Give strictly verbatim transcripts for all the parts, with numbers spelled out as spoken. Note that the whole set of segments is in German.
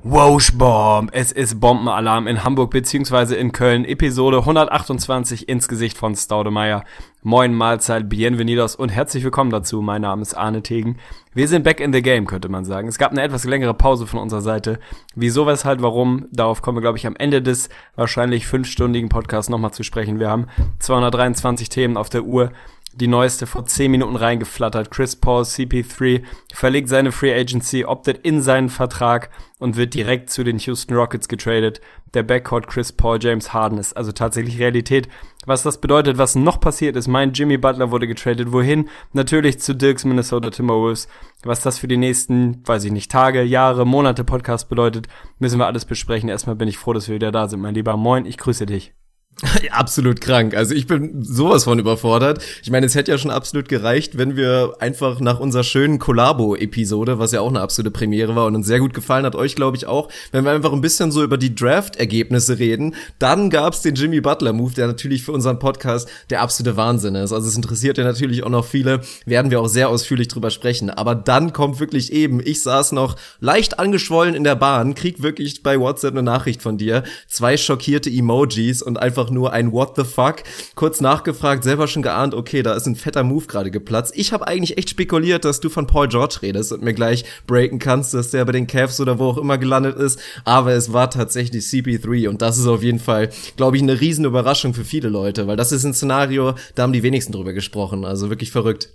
Wauschbomb! Es ist Bombenalarm in Hamburg bzw. in Köln. Episode hundertachtundzwanzig ins Gesicht von Staudemeyer. Moin, Mahlzeit, bienvenidos und herzlich willkommen dazu. Mein Name ist Arne Tegen. Wir sind back in the game, könnte man sagen. Es gab eine etwas längere Pause von unserer Seite. Wieso, weshalb, warum? Darauf kommen wir, glaube ich, am Ende des wahrscheinlich fünfstündigen Podcasts nochmal zu sprechen. Wir haben zweihundertdreiundzwanzig Themen auf der Uhr. Die neueste vor zehn Minuten reingeflattert. Chris Paul, C P drei, verlegt seine Free Agency, optet in seinen Vertrag und wird direkt zu den Houston Rockets getradet. Der Backcourt Chris Paul, James Harden ist also tatsächlich Realität. Was das bedeutet, was noch passiert ist, mein Jimmy Butler wurde getradet. Wohin? Natürlich zu Dirks Minnesota Timberwolves. Was das für die nächsten, weiß ich nicht, Tage, Jahre, Monate Podcast bedeutet, müssen wir alles besprechen. Erstmal bin ich froh, dass wir wieder da sind, mein Lieber. Moin, ich grüße dich. Absolut krank. Also ich bin sowas von überfordert. Ich meine, es hätte ja schon absolut gereicht, wenn wir einfach nach unserer schönen Collabo-Episode, was ja auch eine absolute Premiere war und uns sehr gut gefallen hat, euch glaube ich auch, wenn wir einfach ein bisschen so über die Draft-Ergebnisse reden, dann gab's den Jimmy Butler-Move, der natürlich für unseren Podcast der absolute Wahnsinn ist. Also es interessiert ja natürlich auch noch viele, werden wir auch sehr ausführlich drüber sprechen. Aber dann kommt wirklich eben, ich saß noch leicht angeschwollen in der Bahn, krieg wirklich bei WhatsApp eine Nachricht von dir, zwei schockierte Emojis und einfach nur ein What the fuck, kurz nachgefragt, selber schon geahnt, okay, da ist ein fetter Move gerade geplatzt. Ich habe eigentlich echt spekuliert, dass du von Paul George redest und mir gleich breaken kannst, dass der bei den Cavs oder wo auch immer gelandet ist, aber es war tatsächlich C P drei und das ist auf jeden Fall, glaube ich, eine riesen Überraschung für viele Leute, weil das ist ein Szenario, da haben die wenigsten drüber gesprochen, also wirklich verrückt.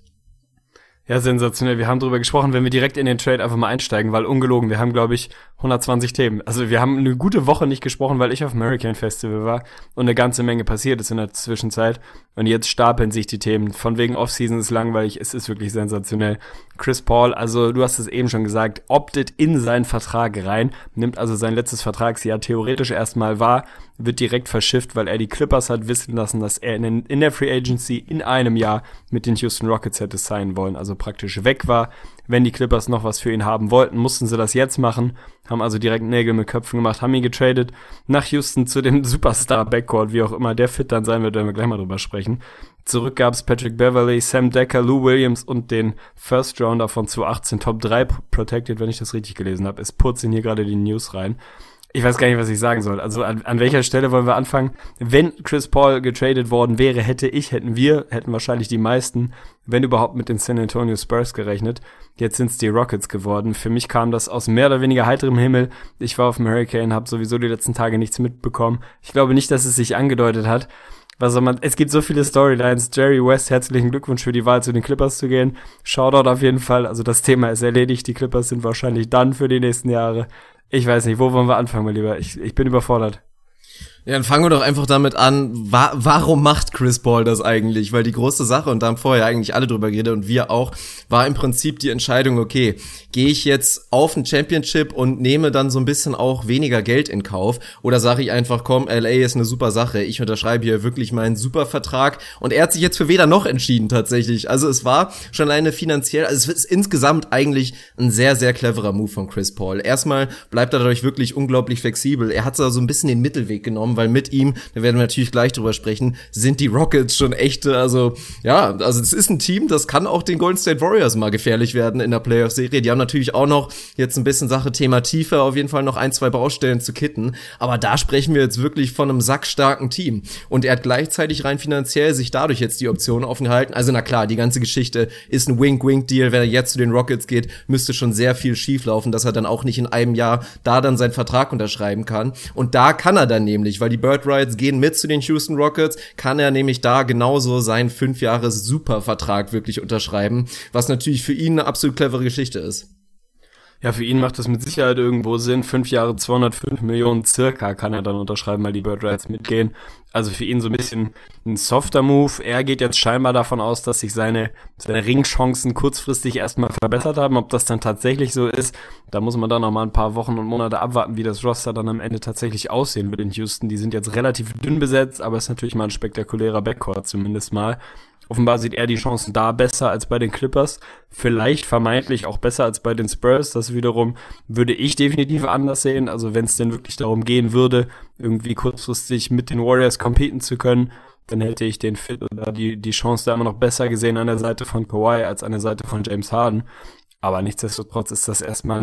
Ja, sensationell. Wir haben drüber gesprochen, wenn wir direkt in den Trade einfach mal einsteigen, weil ungelogen, wir haben, glaube ich, hundertzwanzig Themen. Also wir haben eine gute Woche nicht gesprochen, weil ich auf dem Hurricane Festival war und eine ganze Menge passiert ist in der Zwischenzeit. Und jetzt stapeln sich die Themen. Von wegen Offseason ist langweilig, es ist wirklich sensationell. Chris Paul, also du hast es eben schon gesagt, optet in seinen Vertrag rein, nimmt also sein letztes Vertragsjahr theoretisch erstmal wahr, wird direkt verschifft, weil er die Clippers hat wissen lassen, dass er in, in der Free Agency in einem Jahr mit den Houston Rockets hätte signen wollen, also praktisch weg war. Wenn die Clippers noch was für ihn haben wollten, mussten sie das jetzt machen, haben also direkt Nägel mit Köpfen gemacht, haben ihn getradet nach Houston zu dem Superstar-Backcourt, wie auch immer der fit dann sein wird, werden wir gleich mal drüber sprechen. Zurück gab's Patrick Beverley, Sam Dekker, Lou Williams und den First Rounder von zwanzig achtzehn, Top drei protected, wenn ich das richtig gelesen habe. Es purzeln hier gerade die News rein. Ich weiß gar nicht, was ich sagen soll. Also an, an welcher Stelle wollen wir anfangen? Wenn Chris Paul getradet worden wäre, hätte ich, hätten wir, hätten wahrscheinlich die meisten, wenn überhaupt, mit den San Antonio Spurs gerechnet. Jetzt sind's die Rockets geworden. Für mich kam das aus mehr oder weniger heiterem Himmel. Ich war auf dem Hurricane, habe sowieso die letzten Tage nichts mitbekommen. Ich glaube nicht, dass es sich angedeutet hat. Was soll man, es gibt so viele Storylines. Jerry West, herzlichen Glückwunsch für die Wahl, zu den Clippers zu gehen. Shoutout auf jeden Fall. Also das Thema ist erledigt. Die Clippers sind wahrscheinlich dann für die nächsten Jahre. Ich weiß nicht, wo wollen wir anfangen, mein Lieber? Ich, ich bin überfordert. Ja, dann fangen wir doch einfach damit an, wa- warum macht Chris Paul das eigentlich? Weil die große Sache, und da haben vorher eigentlich alle drüber geredet und wir auch, war im Prinzip die Entscheidung, okay, gehe ich jetzt auf ein Championship und nehme dann so ein bisschen auch weniger Geld in Kauf oder sage ich einfach, komm, L A ist eine super Sache, ich unterschreibe hier wirklich meinen super Vertrag und er hat sich jetzt für weder noch entschieden tatsächlich. Also es war schon alleine finanziell, also es ist insgesamt eigentlich ein sehr, sehr cleverer Move von Chris Paul. Erstmal bleibt er dadurch wirklich unglaublich flexibel. Er hat so ein bisschen den Mittelweg genommen, weil mit ihm, da werden wir natürlich gleich drüber sprechen, sind die Rockets schon echte, also ja, also es ist ein Team, das kann auch den Golden State Warriors mal gefährlich werden in der Playoff-Serie. Die haben natürlich auch noch jetzt ein bisschen Sache Thema Tiefe, auf jeden Fall noch ein, zwei Baustellen zu kitten, aber da sprechen wir jetzt wirklich von einem sackstarken Team und er hat gleichzeitig rein finanziell sich dadurch jetzt die Option offen gehalten. Also na klar, die ganze Geschichte ist ein Wink-Wink-Deal, wenn er jetzt zu den Rockets geht, müsste schon sehr viel schieflaufen, dass er dann auch nicht in einem Jahr da dann seinen Vertrag unterschreiben kann und da kann er dann nämlich, weil die Bird Rights gehen mit zu den Houston Rockets, kann er nämlich da genauso seinen fünf Jahres Supervertrag wirklich unterschreiben, was natürlich für ihn eine absolut clevere Geschichte ist. Ja, für ihn macht das mit Sicherheit irgendwo Sinn. Fünf Jahre, zweihundertfünf Millionen circa kann er dann unterschreiben, weil die Bird Rights mitgehen. Also für ihn so ein bisschen ein softer Move. Er geht jetzt scheinbar davon aus, dass sich seine, seine Ringchancen kurzfristig erstmal verbessert haben. Ob das dann tatsächlich so ist, da muss man dann noch mal ein paar Wochen und Monate abwarten, wie das Roster dann am Ende tatsächlich aussehen wird in Houston. Die sind jetzt relativ dünn besetzt, aber ist natürlich mal ein spektakulärer Backcourt zumindest mal. Offenbar sieht er die Chancen da besser als bei den Clippers, vielleicht vermeintlich auch besser als bei den Spurs. Das wiederum würde ich definitiv anders sehen. Also wenn es denn wirklich darum gehen würde, irgendwie kurzfristig mit den Warriors competen zu können, dann hätte ich den Fit oder die, die Chance da immer noch besser gesehen an der Seite von Kawhi als an der Seite von James Harden. Aber nichtsdestotrotz ist das erstmal ein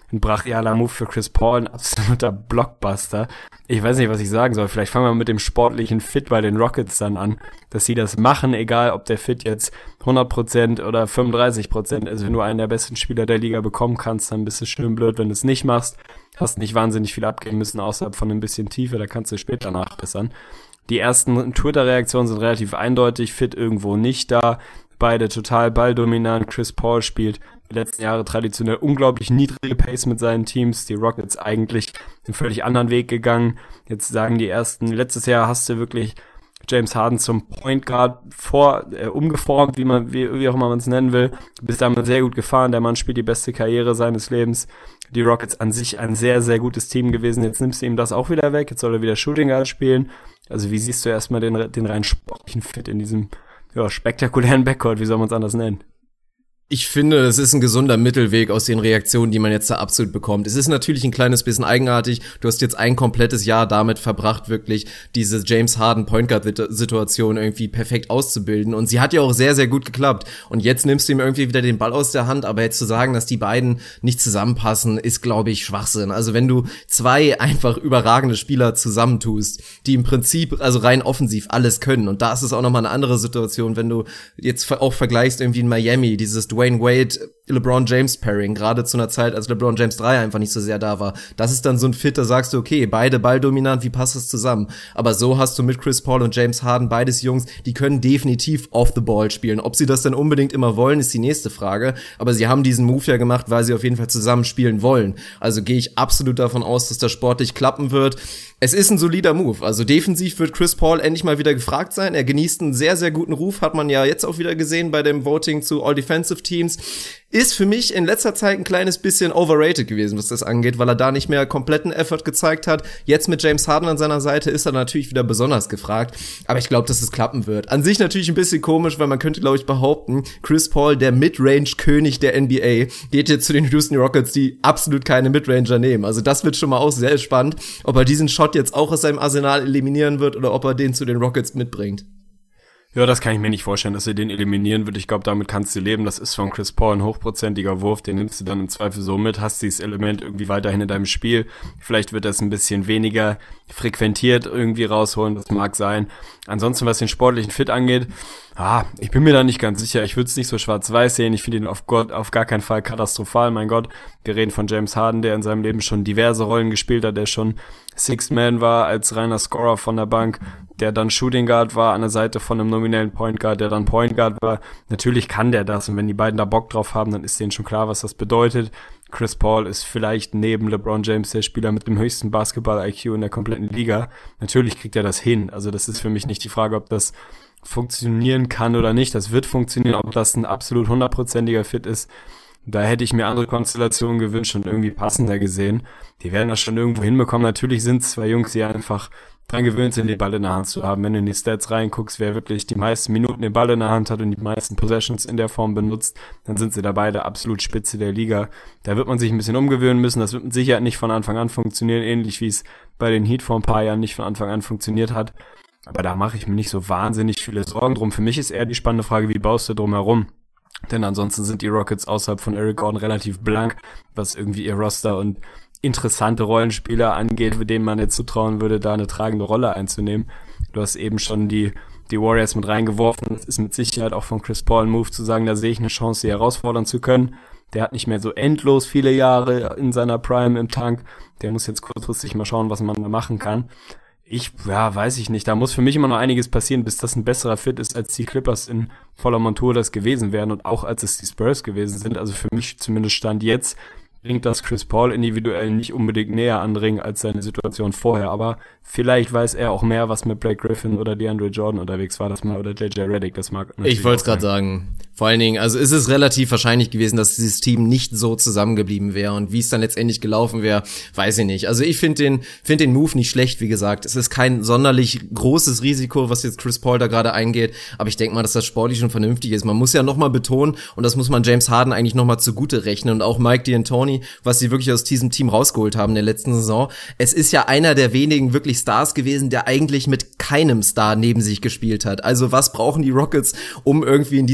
ein brachialer Move für Chris Paul, ein absoluter Blockbuster. Ich weiß nicht, was ich sagen soll. Vielleicht fangen wir mit dem sportlichen Fit bei den Rockets dann an, dass sie das machen, egal ob der Fit jetzt hundert Prozent oder fünfunddreißig Prozent ist. Wenn du einen der besten Spieler der Liga bekommen kannst, dann bist du schön blöd, wenn du es nicht machst. Hast nicht wahnsinnig viel abgeben müssen, außerhalb von ein bisschen Tiefe, da kannst du später nachbessern. Die ersten Twitter-Reaktionen sind relativ eindeutig, Fit irgendwo nicht da. Beide total balldominant. Chris Paul spielt die letzten Jahre traditionell unglaublich niedrige Pace mit seinen Teams. Die Rockets eigentlich einen völlig anderen Weg gegangen. Jetzt sagen die ersten, letztes Jahr hast du wirklich James Harden zum Point Guard vor, äh, umgeformt, wie man, wie, wie auch immer man es nennen will. Du bist damit sehr gut gefahren. Der Mann spielt die beste Karriere seines Lebens. Die Rockets an sich ein sehr, sehr gutes Team gewesen. Jetzt nimmst du ihm das auch wieder weg. Jetzt soll er wieder Shooting Guard spielen. Also wie siehst du erstmal den, den rein sportlichen Fit in diesem ja, spektakulären Backcourt, wie soll man es anders nennen? Ich finde, es ist ein gesunder Mittelweg aus den Reaktionen, die man jetzt da absolut bekommt. Es ist natürlich ein kleines bisschen eigenartig. Du hast jetzt ein komplettes Jahr damit verbracht, wirklich diese James Harden Point Guard Situation irgendwie perfekt auszubilden. Und sie hat ja auch sehr, sehr gut geklappt. Und jetzt nimmst du ihm irgendwie wieder den Ball aus der Hand. Aber jetzt zu sagen, dass die beiden nicht zusammenpassen, ist, glaube ich, Schwachsinn. Also wenn du zwei einfach überragende Spieler zusammentust, die im Prinzip, also rein offensiv alles können. Und da ist es auch nochmal eine andere Situation, wenn du jetzt auch vergleichst irgendwie in Miami, dieses Dwayne Wade, LeBron James Pairing, gerade zu einer Zeit, als LeBron James drei einfach nicht so sehr da war. Das ist dann so ein Fit, da sagst du, okay, beide balldominant, wie passt das zusammen? Aber so hast du mit Chris Paul und James Harden beides Jungs, die können definitiv off the ball spielen. Ob sie das dann unbedingt immer wollen, ist die nächste Frage. Aber sie haben diesen Move ja gemacht, weil sie auf jeden Fall zusammen spielen wollen. Also gehe ich absolut davon aus, dass das sportlich klappen wird. Es ist ein solider Move. Also defensiv wird Chris Paul endlich mal wieder gefragt sein. Er genießt einen sehr, sehr guten Ruf, hat man ja jetzt auch wieder gesehen bei dem Voting zu All-Defensive Teams. Ist für mich in letzter Zeit ein kleines bisschen overrated gewesen, was das angeht, weil er da nicht mehr kompletten Effort gezeigt hat. Jetzt mit James Harden an seiner Seite ist er natürlich wieder besonders gefragt. Aber ich glaube, dass es klappen wird. An sich natürlich ein bisschen komisch, weil man könnte, glaube ich, behaupten, Chris Paul, der Midrange-König der N B A, geht jetzt zu den Houston Rockets, die absolut keine Midranger nehmen. Also das wird schon mal auch sehr spannend, ob er diesen Shot jetzt auch aus seinem Arsenal eliminieren wird oder ob er den zu den Rockets mitbringt. Ja, das kann ich mir nicht vorstellen, dass er den eliminieren wird. Ich glaube, damit kannst du leben. Das ist von Chris Paul ein hochprozentiger Wurf. Den nimmst du dann im Zweifel so mit, hast dieses Element irgendwie weiterhin in deinem Spiel. Vielleicht wird das ein bisschen weniger frequentiert irgendwie rausholen. Das mag sein. Ansonsten, was den sportlichen Fit angeht, ah, ich bin mir da nicht ganz sicher. Ich würde es nicht so schwarz-weiß sehen. Ich finde ihn auf Gott, auf gar keinen Fall katastrophal. Mein Gott, wir reden von James Harden, der in seinem Leben schon diverse Rollen gespielt hat, der schon Sixth Man war als reiner Scorer von der Bank, der dann Shooting Guard war an der Seite von einem nominellen Point Guard, der dann Point Guard war. Natürlich kann der das und wenn die beiden da Bock drauf haben, dann ist denen schon klar, was das bedeutet. Chris Paul ist vielleicht neben LeBron James der Spieler mit dem höchsten Basketball-I Q in der kompletten Liga. Natürlich kriegt er das hin. Also das ist für mich nicht die Frage, ob das funktionieren kann oder nicht. Das wird funktionieren, ob das ein absolut hundertprozentiger Fit ist. Da hätte ich mir andere Konstellationen gewünscht und irgendwie passender gesehen. Die werden das schon irgendwo hinbekommen. Natürlich sind es zwei Jungs, die einfach dran gewöhnt sind, den Ball in der Hand zu haben. Wenn du in die Stats reinguckst, wer wirklich die meisten Minuten den Ball in der Hand hat und die meisten Possessions in der Form benutzt, dann sind sie da beide absolut Spitze der Liga. Da wird man sich ein bisschen umgewöhnen müssen. Das wird mit Sicherheit nicht von Anfang an funktionieren, ähnlich wie es bei den Heat vor ein paar Jahren nicht von Anfang an funktioniert hat. Aber da mache ich mir nicht so wahnsinnig viele Sorgen drum. Für mich ist eher die spannende Frage, wie baust du drum herum? Denn ansonsten sind die Rockets außerhalb von Eric Gordon relativ blank, was irgendwie ihr Roster und interessante Rollenspieler angeht, mit denen man jetzt zutrauen würde, da eine tragende Rolle einzunehmen. Du hast eben schon die die Warriors mit reingeworfen. Das ist mit Sicherheit auch von Chris Paul ein Move zu sagen, da sehe ich eine Chance, sie herausfordern zu können. Der hat nicht mehr so endlos viele Jahre in seiner Prime im Tank. Der muss jetzt kurzfristig mal schauen, was man da machen kann. Ich, ja, weiß ich nicht. Da muss für mich immer noch einiges passieren, bis das ein besserer Fit ist, als die Clippers in voller Montur das gewesen wären und auch als es die Spurs gewesen sind. Also für mich zumindest Stand jetzt bringt das Chris Paul individuell nicht unbedingt näher an Ring als seine Situation vorher. Aber vielleicht weiß er auch mehr, was mit Blake Griffin oder DeAndre Jordan unterwegs war, das mal, oder J J Redick, das mag. Ich wollte es gerade sagen. Vor allen Dingen, also ist es relativ wahrscheinlich gewesen, dass dieses Team nicht so zusammengeblieben wäre und wie es dann letztendlich gelaufen wäre, weiß ich nicht. Also ich finde den finde den Move nicht schlecht, wie gesagt. Es ist kein sonderlich großes Risiko, was jetzt Chris Paul da gerade eingeht, aber ich denke mal, dass das sportlich schon vernünftig ist. Man muss ja nochmal betonen, und das muss man James Harden eigentlich nochmal zugute rechnen und auch Mike D'Antoni, was sie wirklich aus diesem Team rausgeholt haben in der letzten Saison. Es ist ja einer der wenigen wirklich Stars gewesen, der eigentlich mit keinem Star neben sich gespielt hat. Also was brauchen die Rockets, um irgendwie in dieser Liga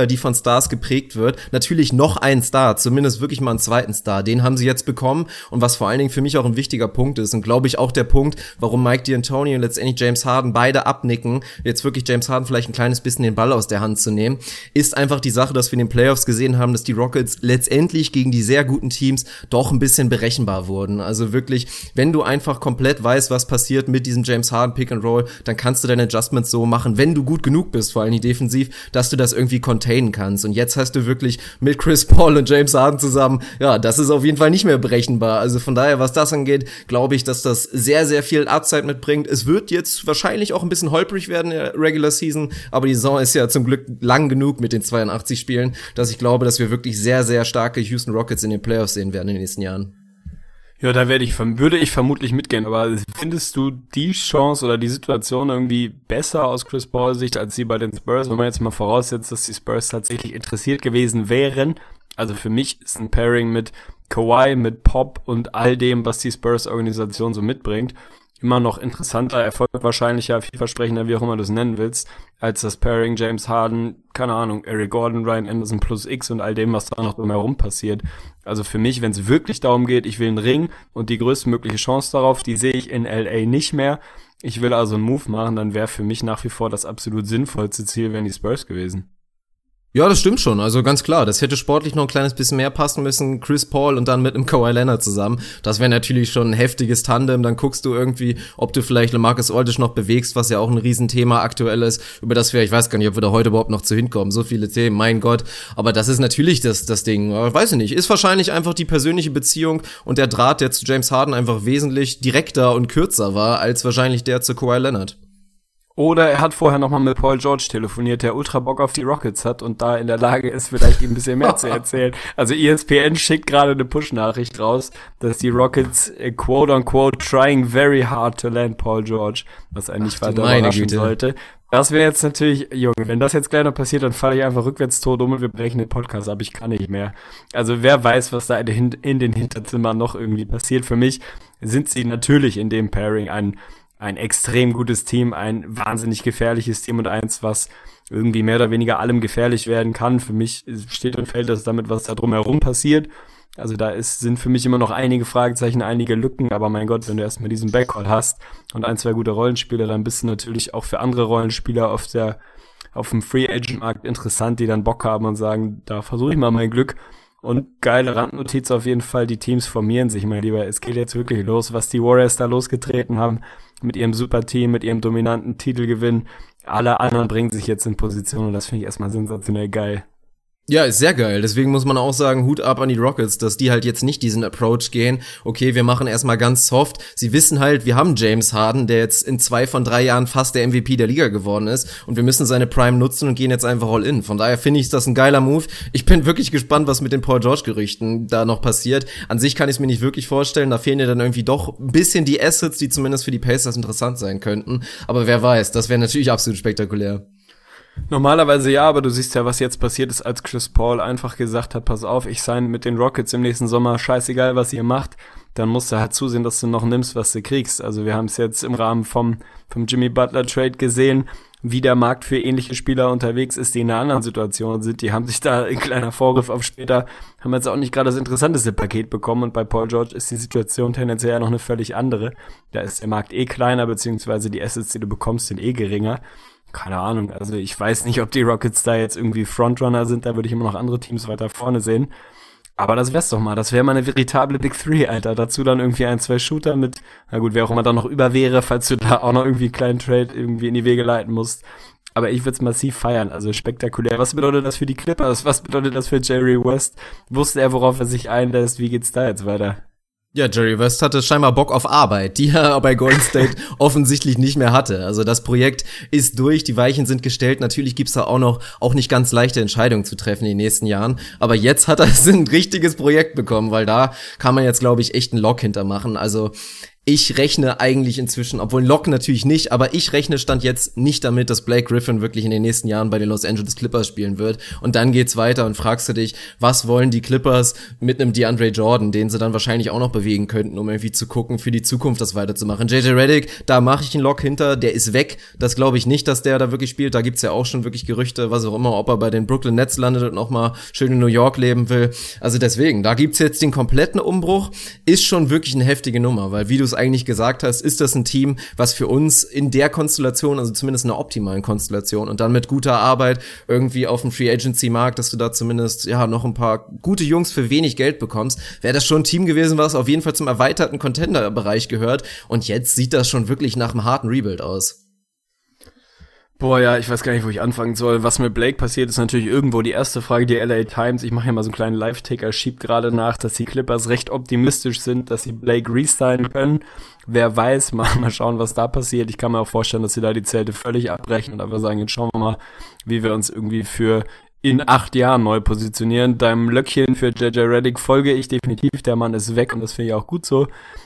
die von Stars geprägt wird. Natürlich noch ein Star, zumindest wirklich mal einen zweiten Star. Den haben sie jetzt bekommen. Und was vor allen Dingen für mich auch ein wichtiger Punkt ist und glaube ich auch der Punkt, warum Mike D'Antoni und letztendlich James Harden beide abnicken, jetzt wirklich James Harden vielleicht ein kleines bisschen den Ball aus der Hand zu nehmen, ist einfach die Sache, dass wir in den Playoffs gesehen haben, dass die Rockets letztendlich gegen die sehr guten Teams doch ein bisschen berechenbar wurden. Also wirklich, wenn du einfach komplett weißt, was passiert mit diesem James Harden Pick and Roll, dann kannst du deine Adjustments so machen, wenn du gut genug bist, vor allem defensiv, dass du das irgendwie containen kannst. Und jetzt hast du wirklich mit Chris Paul und James Harden zusammen, ja, das ist auf jeden Fall nicht mehr berechenbar. Also von daher, was das angeht, glaube ich, dass das sehr, sehr viel Upside mitbringt. Es wird jetzt wahrscheinlich auch ein bisschen holprig werden in der Regular Season, aber die Saison ist ja zum Glück lang genug mit den zweiundachtzig Spielen, dass ich glaube, dass wir wirklich sehr, sehr starke Houston Rockets in den Playoffs sehen werden in den nächsten Jahren. Ja, da werde ich, würde ich vermutlich mitgehen, aber findest du die Chance oder die Situation irgendwie besser aus Chris Paul Sicht als sie bei den Spurs, wenn man jetzt mal voraussetzt, dass die Spurs tatsächlich interessiert gewesen wären? Also für mich ist ein Pairing mit Kawhi, mit Pop und all dem, was die Spurs-Organisation so mitbringt, immer noch interessanter, erfolgwahrscheinlicher, vielversprechender, wie auch immer du es nennen willst, als das Pairing James Harden, keine Ahnung, Eric Gordon, Ryan Anderson plus X und all dem, was da noch drumherum passiert. Also für mich, wenn es wirklich darum geht, ich will einen Ring und die größtmögliche Chance darauf, die sehe ich in L A nicht mehr. Ich will also einen Move machen, dann wäre für mich nach wie vor das absolut sinnvollste Ziel, wären die Spurs gewesen. Ja, das stimmt schon. Also ganz klar, das hätte sportlich noch ein kleines bisschen mehr passen müssen. Chris Paul und dann mit einem Kawhi Leonard zusammen. Das wäre natürlich schon ein heftiges Tandem. Dann guckst du irgendwie, ob du vielleicht LaMarcus Aldridge noch bewegst, was ja auch ein Riesenthema aktuell ist, über das wir, ich weiß gar nicht, ob wir da heute überhaupt noch zu hinkommen. So viele Themen, mein Gott. Aber das ist natürlich das, das Ding. Weiß ich nicht. Ist wahrscheinlich einfach die persönliche Beziehung und der Draht, der zu James Harden einfach wesentlich direkter und kürzer war, als wahrscheinlich der zu Kawhi Leonard. Oder er hat vorher nochmal mit Paul George telefoniert, der ultra Bock auf die Rockets hat und da in der Lage ist, vielleicht ihm ein bisschen mehr zu erzählen. Also E S P N schickt gerade eine Push-Nachricht raus, dass die Rockets äh, quote unquote trying very hard to land Paul George, was eigentlich weiter überraschen sollte. Das wäre jetzt natürlich, Junge, wenn das jetzt gleich noch passiert, dann falle ich einfach rückwärts tot um und wir brechen den Podcast ab. Ich kann nicht mehr. Also wer weiß, was da in den, in den Hinterzimmern noch irgendwie passiert. Für mich sind sie natürlich in dem Pairing ein ein extrem gutes Team, ein wahnsinnig gefährliches Team und eins, was irgendwie mehr oder weniger allem gefährlich werden kann. Für mich steht und fällt das damit, was da drumherum passiert. Also da ist, sind für mich immer noch einige Fragezeichen, einige Lücken, aber mein Gott, wenn du erstmal diesen Backcourt hast und ein, zwei gute Rollenspieler, dann bist du natürlich auch für andere Rollenspieler auf der, auf dem Free Agent Markt interessant, die dann Bock haben und sagen, da versuche ich mal mein Glück. Und geile Randnotiz auf jeden Fall, die Teams formieren sich, mein Lieber. Es geht jetzt wirklich los, was die Warriors da losgetreten haben mit ihrem Superteam, mit ihrem dominanten Titelgewinn. Alle anderen bringen sich jetzt in Position und das finde ich erstmal sensationell geil. Ja, ist sehr geil. Deswegen muss man auch sagen, Hut ab an die Rockets, dass die halt jetzt nicht diesen Approach gehen. Okay, wir machen erstmal ganz soft. Sie wissen halt, wir haben James Harden, der jetzt in zwei von drei Jahren fast der M V P der Liga geworden ist. Und wir müssen seine Prime nutzen und gehen jetzt einfach all in. Von daher finde ich das ein geiler Move. Ich bin wirklich gespannt, was mit den Paul George-Gerüchten da noch passiert. An sich kann ich es mir nicht wirklich vorstellen. Da fehlen ja dann irgendwie doch ein bisschen die Assets, die zumindest für die Pacers interessant sein könnten. Aber wer weiß, das wäre natürlich absolut spektakulär. Normalerweise ja, aber du siehst ja, was jetzt passiert ist, als Chris Paul einfach gesagt hat, pass auf, ich sign mit den Rockets im nächsten Sommer, scheißegal, was ihr macht, dann musst du halt zusehen, dass du noch nimmst, was du kriegst. Also wir haben es jetzt im Rahmen vom vom Jimmy Butler Trade gesehen, wie der Markt für ähnliche Spieler unterwegs ist, die in einer anderen Situation sind. Die haben sich da, ein kleiner Vorgriff auf später, haben jetzt auch nicht gerade das interessanteste Paket bekommen und bei Paul George ist die Situation tendenziell ja noch eine völlig andere. Da ist der Markt eh kleiner, beziehungsweise die Assets, die du bekommst, sind eh geringer. Keine Ahnung, also ich weiß nicht, ob die Rockets da jetzt irgendwie Frontrunner sind, da würde ich immer noch andere Teams weiter vorne sehen. Aber das wär's doch mal, das wäre mal eine veritable Big Three, Alter. Dazu dann irgendwie ein, zwei Shooter mit, na gut, wer auch immer da noch über wäre, falls du da auch noch irgendwie einen kleinen Trade irgendwie in die Wege leiten musst. Aber ich würde es massiv feiern, also spektakulär. Was bedeutet das für die Clippers? Was bedeutet das für Jerry West? Wusste er, worauf er sich einlässt? Wie geht's da jetzt weiter? Ja, Jerry West hatte scheinbar Bock auf Arbeit, die er bei Golden State offensichtlich nicht mehr hatte. Also das Projekt ist durch, die Weichen sind gestellt. Natürlich gibt's da auch noch auch nicht ganz leichte Entscheidungen zu treffen in den nächsten Jahren. Aber jetzt hat er ein richtiges Projekt bekommen, weil da kann man jetzt, glaube ich, echt einen Lock hintermachen. Also ich rechne eigentlich inzwischen, obwohl Lock natürlich nicht, aber ich rechne Stand jetzt nicht damit, dass Blake Griffin wirklich in den nächsten Jahren bei den Los Angeles Clippers spielen wird. Und dann geht's weiter und fragst du dich, was wollen die Clippers mit einem DeAndre Jordan, den sie dann wahrscheinlich auch noch bewegen könnten, um irgendwie zu gucken, für die Zukunft das weiterzumachen. J J Redick, da mache ich einen Lock hinter, der ist weg. Das glaube ich nicht, dass der da wirklich spielt. Da gibt's ja auch schon wirklich Gerüchte, was auch immer, ob er bei den Brooklyn Nets landet und noch mal schön in New York leben will. Also deswegen, da gibt's jetzt den kompletten Umbruch. Ist schon wirklich eine heftige Nummer, weil wie du es eigentlich gesagt hast, ist das ein Team, was für uns in der Konstellation, also zumindest in einer optimalen Konstellation und dann mit guter Arbeit irgendwie auf dem Free Agency Markt, dass du da zumindest ja noch ein paar gute Jungs für wenig Geld bekommst, wäre das schon ein Team gewesen, was auf jeden Fall zum erweiterten Contender-Bereich gehört und jetzt sieht das schon wirklich nach einem harten Rebuild aus. Boah, ja, ich weiß gar nicht, wo ich anfangen soll. Was mit Blake passiert, ist natürlich irgendwo die erste Frage. Die L A Times, ich mache hier mal so einen kleinen Live-Ticker, schiebt gerade nach, dass die Clippers recht optimistisch sind, dass sie Blake restylen können. Wer weiß, mal, mal schauen, was da passiert. Ich kann mir auch vorstellen, dass sie da die Zelte völlig abbrechen und einfach sagen, jetzt schauen wir mal, wie wir uns irgendwie für in acht Jahren neu positionieren. Deinem Löckchen für J J Redick folge ich definitiv. Der Mann ist weg und das finde ich auch gut so.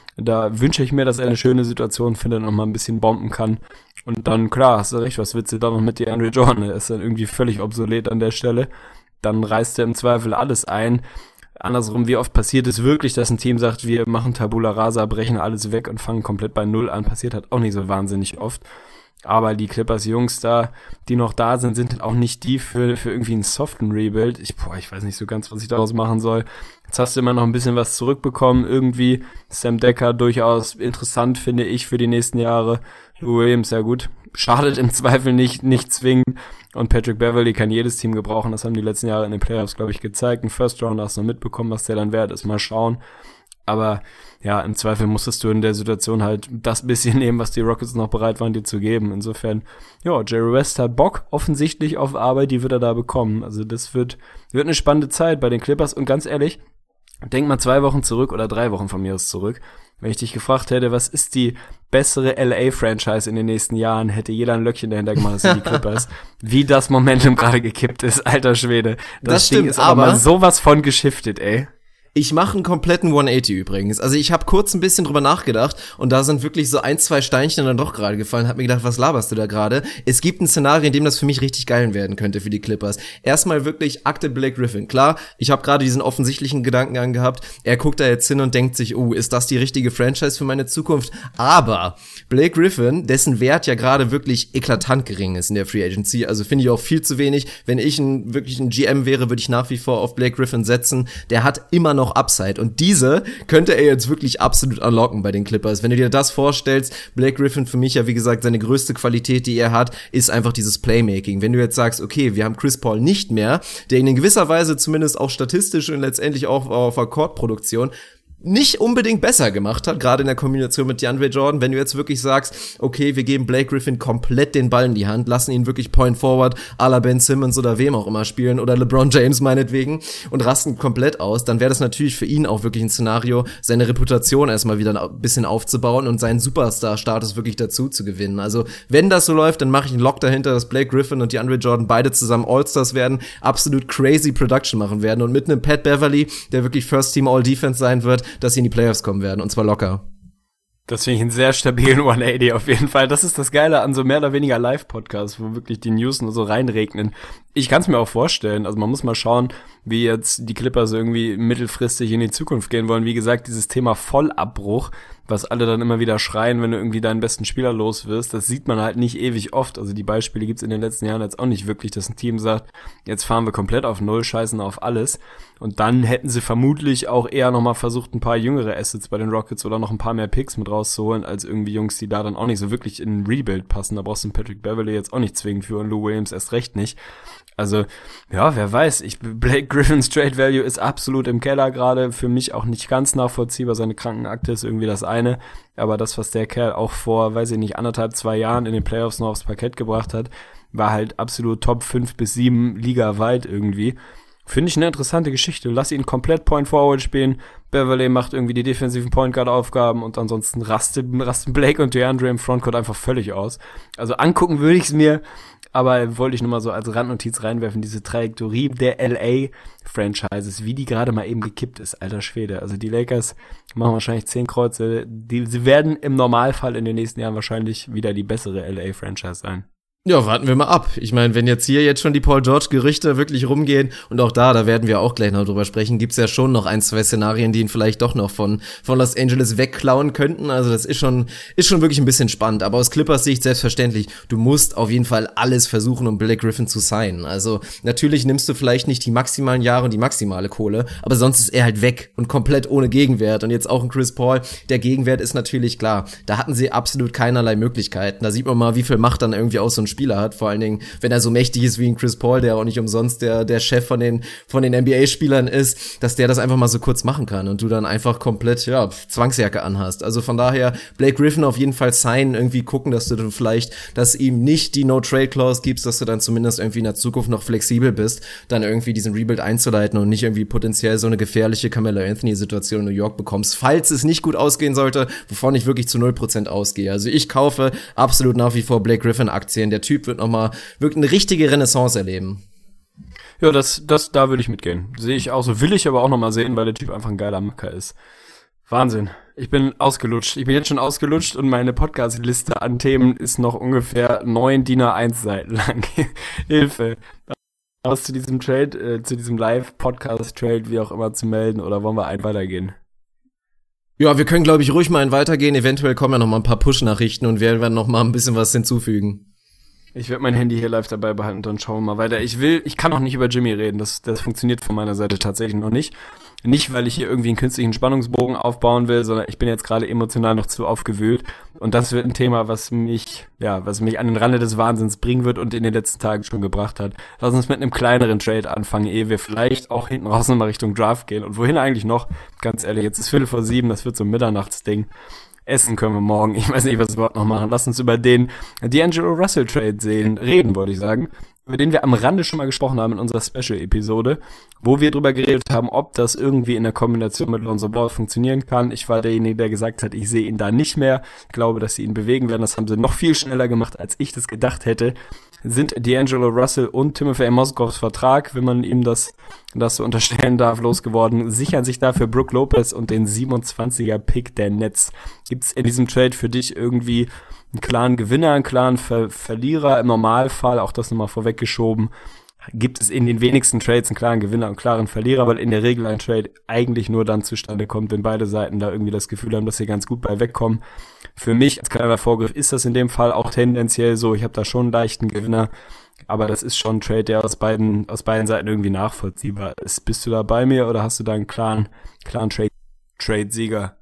Da wünsche ich mir, dass er eine schöne Situation findet und noch mal ein bisschen bomben kann. Und dann, klar, hast du recht, was willst du da noch mit DeAndre Jordan? Er ist dann irgendwie völlig obsolet an der Stelle. Dann reißt er im Zweifel alles ein. Andersrum, wie oft passiert es wirklich, dass ein Team sagt, wir machen Tabula Rasa, brechen alles weg und fangen komplett bei Null an? Passiert halt auch nicht so wahnsinnig oft. Aber die Clippers-Jungs da, die noch da sind, sind halt auch nicht die für, für irgendwie einen soften Rebuild. Ich, boah, ich weiß nicht so ganz, was ich daraus machen soll. Jetzt hast du immer noch ein bisschen was zurückbekommen. Irgendwie Sam Decker durchaus interessant, finde ich, für die nächsten Jahre. Lou Williams, ja gut, schadet im Zweifel nicht, nicht zwingend. Und Patrick Beverley kann jedes Team gebrauchen. Das haben die letzten Jahre in den Playoffs, glaube ich, gezeigt. Ein First Round hast du noch mitbekommen, was der dann wert ist. Mal schauen. Aber ja, im Zweifel musstest du in der Situation halt das bisschen nehmen, was die Rockets noch bereit waren, dir zu geben. Insofern, ja, Jerry West hat Bock offensichtlich auf Arbeit, die wird er da bekommen. Also das wird, wird eine spannende Zeit bei den Clippers. Und ganz ehrlich, denk mal zwei Wochen zurück oder drei Wochen von mir aus zurück. Wenn ich dich gefragt hätte, was ist die bessere L A-Franchise in den nächsten Jahren, hätte jeder ein Löckchen dahinter gemacht, das sind die Clippers. Wie das Momentum gerade gekippt ist, alter Schwede. Das, das Ding stimmt, ist aber mal sowas von geschiftet, ey. Ich mache einen kompletten hundertachtzig übrigens. Also ich habe kurz ein bisschen drüber nachgedacht und da sind wirklich so ein, zwei Steinchen dann doch gerade gefallen. Hab mir gedacht, was laberst du da gerade? Es gibt ein Szenario, in dem das für mich richtig geil werden könnte für die Clippers. Erstmal wirklich Akte Blake Griffin. Klar, ich habe gerade diesen offensichtlichen Gedankengang gehabt. Er guckt da jetzt hin und denkt sich, oh, ist das die richtige Franchise für meine Zukunft? Aber Blake Griffin, dessen Wert ja gerade wirklich eklatant gering ist in der Free Agency, also finde ich auch viel zu wenig. Wenn ich ein, wirklich ein G M wäre, würde ich nach wie vor auf Blake Griffin setzen. Der hat immer noch noch Upside. Und diese könnte er jetzt wirklich absolut unlocken bei den Clippers. Wenn du dir das vorstellst, Blake Griffin für mich ja, wie gesagt, seine größte Qualität, die er hat, ist einfach dieses Playmaking. Wenn du jetzt sagst, okay, wir haben Chris Paul nicht mehr, der ihn in gewisser Weise zumindest auch statistisch und letztendlich auch auf Akkordproduktion nicht unbedingt besser gemacht hat, gerade in der Kombination mit DeAndre Jordan, wenn du jetzt wirklich sagst, okay, wir geben Blake Griffin komplett den Ball in die Hand, lassen ihn wirklich Point Forward à la Ben Simmons oder wem auch immer spielen oder LeBron James meinetwegen und rasten komplett aus, dann wäre das natürlich für ihn auch wirklich ein Szenario, seine Reputation erstmal wieder ein bisschen aufzubauen und seinen Superstar-Status wirklich dazu zu gewinnen. Also, wenn das so läuft, dann mache ich einen Lock dahinter, dass Blake Griffin und DeAndre Jordan beide zusammen All-Stars werden, absolut crazy Production machen werden und mit einem Pat Beverley, der wirklich First Team All-Defense sein wird, dass sie in die Playoffs kommen werden, und zwar locker. Das finde ich einen sehr stabilen hundertachtzig auf jeden Fall. Das ist das Geile an so mehr oder weniger Live-Podcasts, wo wirklich die News nur so reinregnen. Ich kann es mir auch vorstellen, also man muss mal schauen, wie jetzt die Clippers irgendwie mittelfristig in die Zukunft gehen wollen. Wie gesagt, dieses Thema Vollabbruch, was alle dann immer wieder schreien, wenn du irgendwie deinen besten Spieler los wirst, das sieht man halt nicht ewig oft. Also die Beispiele gibt's in den letzten Jahren jetzt auch nicht wirklich, dass ein Team sagt, jetzt fahren wir komplett auf Null, scheißen auf alles. Und dann hätten sie vermutlich auch eher nochmal versucht, ein paar jüngere Assets bei den Rockets oder noch ein paar mehr Picks mit rauszuholen, als irgendwie Jungs, die da dann auch nicht so wirklich in ein Rebuild passen. Da brauchst du einen Patrick Beverley jetzt auch nicht zwingend für und Lou Williams erst recht nicht. Also, ja, wer weiß. Ich, Blake Griffins Trade Value ist absolut im Keller gerade. Für mich auch nicht ganz nachvollziehbar. Seine Krankenakte ist irgendwie das eine. Aber das, was der Kerl auch vor, weiß ich nicht, anderthalb, zwei Jahren in den Playoffs noch aufs Parkett gebracht hat, war halt absolut Top fünf bis sieben Liga weit irgendwie. Finde ich eine interessante Geschichte. Lass ihn komplett Point Forward spielen. Beverley macht irgendwie die defensiven Point Guard Aufgaben und ansonsten rasten, rasten Blake und DeAndre im Frontcourt einfach völlig aus. Also angucken würde ich es mir. Aber wollte ich nur mal so als Randnotiz reinwerfen, diese Trajektorie der L A-Franchises, wie die gerade mal eben gekippt ist, alter Schwede. Also die Lakers machen wahrscheinlich zehn Kreuze. Die, sie werden im Normalfall in den nächsten Jahren wahrscheinlich wieder die bessere L A-Franchise sein. Ja, warten wir mal ab. Ich meine, wenn jetzt hier jetzt schon die Paul George-Gerüchte wirklich rumgehen und auch da, da werden wir auch gleich noch drüber sprechen, gibt's ja schon noch ein, zwei Szenarien, die ihn vielleicht doch noch von von Los Angeles wegklauen könnten. Also das ist schon ist schon wirklich ein bisschen spannend. Aber aus Clippers Sicht selbstverständlich, du musst auf jeden Fall alles versuchen, um Blake Griffin zu signen. Also natürlich nimmst du vielleicht nicht die maximalen Jahre und die maximale Kohle, aber sonst ist er halt weg und komplett ohne Gegenwert. Und jetzt auch ein Chris Paul, der Gegenwert ist natürlich klar. Da hatten sie absolut keinerlei Möglichkeiten. Da sieht man mal, wie viel Macht dann irgendwie auch so ein Spieler hat, vor allen Dingen, wenn er so mächtig ist wie ein Chris Paul, der auch nicht umsonst der der Chef von den von den N B A-Spielern ist, dass der das einfach mal so kurz machen kann und du dann einfach komplett, ja, Zwangsjacke anhast. Also von daher, Blake Griffin auf jeden Fall signen, irgendwie gucken, dass du dann vielleicht, dass ihm nicht die No-Trade-Clause gibst, dass du dann zumindest irgendwie in der Zukunft noch flexibel bist, dann irgendwie diesen Rebuild einzuleiten und nicht irgendwie potenziell so eine gefährliche Carmelo Anthony-Situation in New York bekommst, falls es nicht gut ausgehen sollte, wovon ich wirklich zu null Prozent ausgehe. Also ich kaufe absolut nach wie vor Blake Griffin-Aktien. Der Typ wird nochmal wirklich eine richtige Renaissance erleben. Ja, das, das, da würde ich mitgehen. Sehe ich auch so. Will ich aber auch nochmal sehen, weil der Typ einfach ein geiler Macker ist. Wahnsinn. Ich bin ausgelutscht. Ich bin jetzt schon ausgelutscht und meine Podcast-Liste an Themen ist noch ungefähr neun D I N A eins Seiten lang. Hilfe. Was zu diesem Trade, äh, zu diesem Live-Podcast-Trade, wie auch immer, zu melden, oder wollen wir einen weitergehen? Ja, wir können, glaube ich, ruhig mal einen weitergehen. Eventuell kommen ja noch mal ein paar Push-Nachrichten und werden dann noch mal ein bisschen was hinzufügen. Ich werde mein Handy hier live dabei behalten und dann schauen wir mal weiter. Ich will, ich kann noch nicht über Jimmy reden. Das, das funktioniert von meiner Seite tatsächlich noch nicht. Nicht, weil ich hier irgendwie einen künstlichen Spannungsbogen aufbauen will, sondern ich bin jetzt gerade emotional noch zu aufgewühlt. Und das wird ein Thema, was mich, ja, was mich an den Rande des Wahnsinns bringen wird und in den letzten Tagen schon gebracht hat. Lass uns mit einem kleineren Trade anfangen, ehe wir vielleicht auch hinten raus nochmal Richtung Draft gehen. Und wohin eigentlich noch? Ganz ehrlich, jetzt ist Viertel vor sieben, das wird so ein Mitternachtsding. Essen können wir morgen. Ich weiß nicht, was wir überhaupt noch machen. Lass uns über den D'Angelo Russell Trade sehen, reden, wollte ich sagen. Über den wir am Rande schon mal gesprochen haben in unserer Special-Episode, wo wir drüber geredet haben, ob das irgendwie in der Kombination mit Lonzo Ball funktionieren kann. Ich war derjenige, der gesagt hat, ich sehe ihn da nicht mehr. Ich glaube, dass sie ihn bewegen werden. Das haben sie noch viel schneller gemacht, als ich das gedacht hätte. Sind D'Angelo Russell und Timofey Mozgovs Vertrag, wenn man ihm das, das so unterstellen darf, losgeworden, sichern sich dafür Brook Lopez und den siebenundzwanziger Pick der Nets. Gibt's in diesem Trade für dich irgendwie einen klaren Gewinner, einen klaren Ver- Verlierer im Normalfall, auch das nochmal vorweggeschoben, gibt es in den wenigsten Trades einen klaren Gewinner und einen klaren Verlierer, weil in der Regel ein Trade eigentlich nur dann zustande kommt, wenn beide Seiten da irgendwie das Gefühl haben, dass sie ganz gut bei wegkommen. Für mich als kleiner Vorgriff ist das in dem Fall auch tendenziell so, ich habe da schon einen leichten Gewinner, aber das ist schon ein Trade, der aus beiden aus beiden Seiten irgendwie nachvollziehbar ist. Bist du da bei mir oder hast du da einen klaren, klaren Trade, Trade-Sieger?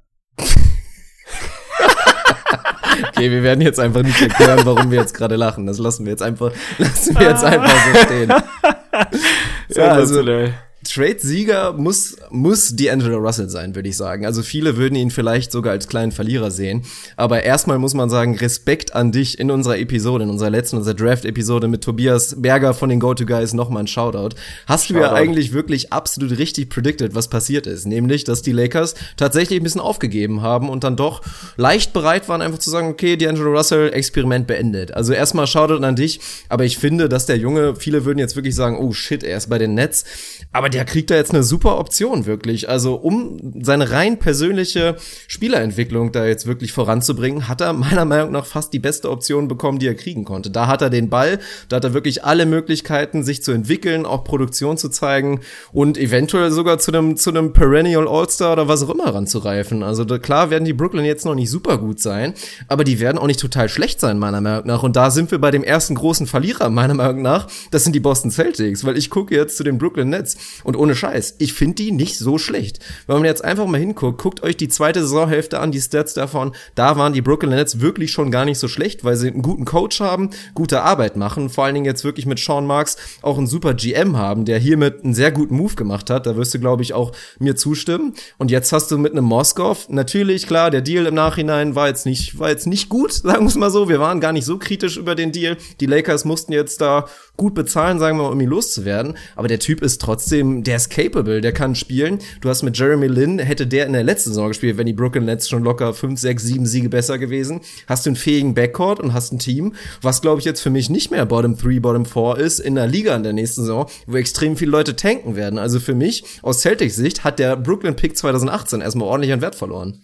Okay, wir werden jetzt einfach nicht erklären, warum wir jetzt gerade lachen. Das lassen wir jetzt einfach, lassen wir jetzt einfach so stehen. Ja, also Trade-Sieger muss muss D'Angelo Russell sein, würde ich sagen. Also viele würden ihn vielleicht sogar als kleinen Verlierer sehen. Aber erstmal muss man sagen, Respekt an dich in unserer Episode, in unserer letzten, unserer Draft-Episode mit Tobias Berger von den Go-To-Guys nochmal ein Shoutout. Hast Shoutout. Du ja eigentlich wirklich absolut richtig predicted, was passiert ist. Nämlich, dass die Lakers tatsächlich ein bisschen aufgegeben haben und dann doch leicht bereit waren, einfach zu sagen, okay, D'Angelo Russell, Experiment beendet. Also erstmal Shoutout an dich. Aber ich finde, dass der Junge, viele würden jetzt wirklich sagen, oh shit, er ist bei den Nets. Aber der kriegt da jetzt eine super Option, wirklich. Also um seine rein persönliche Spielerentwicklung da jetzt wirklich voranzubringen, hat er meiner Meinung nach fast die beste Option bekommen, die er kriegen konnte. Da hat er den Ball, da hat er wirklich alle Möglichkeiten, sich zu entwickeln, auch Produktion zu zeigen und eventuell sogar zu einem zu einem Perennial All-Star oder was auch immer ranzureifen. Also da, klar werden die Brooklyn jetzt noch nicht super gut sein, aber die werden auch nicht total schlecht sein, meiner Meinung nach. Und da sind wir bei dem ersten großen Verlierer, meiner Meinung nach. Das sind die Boston Celtics, weil ich gucke jetzt zu den Brooklyn Nets. Und ohne Scheiß, ich finde die nicht so schlecht. Wenn man jetzt einfach mal hinguckt, guckt euch die zweite Saisonhälfte an, die Stats davon, da waren die Brooklyn Nets wirklich schon gar nicht so schlecht, weil sie einen guten Coach haben, gute Arbeit machen, vor allen Dingen jetzt wirklich mit Sean Marks auch einen super G M haben, der hiermit einen sehr guten Move gemacht hat, da wirst du, glaube ich, auch mir zustimmen. Und jetzt hast du mit einem Mozgov, natürlich, klar, der Deal im Nachhinein war jetzt nicht, war jetzt nicht gut, sagen wir es mal so, wir waren gar nicht so kritisch über den Deal, die Lakers mussten jetzt da gut bezahlen, sagen wir mal, um ihn loszuwerden, aber der Typ ist trotzdem Team, der ist capable, der kann spielen. Du hast mit Jeremy Lin, hätte der in der letzten Saison gespielt, wenn die Brooklyn Nets schon locker fünf, sechs, sieben Siege besser gewesen. Hast du einen fähigen Backcourt und hast ein Team, was, glaube ich, jetzt für mich nicht mehr Bottom three, Bottom four ist in der Liga in der nächsten Saison, wo extrem viele Leute tanken werden. Also für mich, aus Celtics Sicht, hat der Brooklyn-Pick zwanzig achtzehn erstmal ordentlich an Wert verloren.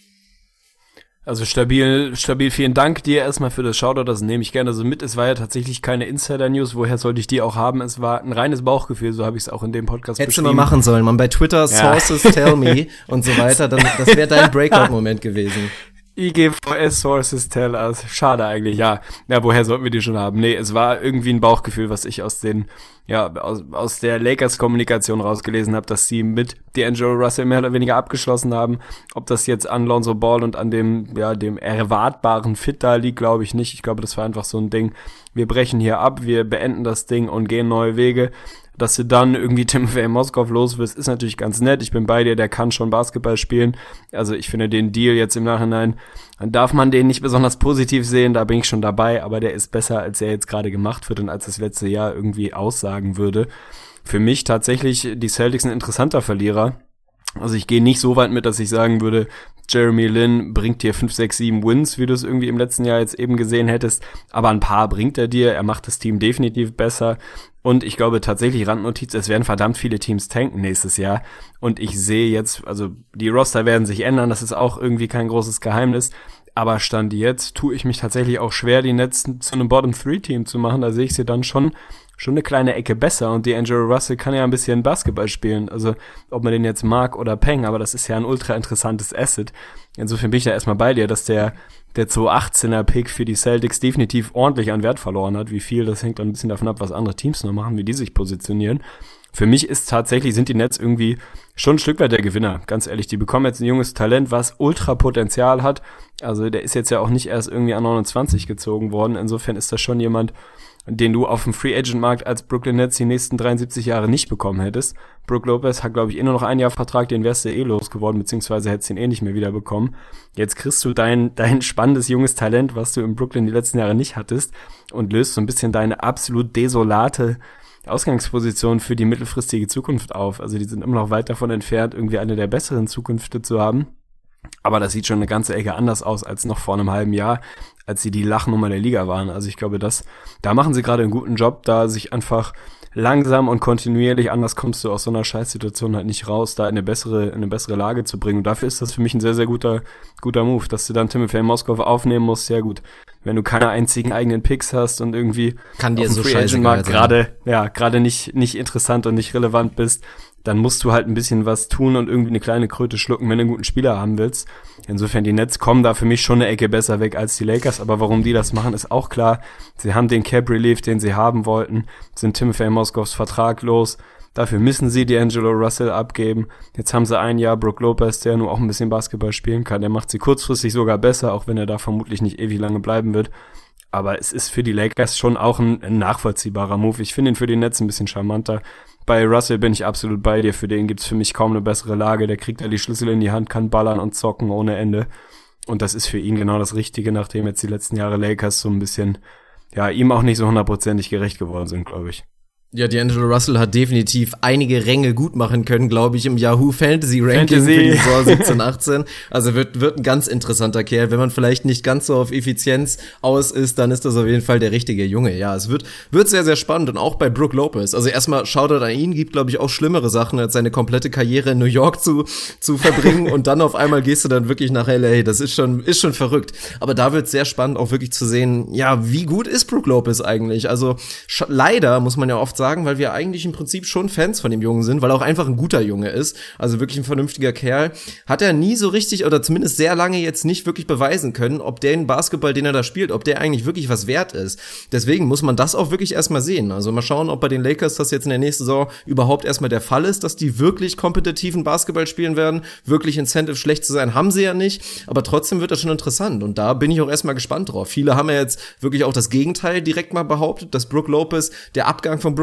Also stabil, stabil, vielen Dank dir erstmal für das Shoutout, das nehme ich gerne so mit. Es war ja tatsächlich keine Insider-News, woher sollte ich die auch haben? Es war ein reines Bauchgefühl, so habe ich es auch in dem Podcast Hättest beschrieben. du mal machen sollen, man bei Twitter, Sources ja. Tell me und so weiter, dann, das wäre dein Breakout-Moment gewesen. I G V S Sources Tell us. Schade eigentlich, ja. Ja, woher sollten wir die schon haben? Nee, es war irgendwie ein Bauchgefühl, was ich aus den, ja, aus, aus der Lakers-Kommunikation rausgelesen habe, dass sie mit D'Angelo Russell mehr oder weniger abgeschlossen haben. Ob das jetzt an Lonzo Ball und an dem, ja, dem erwartbaren Fit da liegt, glaube ich nicht. Ich glaube, das war einfach so ein Ding. Wir brechen hier ab, wir beenden das Ding und gehen neue Wege. Dass du dann irgendwie Timofey Moskow los wirst, ist natürlich ganz nett. Ich bin bei dir, der kann schon Basketball spielen. Also ich finde den Deal jetzt im Nachhinein, dann darf man den nicht besonders positiv sehen, da bin ich schon dabei, aber der ist besser, als er jetzt gerade gemacht wird und als das letzte Jahr irgendwie aussagen würde. Für mich tatsächlich die Celtics ein interessanter Verlierer. Also ich gehe nicht so weit mit, dass ich sagen würde, Jeremy Lin bringt dir fünf, sechs, sieben Wins, wie du es irgendwie im letzten Jahr jetzt eben gesehen hättest, aber ein paar bringt er dir, er macht das Team definitiv besser und ich glaube tatsächlich, Randnotiz, es werden verdammt viele Teams tanken nächstes Jahr und ich sehe jetzt, also die Roster werden sich ändern, das ist auch irgendwie kein großes Geheimnis, aber Stand jetzt tue ich mich tatsächlich auch schwer, die Nets zu einem Bottom-three-Team zu machen, da sehe ich sie dann schon schon eine kleine Ecke besser und D'Angelo Russell kann ja ein bisschen Basketball spielen, also ob man den jetzt mag oder Peng, aber das ist ja ein ultra interessantes Asset. Insofern bin ich da erstmal bei dir, dass der der zwanzig achtzehner Pick für die Celtics definitiv ordentlich an Wert verloren hat. Wie viel, das hängt dann ein bisschen davon ab, was andere Teams noch machen, wie die sich positionieren. Für mich ist tatsächlich, sind die Nets irgendwie schon ein Stück weit der Gewinner, ganz ehrlich. Die bekommen jetzt ein junges Talent, was ultra Potenzial hat. Also der ist jetzt ja auch nicht erst irgendwie an neunundzwanzig gezogen worden. Insofern ist das schon jemand, den du auf dem Free-Agent-Markt als Brooklyn Nets die nächsten dreiundsiebzig Jahre nicht bekommen hättest. Brook Lopez hat, glaube ich, eh nur noch ein Jahr Vertrag, den wärst du eh losgeworden, beziehungsweise hättest ihn eh nicht mehr wieder bekommen. Jetzt kriegst du dein dein spannendes junges Talent, was du in Brooklyn die letzten Jahre nicht hattest, und löst so ein bisschen deine absolut desolate Ausgangsposition für die mittelfristige Zukunft auf. Also die sind immer noch weit davon entfernt, irgendwie eine der besseren Zukünfte zu haben. Aber das sieht schon eine ganze Ecke anders aus als noch vor einem halben Jahr, als sie die Lachnummer der Liga waren. Also ich glaube, das, da machen sie gerade einen guten Job, da sich einfach langsam und kontinuierlich, anders kommst du aus so einer Scheißsituation halt nicht raus, da in eine bessere, in eine bessere Lage zu bringen. Und dafür ist das für mich ein sehr, sehr guter, guter Move, dass du dann Timofey Moskow aufnehmen musst. Sehr gut. Wenn du keine einzigen eigenen Picks hast und irgendwie kann dir auf dem so Free Agent Markt gerade, ja, gerade nicht, nicht interessant und nicht relevant bist, dann musst du halt ein bisschen was tun und irgendwie eine kleine Kröte schlucken, wenn du einen guten Spieler haben willst. Insofern, die Nets kommen da für mich schon eine Ecke besser weg als die Lakers, aber warum die das machen, ist auch klar. Sie haben den Cap Relief, den sie haben wollten, sind Timofey Moskows Vertrag los. Dafür müssen sie D'Angelo Russell abgeben. Jetzt haben sie ein Jahr Brook Lopez, der nur auch ein bisschen Basketball spielen kann. Der macht sie kurzfristig sogar besser, auch wenn er da vermutlich nicht ewig lange bleiben wird. Aber es ist für die Lakers schon auch ein, ein nachvollziehbarer Move. Ich finde ihn für die Nets ein bisschen charmanter. Bei Russell bin ich absolut bei dir. Für den gibt's für mich kaum eine bessere Lage. Der kriegt da die Schlüssel in die Hand, kann ballern und zocken ohne Ende. Und das ist für ihn genau das Richtige, nachdem jetzt die letzten Jahre Lakers so ein bisschen, ja, ihm auch nicht so hundertprozentig gerecht geworden sind, glaube ich. Ja, D'Angelo Russell hat definitiv einige Ränge gut machen können, glaube ich, im Yahoo Fantasy Ranking Fantasy. für die Saison siebzehn achtzehn. Also wird wird ein ganz interessanter Kerl. Wenn man vielleicht nicht ganz so auf Effizienz aus ist, dann ist das auf jeden Fall der richtige Junge. Ja, es wird wird sehr, sehr spannend und auch bei Brook Lopez. Also erstmal Shoutout an ihn, gibt, glaube ich, auch schlimmere Sachen, als seine komplette Karriere in New York zu zu verbringen und dann auf einmal gehst du dann wirklich nach L A. Das ist schon ist schon verrückt. Aber da wird sehr spannend auch wirklich zu sehen, ja, wie gut ist Brook Lopez eigentlich? Also leider muss man ja oft sagen, weil wir eigentlich im Prinzip schon Fans von dem Jungen sind, weil er auch einfach ein guter Junge ist, also wirklich ein vernünftiger Kerl, hat er nie so richtig oder zumindest sehr lange jetzt nicht wirklich beweisen können, ob der Basketball, den er da spielt, ob der eigentlich wirklich was wert ist. Deswegen muss man das auch wirklich erstmal sehen. Also mal schauen, ob bei den Lakers das jetzt in der nächsten Saison überhaupt erstmal der Fall ist, dass die wirklich kompetitiven Basketball spielen werden. Wirklich Incentive schlecht zu sein, haben sie ja nicht, aber trotzdem wird das schon interessant und da bin ich auch erstmal gespannt drauf. Viele haben ja jetzt wirklich auch das Gegenteil direkt mal behauptet, dass Brook Lopez, der Abgang von Brook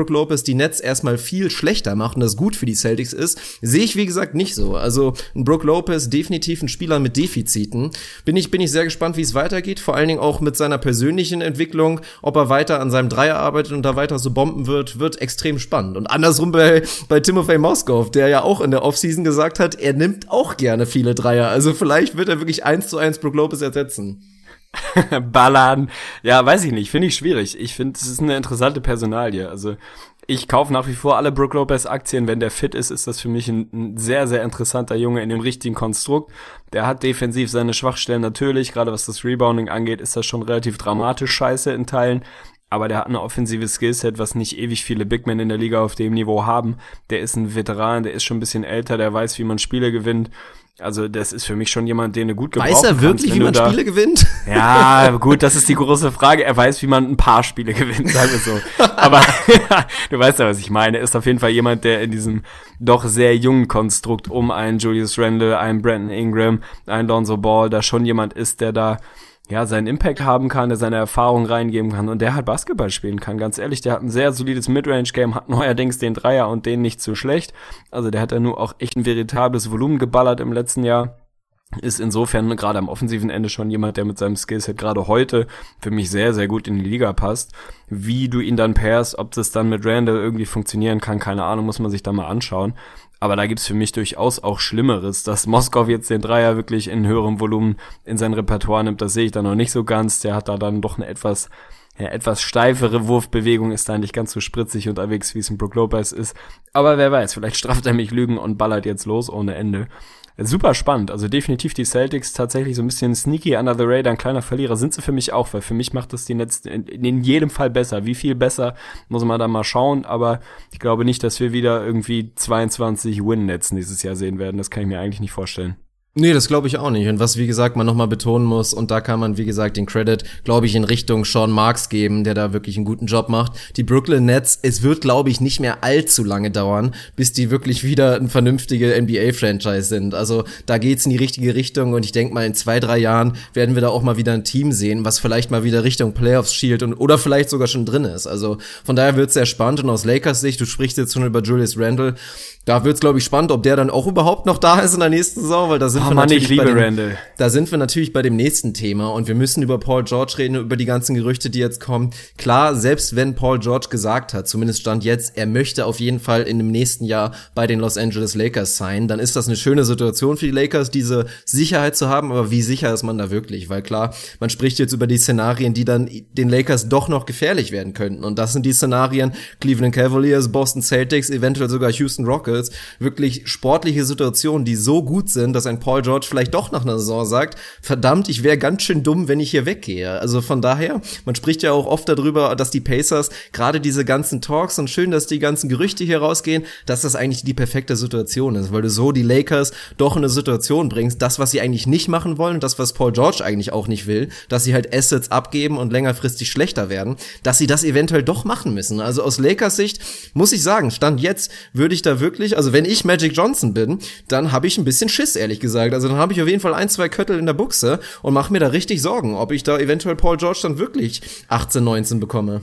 Brook Lopez die Nets erstmal viel schlechter macht und das gut für die Celtics ist, sehe ich, wie gesagt, nicht so. Also ein Brook Lopez definitiv ein Spieler mit Defiziten. Bin ich, bin ich sehr gespannt, wie es weitergeht, vor allen Dingen auch mit seiner persönlichen Entwicklung, ob er weiter an seinem Dreier arbeitet und da weiter so bomben wird, wird extrem spannend. Und andersrum bei, bei Timofey Moskow, der ja auch in der Offseason gesagt hat, er nimmt auch gerne viele Dreier. Also vielleicht wird er wirklich eins zu eins Brook Lopez ersetzen. Ballern. Ja, weiß ich nicht. Finde ich schwierig. Ich finde, es ist eine interessante Personalie. Also ich kaufe nach wie vor alle Brook Lopez Aktien. Wenn der fit ist, ist das für mich ein, ein sehr, sehr interessanter Junge in dem richtigen Konstrukt. Der hat defensiv seine Schwachstellen natürlich. Gerade was das Rebounding angeht, ist das schon relativ dramatisch scheiße in Teilen. Aber der hat eine offensive Skillset, was nicht ewig viele Big Men in der Liga auf dem Niveau haben. Der ist ein Veteran, der ist schon ein bisschen älter, der weiß, wie man Spiele gewinnt. Also das ist für mich schon jemand, den du gut gebrauchen kannst. Weiß er wirklich, wie man da Spiele gewinnt? Ja, gut, das ist die große Frage. Er weiß, wie man ein paar Spiele gewinnt, sagen wir so. Aber du weißt ja, was ich meine. Er ist auf jeden Fall jemand, der in diesem doch sehr jungen Konstrukt um einen Julius Randle, einen Brandon Ingram, einen Lonzo Ball, da schon jemand ist, der da ja seinen Impact haben kann, der seine Erfahrung reingeben kann und der halt Basketball spielen kann. Ganz ehrlich, der hat ein sehr solides Midrange-Game, hat neuerdings den Dreier und den nicht so schlecht. Also der hat ja nur auch echt ein veritables Volumen geballert im letzten Jahr. Ist insofern gerade am offensiven Ende schon jemand, der mit seinem Skillset gerade heute für mich sehr, sehr gut in die Liga passt. Wie du ihn dann pairst, ob das dann mit Randall irgendwie funktionieren kann, keine Ahnung, muss man sich da mal anschauen. Aber da gibt's für mich durchaus auch Schlimmeres. Dass Moskow jetzt den Dreier wirklich in höherem Volumen in sein Repertoire nimmt, das sehe ich da noch nicht so ganz. Der hat da dann doch eine etwas ja, etwas steifere Wurfbewegung, ist da nicht ganz so spritzig unterwegs, wie es ein Brook Lopez ist. Aber wer weiß, vielleicht strafft er mich Lügen und ballert jetzt los ohne Ende. Super spannend, also definitiv die Celtics tatsächlich so ein bisschen sneaky under the radar, ein kleiner Verlierer sind sie für mich auch, weil für mich macht das die Nets in, in jedem Fall besser. Wie viel besser, muss man da mal schauen, aber ich glaube nicht, dass wir wieder irgendwie zweiundzwanzig Win-Nets nächstes Jahr sehen werden, das kann ich mir eigentlich nicht vorstellen. Nee, das glaube ich auch nicht. Und was, wie gesagt, man nochmal betonen muss, und da kann man, wie gesagt, den Credit, glaube ich, in Richtung Sean Marks geben, der da wirklich einen guten Job macht. Die Brooklyn Nets, es wird, glaube ich, nicht mehr allzu lange dauern, bis die wirklich wieder ein vernünftige N B A-Franchise sind. Also da geht's in die richtige Richtung und ich denke mal, in zwei, drei Jahren werden wir da auch mal wieder ein Team sehen, was vielleicht mal wieder Richtung Playoffs schielt und oder vielleicht sogar schon drin ist. Also von daher wird's sehr spannend und aus Lakers Sicht, du sprichst jetzt schon über Julius Randle, da wird's, glaube ich, spannend, ob der dann auch überhaupt noch da ist in der nächsten Saison, weil da sind oh, wir Mann, natürlich ich liebe bei dem, Randle. Da sind wir natürlich bei dem nächsten Thema und wir müssen über Paul George reden, über die ganzen Gerüchte, die jetzt kommen. Klar, selbst wenn Paul George gesagt hat, zumindest stand jetzt, er möchte auf jeden Fall in dem nächsten Jahr bei den Los Angeles Lakers sein, dann ist das eine schöne Situation für die Lakers, diese Sicherheit zu haben, aber wie sicher ist man da wirklich? Weil klar, man spricht jetzt über die Szenarien, die dann den Lakers doch noch gefährlich werden könnten und das sind die Szenarien Cleveland Cavaliers, Boston Celtics, eventuell sogar Houston Rockets, wirklich sportliche Situationen, die so gut sind, dass ein Paul George vielleicht doch nach einer Saison sagt, verdammt, ich wäre ganz schön dumm, wenn ich hier weggehe. Also von daher, man spricht ja auch oft darüber, dass die Pacers gerade diese ganzen Talks und schön, dass die ganzen Gerüchte hier rausgehen, dass das eigentlich die perfekte Situation ist, weil du so die Lakers doch in eine Situation bringst, das, was sie eigentlich nicht machen wollen und das, was Paul George eigentlich auch nicht will, dass sie halt Assets abgeben und längerfristig schlechter werden, dass sie das eventuell doch machen müssen. Also aus Lakers Sicht muss ich sagen, Stand jetzt würde ich da wirklich, also wenn ich Magic Johnson bin, dann habe ich ein bisschen Schiss, ehrlich gesagt. Also dann habe ich auf jeden Fall ein, zwei Köttel in der Buchse und mache mir da richtig Sorgen, ob ich da eventuell Paul George dann wirklich achtzehn, neunzehn bekomme.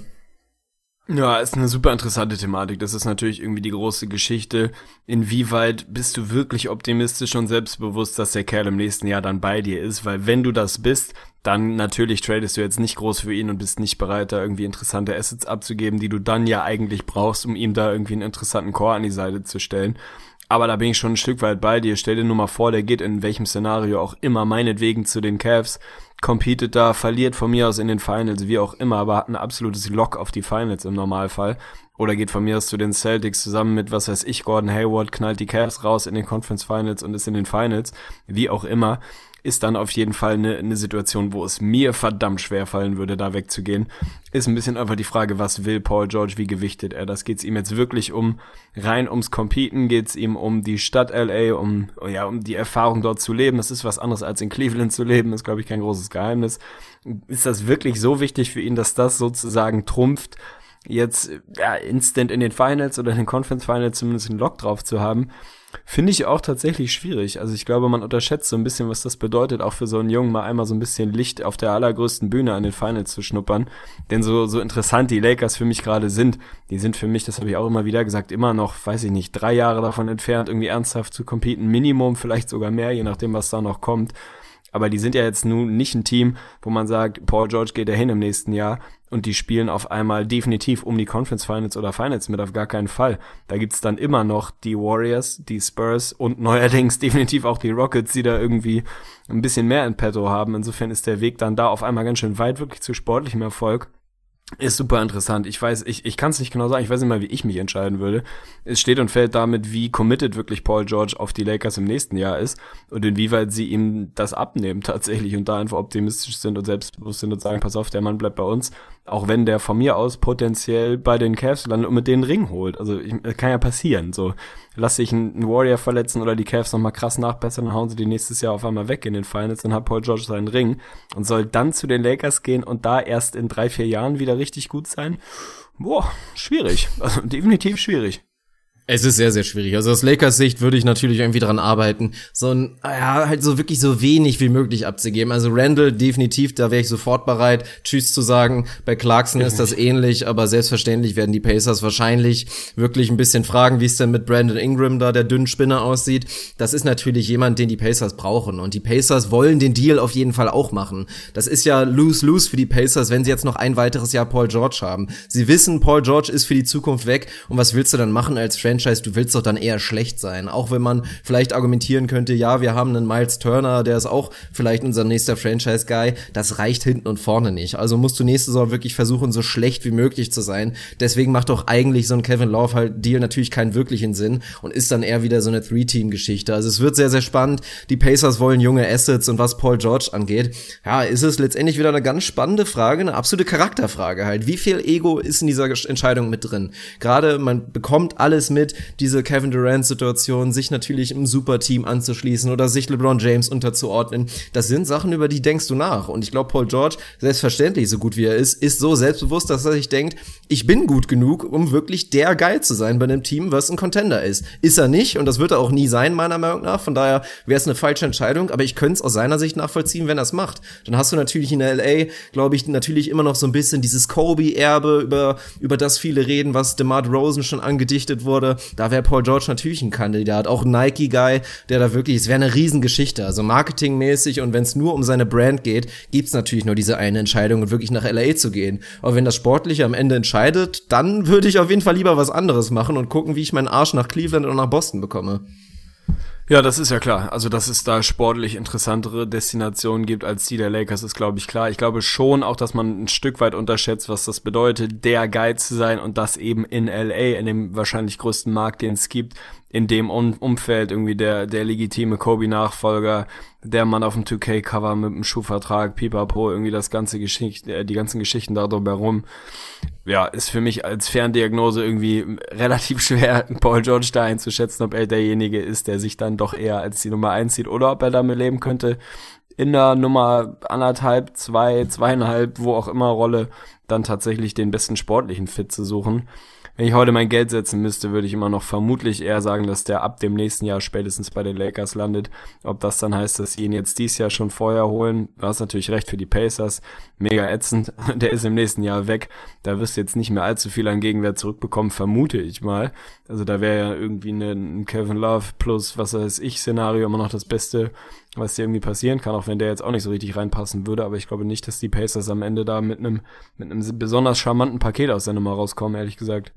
Ja, ist eine super interessante Thematik. Das ist natürlich irgendwie die große Geschichte. Inwieweit bist du wirklich optimistisch und selbstbewusst, dass der Kerl im nächsten Jahr dann bei dir ist? Weil wenn du das bist, dann natürlich tradest du jetzt nicht groß für ihn und bist nicht bereit, da irgendwie interessante Assets abzugeben, die du dann ja eigentlich brauchst, um ihm da irgendwie einen interessanten Core an die Seite zu stellen. Aber da bin ich schon ein Stück weit bei dir. Stell dir nur mal vor, der geht in welchem Szenario auch immer, meinetwegen zu den Cavs, competet da, verliert von mir aus in den Finals, wie auch immer, aber hat ein absolutes Lock auf die Finals im Normalfall. Oder geht von mir aus zu den Celtics zusammen mit, was weiß ich, Gordon Hayward, knallt die Cavs raus in den Conference Finals und ist in den Finals, wie auch immer. Ist dann auf jeden Fall eine, eine Situation, wo es mir verdammt schwer fallen würde, da wegzugehen. Ist ein bisschen einfach die Frage, was will Paul George, wie gewichtet er das? Geht's ihm jetzt wirklich um, rein ums Competen? Geht's ihm um die Stadt L A, um, ja, um die Erfahrung dort zu leben? Das ist was anderes als in Cleveland zu leben, ist, glaube ich, kein großes Geheimnis. Ist das wirklich so wichtig für ihn, dass das sozusagen trumpft, jetzt, ja, instant in den Finals oder in den Conference Finals zumindest einen Lock drauf zu haben? Finde ich auch tatsächlich schwierig. Also ich glaube, man unterschätzt so ein bisschen, was das bedeutet, auch für so einen Jungen mal einmal so ein bisschen Licht auf der allergrößten Bühne an den Finals zu schnuppern. Denn so so interessant die Lakers für mich gerade sind, die sind für mich, das habe ich auch immer wieder gesagt, immer noch, weiß ich nicht, drei Jahre davon entfernt, irgendwie ernsthaft zu competen. Minimum, vielleicht sogar mehr, je nachdem, was da noch kommt. Aber die sind ja jetzt nun nicht ein Team, wo man sagt, Paul George geht dahin im nächsten Jahr und die spielen auf einmal definitiv um die Conference Finals oder Finals mit, auf gar keinen Fall. Da gibt's dann immer noch die Warriors, die Spurs und neuerdings definitiv auch die Rockets, die da irgendwie ein bisschen mehr in petto haben. Insofern ist der Weg dann da auf einmal ganz schön weit, wirklich zu sportlichem Erfolg. Ist super interessant. Ich weiß, ich, ich kann es nicht genau sagen. Ich weiß nicht mal, wie ich mich entscheiden würde. Es steht und fällt damit, wie committed wirklich Paul George auf die Lakers im nächsten Jahr ist und inwieweit sie ihm das abnehmen tatsächlich und da einfach optimistisch sind und selbstbewusst sind und sagen, pass auf, der Mann bleibt bei uns. Auch wenn der von mir aus potenziell bei den Cavs landet und mit denen Ring holt. Also ich, das kann ja passieren. So, lass sich ein, ein Warrior verletzen oder die Cavs nochmal krass nachbessern, dann hauen sie die nächstes Jahr auf einmal weg in den Finals, dann hat Paul George seinen Ring und soll dann zu den Lakers gehen und da erst in drei, vier Jahren wieder richtig gut sein. Boah, schwierig. Also definitiv schwierig. Es ist sehr, sehr schwierig. Also aus Lakers Sicht würde ich natürlich irgendwie dran arbeiten, so ein, ja, halt so wirklich so wenig wie möglich abzugeben. Also Randall definitiv, da wäre ich sofort bereit, Tschüss zu sagen. Bei Clarkson ist das ähnlich, aber selbstverständlich werden die Pacers wahrscheinlich wirklich ein bisschen fragen, wie es denn mit Brandon Ingram da, der dünnen Spinner, aussieht. Das ist natürlich jemand, den die Pacers brauchen. Und die Pacers wollen den Deal auf jeden Fall auch machen. Das ist ja lose-lose für die Pacers, wenn sie jetzt noch ein weiteres Jahr Paul George haben. Sie wissen, Paul George ist für die Zukunft weg. Und was willst du dann machen als Franchise? Du willst doch dann eher schlecht sein. Auch wenn man vielleicht argumentieren könnte, ja, wir haben einen Miles Turner, der ist auch vielleicht unser nächster Franchise-Guy. Das reicht hinten und vorne nicht. Also musst du nächste Saison wirklich versuchen, so schlecht wie möglich zu sein. Deswegen macht doch eigentlich so ein Kevin Love halt Deal natürlich keinen wirklichen Sinn und ist dann eher wieder so eine Three-Team-Geschichte. Also es wird sehr, sehr spannend. Die Pacers wollen junge Assets und was Paul George angeht, ja, ist es letztendlich wieder eine ganz spannende Frage, eine absolute Charakterfrage halt. Wie viel Ego ist in dieser Entscheidung mit drin? Gerade man bekommt alles mit, diese Kevin Durant-Situation, sich natürlich im Superteam anzuschließen oder sich LeBron James unterzuordnen, das sind Sachen, über die denkst du nach. Und ich glaube, Paul George, selbstverständlich, so gut wie er ist, ist so selbstbewusst, dass er sich denkt, ich bin gut genug, um wirklich der Guy zu sein bei einem Team, was ein Contender ist. Ist er nicht, und das wird er auch nie sein, meiner Meinung nach. Von daher wäre es eine falsche Entscheidung, aber ich könnte es aus seiner Sicht nachvollziehen, wenn er es macht. Dann hast du natürlich in L A, glaube ich, natürlich immer noch so ein bisschen dieses Kobe-Erbe, über, über das viele reden, was DeMar DeRozan schon angedichtet wurde. Da wäre Paul George natürlich ein Kandidat, auch ein Nike-Guy, der da wirklich, es wäre eine Riesengeschichte, also marketingmäßig, und wenn es nur um seine Brand geht, gibt's natürlich nur diese eine Entscheidung, wirklich nach L A zu gehen. Aber wenn das Sportliche am Ende entscheidet, dann würde ich auf jeden Fall lieber was anderes machen und gucken, wie ich meinen Arsch nach Cleveland oder nach Boston bekomme. Ja, das ist ja klar. Also, dass es da sportlich interessantere Destinationen gibt als die der Lakers, ist, glaube ich, klar. Ich glaube schon auch, dass man ein Stück weit unterschätzt, was das bedeutet, der Guy zu sein und das eben in L A, in dem wahrscheinlich größten Markt, den es gibt, in dem um- Umfeld irgendwie der der legitime Kobe-Nachfolger, der Mann auf dem zwei K-Cover mit dem Schuhvertrag, Pipapo, irgendwie das ganze Geschichte, äh, die ganzen Geschichten da drumherum. Ja, ist für mich als Ferndiagnose irgendwie relativ schwer, Paul George da einzuschätzen, ob er derjenige ist, der sich dann doch eher als die Nummer eins sieht oder ob er damit leben könnte, in der Nummer anderthalb, zwei, zweieinhalb, wo auch immer Rolle, dann tatsächlich den besten sportlichen Fit zu suchen. Wenn ich heute mein Geld setzen müsste, würde ich immer noch vermutlich eher sagen, dass der ab dem nächsten Jahr spätestens bei den Lakers landet. Ob das dann heißt, dass sie ihn jetzt dieses Jahr schon vorher holen, du hast natürlich recht, für die Pacers, mega ätzend, der ist im nächsten Jahr weg, da wirst du jetzt nicht mehr allzu viel an Gegenwert zurückbekommen, vermute ich mal. Also da wäre ja irgendwie ein Kevin Love plus was weiß ich Szenario immer noch das Beste, was dir irgendwie passieren kann, auch wenn der jetzt auch nicht so richtig reinpassen würde, aber ich glaube nicht, dass die Pacers am Ende da mit einem mit einem besonders charmanten Paket aus der Nummer rauskommen, ehrlich gesagt.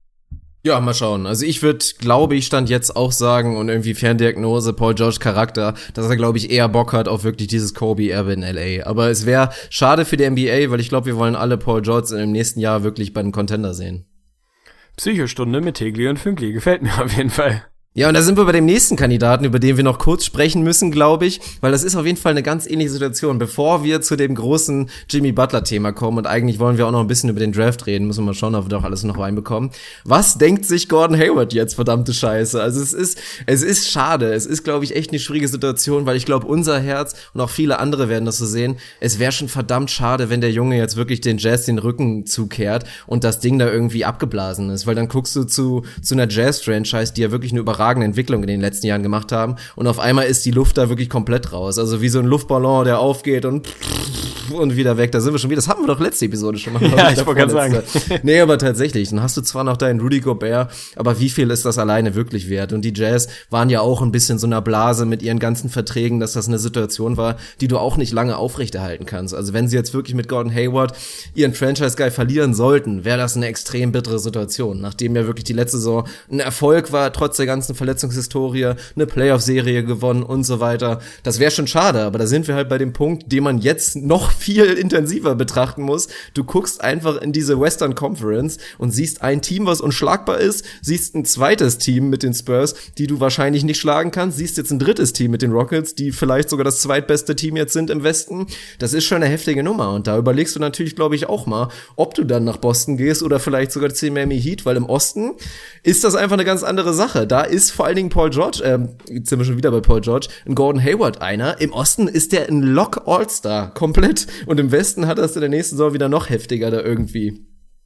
Ja, mal schauen. Also ich würde, glaube ich, Stand jetzt auch sagen, und irgendwie Ferndiagnose, Paul George Charakter, dass er, glaube ich, eher Bock hat auf wirklich dieses Kobe-Erbe in L A. Aber es wäre schade für die N B A, weil ich glaube, wir wollen alle Paul George im nächsten Jahr wirklich bei einem Contender sehen. Psychostunde mit Tegli und Fünkli, gefällt mir auf jeden Fall. Ja, und da sind wir bei dem nächsten Kandidaten, über den wir noch kurz sprechen müssen, glaube ich, weil das ist auf jeden Fall eine ganz ähnliche Situation. Bevor wir zu dem großen Jimmy Butler-Thema kommen, und eigentlich wollen wir auch noch ein bisschen über den Draft reden, müssen wir mal schauen, ob wir doch alles noch reinbekommen. Was denkt sich Gordon Hayward jetzt, verdammte Scheiße? Also es ist, es ist schade. Es ist, glaube ich, echt eine schwierige Situation, weil ich glaube, unser Herz und auch viele andere werden das so sehen. Es wäre schon verdammt schade, wenn der Junge jetzt wirklich den Jazz den Rücken zukehrt und das Ding da irgendwie abgeblasen ist, weil dann guckst du zu, zu einer Jazz-Franchise, die ja wirklich eine Überraschung überragende Entwicklung in den letzten Jahren gemacht haben und auf einmal ist die Luft da wirklich komplett raus. Also wie so ein Luftballon, der aufgeht und und wieder weg. Da sind wir schon wieder. Das hatten wir doch letzte Episode schon mal. Ja, ich wollte gerade sagen. Nee, aber tatsächlich. Dann hast du zwar noch deinen Rudy Gobert, aber wie viel ist das alleine wirklich wert? Und die Jazz waren ja auch ein bisschen so einer Blase mit ihren ganzen Verträgen, dass das eine Situation war, die du auch nicht lange aufrechterhalten kannst. Also wenn sie jetzt wirklich mit Gordon Hayward ihren Franchise-Guy verlieren sollten, wäre das eine extrem bittere Situation. Nachdem ja wirklich die letzte Saison ein Erfolg war, trotz der ganzen Verletzungshistorie, eine Playoff-Serie gewonnen und so weiter. Das wäre schon schade, aber da sind wir halt bei dem Punkt, den man jetzt noch viel intensiver betrachten muss. Du guckst einfach in diese Western Conference und siehst ein Team, was unschlagbar ist, siehst ein zweites Team mit den Spurs, die du wahrscheinlich nicht schlagen kannst, siehst jetzt ein drittes Team mit den Rockets, die vielleicht sogar das zweitbeste Team jetzt sind im Westen. Das ist schon eine heftige Nummer und da überlegst du natürlich, glaube ich, auch mal, ob du dann nach Boston gehst oder vielleicht sogar zu Miami Heat, weil im Osten ist das einfach eine ganz andere Sache. Da ist vor allen Dingen Paul George, ähm, jetzt sind wir schon wieder bei Paul George, ein Gordon Hayward einer. Im Osten ist der ein Lock All-Star, komplett. Und im Westen hat das in der nächsten Saison wieder noch heftiger da irgendwie.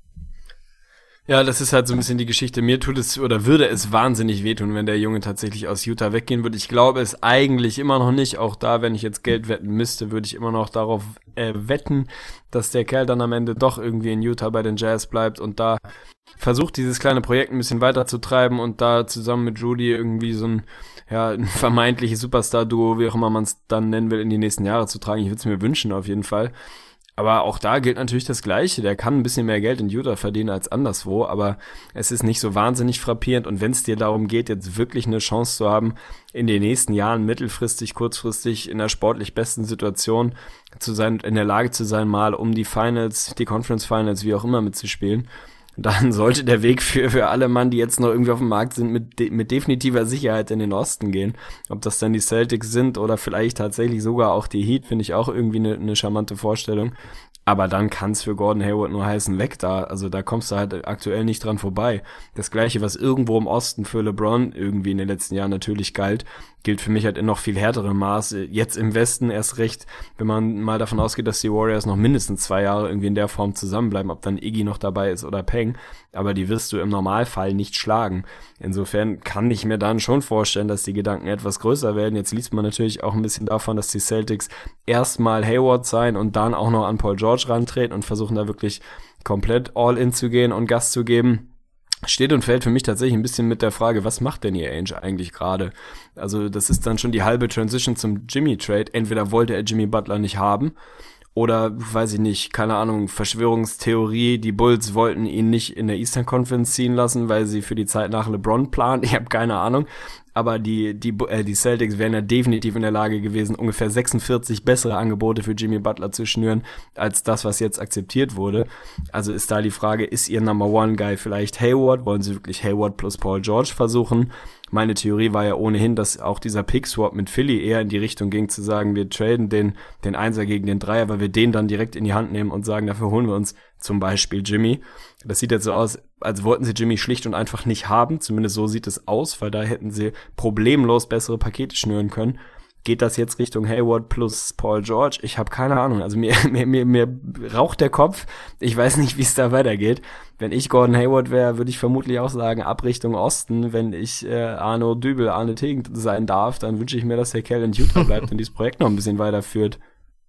Ja, das ist halt so ein bisschen die Geschichte. Mir tut es oder würde es wahnsinnig wehtun, wenn der Junge tatsächlich aus Utah weggehen würde. Ich glaube es eigentlich immer noch nicht. Auch da, wenn ich jetzt Geld wetten müsste, würde ich immer noch darauf äh, wetten, dass der Kerl dann am Ende doch irgendwie in Utah bei den Jazz bleibt und da versucht, dieses kleine Projekt ein bisschen weiterzutreiben und da zusammen mit Rudy irgendwie so ein, ja, ein vermeintliches Superstar-Duo, wie auch immer man es dann nennen will, in die nächsten Jahre zu tragen. Ich würde es mir wünschen, auf jeden Fall. Aber auch da gilt natürlich das Gleiche. Der kann ein bisschen mehr Geld in Utah verdienen als anderswo, aber es ist nicht so wahnsinnig frappierend. Und wenn es dir darum geht, jetzt wirklich eine Chance zu haben, in den nächsten Jahren mittelfristig, kurzfristig in der sportlich besten Situation zu sein, in der Lage zu sein, mal um die Finals, die Conference Finals, wie auch immer mitzuspielen, dann sollte der Weg für für alle Mann, die jetzt noch irgendwie auf dem Markt sind, mit de- mit definitiver Sicherheit in den Osten gehen. Ob das dann die Celtics sind oder vielleicht tatsächlich sogar auch die Heat, finde ich auch irgendwie eine ne charmante Vorstellung. Aber dann kann es für Gordon Hayward nur heißen, weg da. Also da kommst du halt aktuell nicht dran vorbei. Das Gleiche, was irgendwo im Osten für LeBron irgendwie in den letzten Jahren natürlich galt, gilt für mich halt in noch viel härterem Maße. Jetzt im Westen erst recht, wenn man mal davon ausgeht, dass die Warriors noch mindestens zwei Jahre irgendwie in der Form zusammenbleiben, ob dann Iggy noch dabei ist oder Peng. Aber die wirst du im Normalfall nicht schlagen. Insofern kann ich mir dann schon vorstellen, dass die Gedanken etwas größer werden. Jetzt liest man natürlich auch ein bisschen davon, dass die Celtics erstmal Hayward sein und dann auch noch an Paul George rantreten und versuchen da wirklich komplett all in zu gehen und Gas zu geben. Steht und fällt für mich tatsächlich ein bisschen mit der Frage, was macht denn ihr Ainge eigentlich gerade? Also das ist dann schon die halbe Transition zum Jimmy-Trade. Entweder wollte er Jimmy Butler nicht haben oder, weiß ich nicht, keine Ahnung, Verschwörungstheorie, die Bulls wollten ihn nicht in der Eastern Conference ziehen lassen, weil sie für die Zeit nach LeBron planen. Ich habe keine Ahnung. Aber die die äh, die Celtics wären ja definitiv in der Lage gewesen, ungefähr sechsundvierzig bessere Angebote für Jimmy Butler zu schnüren, als das, was jetzt akzeptiert wurde. Also ist da die Frage, ist ihr Number One Guy vielleicht Hayward? Wollen sie wirklich Hayward plus Paul George versuchen? Meine Theorie war ja ohnehin, dass auch dieser Pick-Swap mit Philly eher in die Richtung ging, zu sagen, wir traden den den Einser gegen den Dreier, weil wir den dann direkt in die Hand nehmen und sagen, dafür holen wir uns zum Beispiel Jimmy. Das sieht jetzt so aus, als wollten sie Jimmy schlicht und einfach nicht haben. Zumindest so sieht es aus, weil da hätten sie problemlos bessere Pakete schnüren können. Geht das jetzt Richtung Hayward plus Paul George? Ich habe keine Ahnung. Also mir, mir, mir, mir raucht der Kopf. Ich weiß nicht, wie es da weitergeht. Wenn ich Gordon Hayward wäre, würde ich vermutlich auch sagen, ab Richtung Osten. Wenn ich äh, Arno Dübel, Arne Tegen sein darf, dann wünsche ich mir, dass der Kerl in Utah bleibt und dieses Projekt noch ein bisschen weiterführt.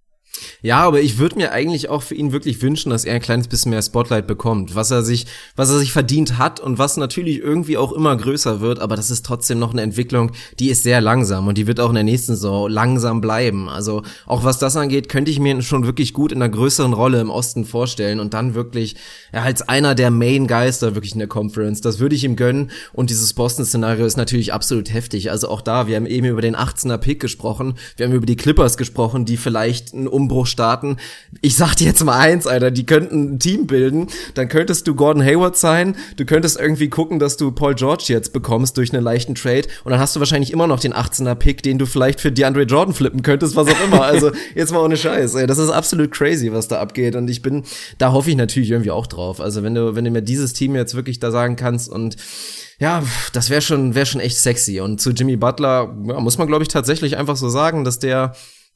Ja, aber ich würde mir eigentlich auch für ihn wirklich wünschen, dass er ein kleines bisschen mehr Spotlight bekommt, was er sich, was er sich verdient hat und was natürlich irgendwie auch immer größer wird, aber das ist trotzdem noch eine Entwicklung, die ist sehr langsam und die wird auch in der nächsten Saison langsam bleiben. Also auch was das angeht, könnte ich mir schon wirklich gut in einer größeren Rolle im Osten vorstellen und dann wirklich ja, als einer der Main Guys da wirklich in der Conference. Das würde ich ihm gönnen und dieses Boston-Szenario ist natürlich absolut heftig. Also auch da, wir haben eben über den achtzehner Pick gesprochen, wir haben über die Clippers gesprochen, die vielleicht einen Umbruch starten. Ich sag dir jetzt mal eins, Alter, die könnten ein Team bilden, dann könntest du Gordon Hayward sein, du könntest irgendwie gucken, dass du Paul George jetzt bekommst durch einen leichten Trade und dann hast du wahrscheinlich immer noch den achtzehner Pick, den du vielleicht für DeAndre Jordan flippen könntest, was auch immer. Also jetzt mal ohne Scheiß, ey, das ist absolut crazy, was da abgeht und ich bin, da hoffe ich natürlich irgendwie auch drauf. Also wenn du, wenn du mir dieses Team jetzt wirklich da sagen kannst und ja, das wäre schon, wäre schon echt sexy und zu Jimmy Butler ja, muss man glaube ich tatsächlich einfach so sagen, dass der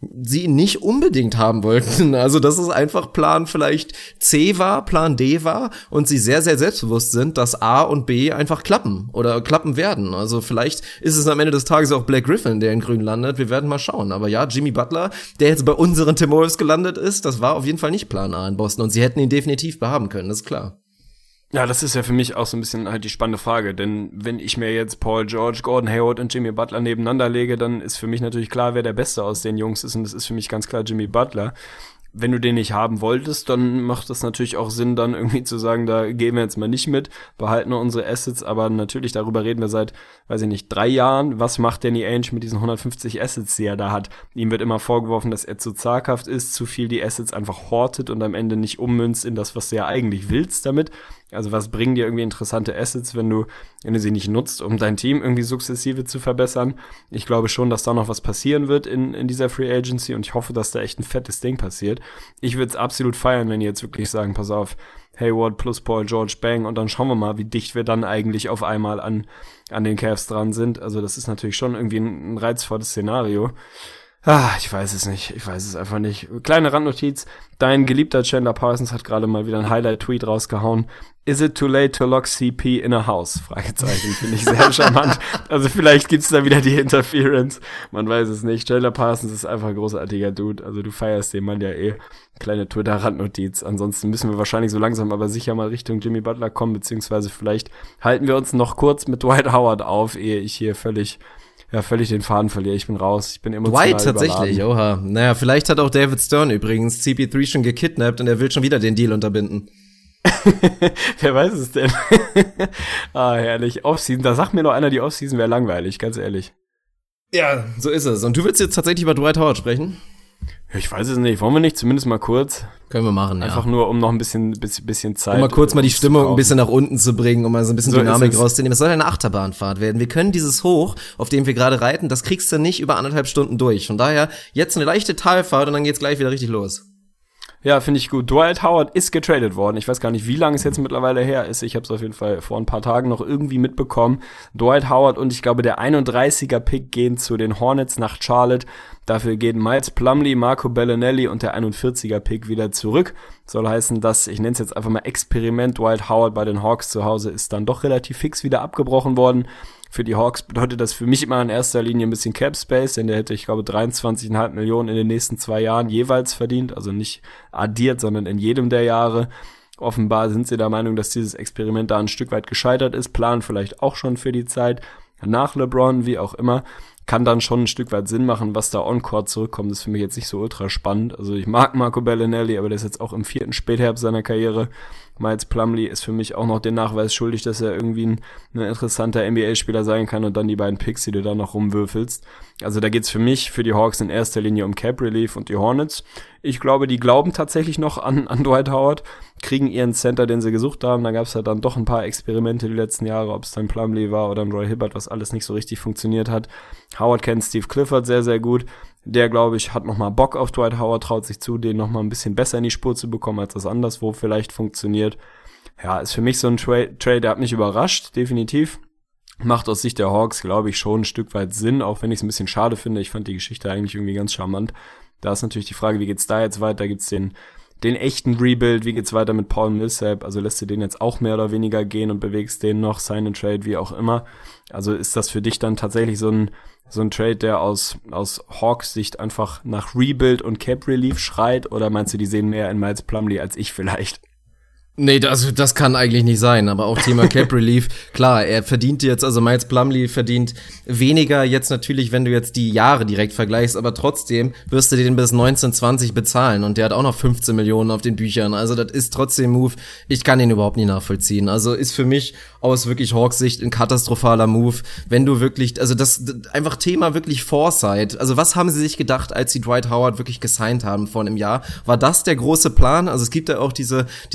sie ihn nicht unbedingt haben wollten. Also, dass es einfach Plan vielleicht C war, Plan D war und sie sehr, sehr selbstbewusst sind, dass A und B einfach klappen oder klappen werden. Also, vielleicht ist es am Ende des Tages auch Blake Griffin, der in Grün landet. Wir werden mal schauen. Aber ja, Jimmy Butler, der jetzt bei unseren Timberwolves gelandet ist, das war auf jeden Fall nicht Plan A in Boston und sie hätten ihn definitiv behaben können, das ist klar. Ja, das ist ja für mich auch so ein bisschen halt die spannende Frage, denn wenn ich mir jetzt Paul George, Gordon Hayward und Jimmy Butler nebeneinander lege, dann ist für mich natürlich klar, wer der Beste aus den Jungs ist und das ist für mich ganz klar Jimmy Butler. Wenn du den nicht haben wolltest, dann macht das natürlich auch Sinn, dann irgendwie zu sagen, da gehen wir jetzt mal nicht mit, behalten nur unsere Assets, aber natürlich, darüber reden wir seit, weiß ich nicht, drei Jahren. Was macht Danny Ainge mit diesen hundertfünfzig Assets, die er da hat? Ihm wird immer vorgeworfen, dass er zu zaghaft ist, zu viel die Assets einfach hortet und am Ende nicht ummünzt in das, was du ja eigentlich willst damit. Also was bringen dir irgendwie interessante Assets, wenn du, wenn du sie nicht nutzt, um dein Team irgendwie sukzessive zu verbessern? Ich glaube schon, dass da noch was passieren wird in, in dieser Free Agency und ich hoffe, dass da echt ein fettes Ding passiert. Ich würde es absolut feiern, wenn die jetzt wirklich sagen, pass auf, Hayward plus Paul George, bang, und dann schauen wir mal, wie dicht wir dann eigentlich auf einmal an, an den Cavs dran sind. Also das ist natürlich schon irgendwie ein, ein reizvolles Szenario. Ah, ich weiß es nicht. Ich weiß es einfach nicht. Kleine Randnotiz. Dein geliebter Chandler Parsons hat gerade mal wieder ein Highlight-Tweet rausgehauen. Is it too late to lock C P in a house? Fragezeichen. Finde ich sehr charmant. Also vielleicht gibt's da wieder die Interference. Man weiß es nicht. Chandler Parsons ist einfach ein großartiger Dude. Also du feierst den Mann ja eh. Kleine Twitter-Randnotiz. Ansonsten müssen wir wahrscheinlich so langsam aber sicher mal Richtung Jimmy Butler kommen, beziehungsweise vielleicht halten wir uns noch kurz mit Dwight Howard auf, ehe ich hier völlig Ja, völlig den Faden verliere. Ich bin raus. Ich bin emotional Dwight tatsächlich, überladen. Oha. Naja, vielleicht hat auch David Stern übrigens C P drei schon gekidnappt und er will schon wieder den Deal unterbinden. Wer weiß es denn? Ah, herrlich. Offseason. Da sagt mir noch einer, die Offseason wäre langweilig, ganz ehrlich. Ja, so ist es. Und du willst jetzt tatsächlich über Dwight Howard sprechen? Ich weiß es nicht. Wollen wir nicht zumindest mal kurz? Können wir machen, ja. Einfach nur, um noch ein bisschen, bisschen, bisschen Zeit. Um mal kurz mal die Stimmung ein bisschen nach unten zu bringen, um mal so ein bisschen so Dynamik rauszunehmen. Es soll eine Achterbahnfahrt werden. Wir können dieses Hoch, auf dem wir gerade reiten, das kriegst du nicht über anderthalb Stunden durch. Von daher jetzt eine leichte Talfahrt und dann geht's gleich wieder richtig los. Ja, finde ich gut. Dwight Howard ist getradet worden. Ich weiß gar nicht, wie lange es jetzt mittlerweile her ist. Ich habe es auf jeden Fall vor ein paar Tagen noch irgendwie mitbekommen. Dwight Howard und ich glaube der einunddreißiger Pick gehen zu den Hornets nach Charlotte. Dafür gehen Miles Plumlee, Marco Bellinelli und der einundvierziger Pick wieder zurück. Soll heißen, dass, ich nenne es jetzt einfach mal Experiment, Dwight Howard bei den Hawks zu Hause ist dann doch relativ fix wieder abgebrochen worden. Für die Hawks bedeutet das für mich immer in erster Linie ein bisschen Cap Space, denn der hätte, ich glaube, dreiundzwanzig Komma fünf Millionen in den nächsten zwei Jahren jeweils verdient, also nicht addiert, sondern in jedem der Jahre. Offenbar sind sie der Meinung, dass dieses Experiment da ein Stück weit gescheitert ist, planen vielleicht auch schon für die Zeit nach LeBron, wie auch immer. Kann dann schon ein Stück weit Sinn machen, was da on-court zurückkommt, ist für mich jetzt nicht so ultra spannend. Also ich mag Marco Bellinelli, aber der ist jetzt auch im vierten Spätherbst seiner Karriere. Miles Plumlee ist für mich auch noch den Nachweis schuldig, dass er irgendwie ein, ein interessanter N B A-Spieler sein kann und dann die beiden Picks, die du da noch rumwürfelst. Also da geht's für mich, für die Hawks in erster Linie um Cap Relief und die Hornets. Ich glaube, die glauben tatsächlich noch an, an Dwight Howard, kriegen ihren Center, den sie gesucht haben. Da gab's ja dann doch ein paar Experimente die letzten Jahre, ob es dann Plumlee war oder ein Roy Hibbert, was alles nicht so richtig funktioniert hat. Howard kennt Steve Clifford sehr, sehr gut. Der, glaube ich, hat nochmal Bock auf Dwight Howard, traut sich zu, den nochmal ein bisschen besser in die Spur zu bekommen, als das anderswo vielleicht funktioniert. Ja, ist für mich so ein Tra- Trade, der hat mich überrascht, definitiv. Macht aus Sicht der Hawks, glaube ich, schon ein Stück weit Sinn, auch wenn ich es ein bisschen schade finde. Ich fand die Geschichte eigentlich irgendwie ganz charmant. Da ist natürlich die Frage, wie geht's da jetzt weiter? Gibt's den den echten Rebuild? Wie geht's weiter mit Paul Millsap? Also lässt du den jetzt auch mehr oder weniger gehen und bewegst den noch, sign and trade, wie auch immer. Also ist das für dich dann tatsächlich so ein so ein Trade, der aus aus Hawks Sicht einfach nach Rebuild und Cap Relief schreit? Oder meinst du, die sehen mehr in Miles Plumlee als ich vielleicht? Nee, das, das kann eigentlich nicht sein, aber auch Thema Cap Relief, klar, er verdient jetzt, also Miles Plumlee verdient weniger jetzt natürlich, wenn du jetzt die Jahre direkt vergleichst, aber trotzdem wirst du den bis neunzehn, zwanzig bezahlen und der hat auch noch fünfzehn Millionen auf den Büchern, also das ist trotzdem Move, ich kann den überhaupt nicht nachvollziehen, also ist für mich aus wirklich Hawks Sicht ein katastrophaler Move, wenn du wirklich, also das, das einfach Thema wirklich Foresight, also was haben sie sich gedacht, als sie Dwight Howard wirklich gesigned haben vor einem Jahr, war das der große Plan? Also es gibt ja auch diese, diese sehr schöne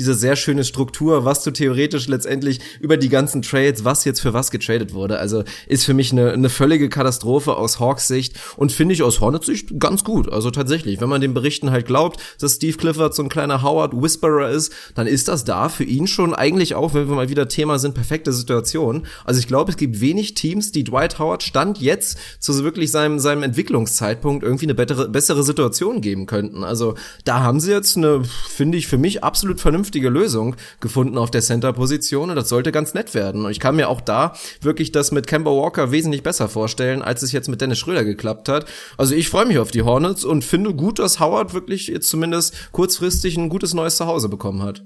schöne Struktur, was du theoretisch letztendlich über die ganzen Trades, was jetzt für was getradet wurde. Also ist für mich eine, eine völlige Katastrophe aus Hawks Sicht und finde ich aus Hornets Sicht ganz gut. Also tatsächlich, wenn man den Berichten halt glaubt, dass Steve Clifford so ein kleiner Howard-Whisperer ist, dann ist das da für ihn schon eigentlich auch, wenn wir mal wieder Thema sind, perfekte Situation. Also ich glaube, es gibt wenig Teams, die Dwight Howard Stand jetzt zu so wirklich seinem, seinem Entwicklungszeitpunkt irgendwie eine bessere, bessere Situation geben könnten. Also da haben sie jetzt eine, finde ich, für mich absolut vernünftige Lösung gefunden auf der Center-Position und das sollte ganz nett werden. Und ich kann mir auch da wirklich das mit Kemba Walker wesentlich besser vorstellen, als es jetzt mit Dennis Schröder geklappt hat. Also ich freue mich auf die Hornets und finde gut, dass Howard wirklich jetzt zumindest kurzfristig ein gutes neues Zuhause bekommen hat.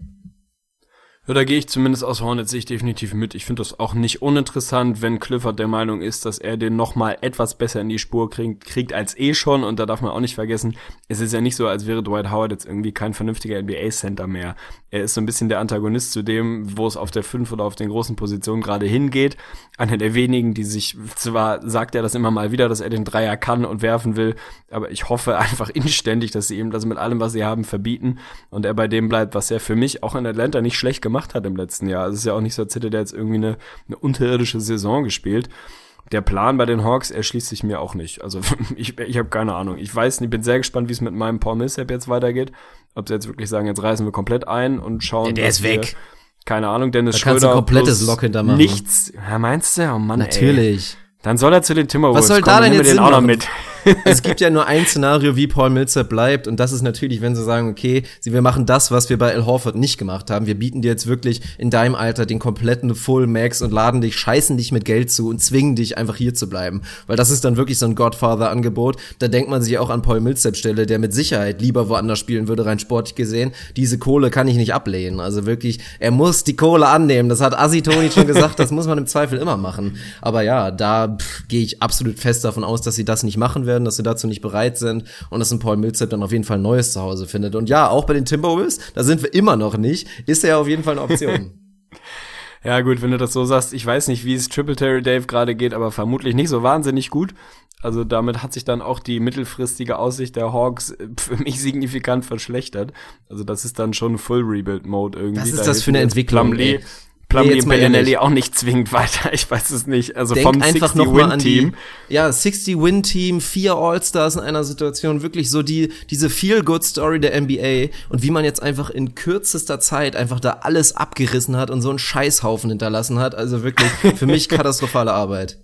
Ja, da gehe ich zumindest aus Hornets Sicht definitiv mit. Ich finde das auch nicht uninteressant, wenn Clifford der Meinung ist, dass er den nochmal etwas besser in die Spur kriegt, kriegt als eh schon. Und da darf man auch nicht vergessen, es ist ja nicht so, als wäre Dwight Howard jetzt irgendwie kein vernünftiger N B A-Center mehr. Er ist so ein bisschen der Antagonist zu dem, wo es auf der fünf oder auf den großen Positionen gerade hingeht. Einer der wenigen, die sich, zwar sagt er das immer mal wieder, dass er den Dreier kann und werfen will, aber ich hoffe einfach inständig, dass sie ihm das mit allem, was sie haben, verbieten und er bei dem bleibt, was er für mich auch in Atlanta nicht schlecht gemacht gemacht hat im letzten Jahr. Es ist ja auch nicht so, als hätte der jetzt irgendwie eine, eine unterirdische Saison gespielt. Der Plan bei den Hawks erschließt sich mir auch nicht. Also ich, ich habe keine Ahnung. Ich weiß nicht, bin sehr gespannt, wie es mit meinem Paul Millsap jetzt weitergeht. Ob sie jetzt wirklich sagen, jetzt reißen wir komplett ein und schauen. Ja, der ist weg. Wir, keine Ahnung, Dennis da Schröder. Kannst du ein komplettes Lock hintermachen. Nichts. Ja, meinst du? Oh Mann, natürlich. Ey. Dann soll er zu den Timberwolves Was soll kommen, da denn jetzt den Sinn auch noch machen? mit. Es gibt ja nur ein Szenario, wie Paul Millsap bleibt und das ist natürlich, wenn sie sagen, okay, wir machen das, was wir bei Al Horford nicht gemacht haben. Wir bieten dir jetzt wirklich in deinem Alter den kompletten Full Max und laden dich, scheißen dich mit Geld zu und zwingen dich einfach hier zu bleiben. Weil das ist dann wirklich so ein Godfather-Angebot. Da denkt man sich auch an Paul Millsap Stelle, der mit Sicherheit lieber woanders spielen würde, rein sportlich gesehen. Diese Kohle kann ich nicht ablehnen. Also wirklich, er muss die Kohle annehmen. Das hat Assi Toni schon gesagt, das muss man im Zweifel immer machen. Aber ja, da gehe ich absolut fest davon aus, dass sie das nicht machen werden, dass sie dazu nicht bereit sind und dass ein Paul Millsap dann auf jeden Fall ein neues Zuhause findet. Und ja, auch bei den Timberwolves, da sind wir immer noch nicht, ist er ja auf jeden Fall eine Option. Ja gut, wenn du das so sagst, ich weiß nicht, wie es Triple Terry Dave gerade geht, aber vermutlich nicht so wahnsinnig gut. Also damit hat sich dann auch die mittelfristige Aussicht der Hawks für mich signifikant verschlechtert. Also das ist dann schon Full Rebuild Mode irgendwie. Was ist da das für eine Entwicklung? Plumlee, Plumlee und Bellinelli auch nicht zwingend weiter, ich weiß es nicht. Also Denk vom einfach noch mal an sixty-Win-Team. Die, ja, sixty-Win-Team, vier All-Stars in einer Situation, wirklich so die diese Feel-Good-Story der N B A und wie man jetzt einfach in kürzester Zeit einfach da alles abgerissen hat und so einen Scheißhaufen hinterlassen hat. Also wirklich für mich katastrophale Arbeit.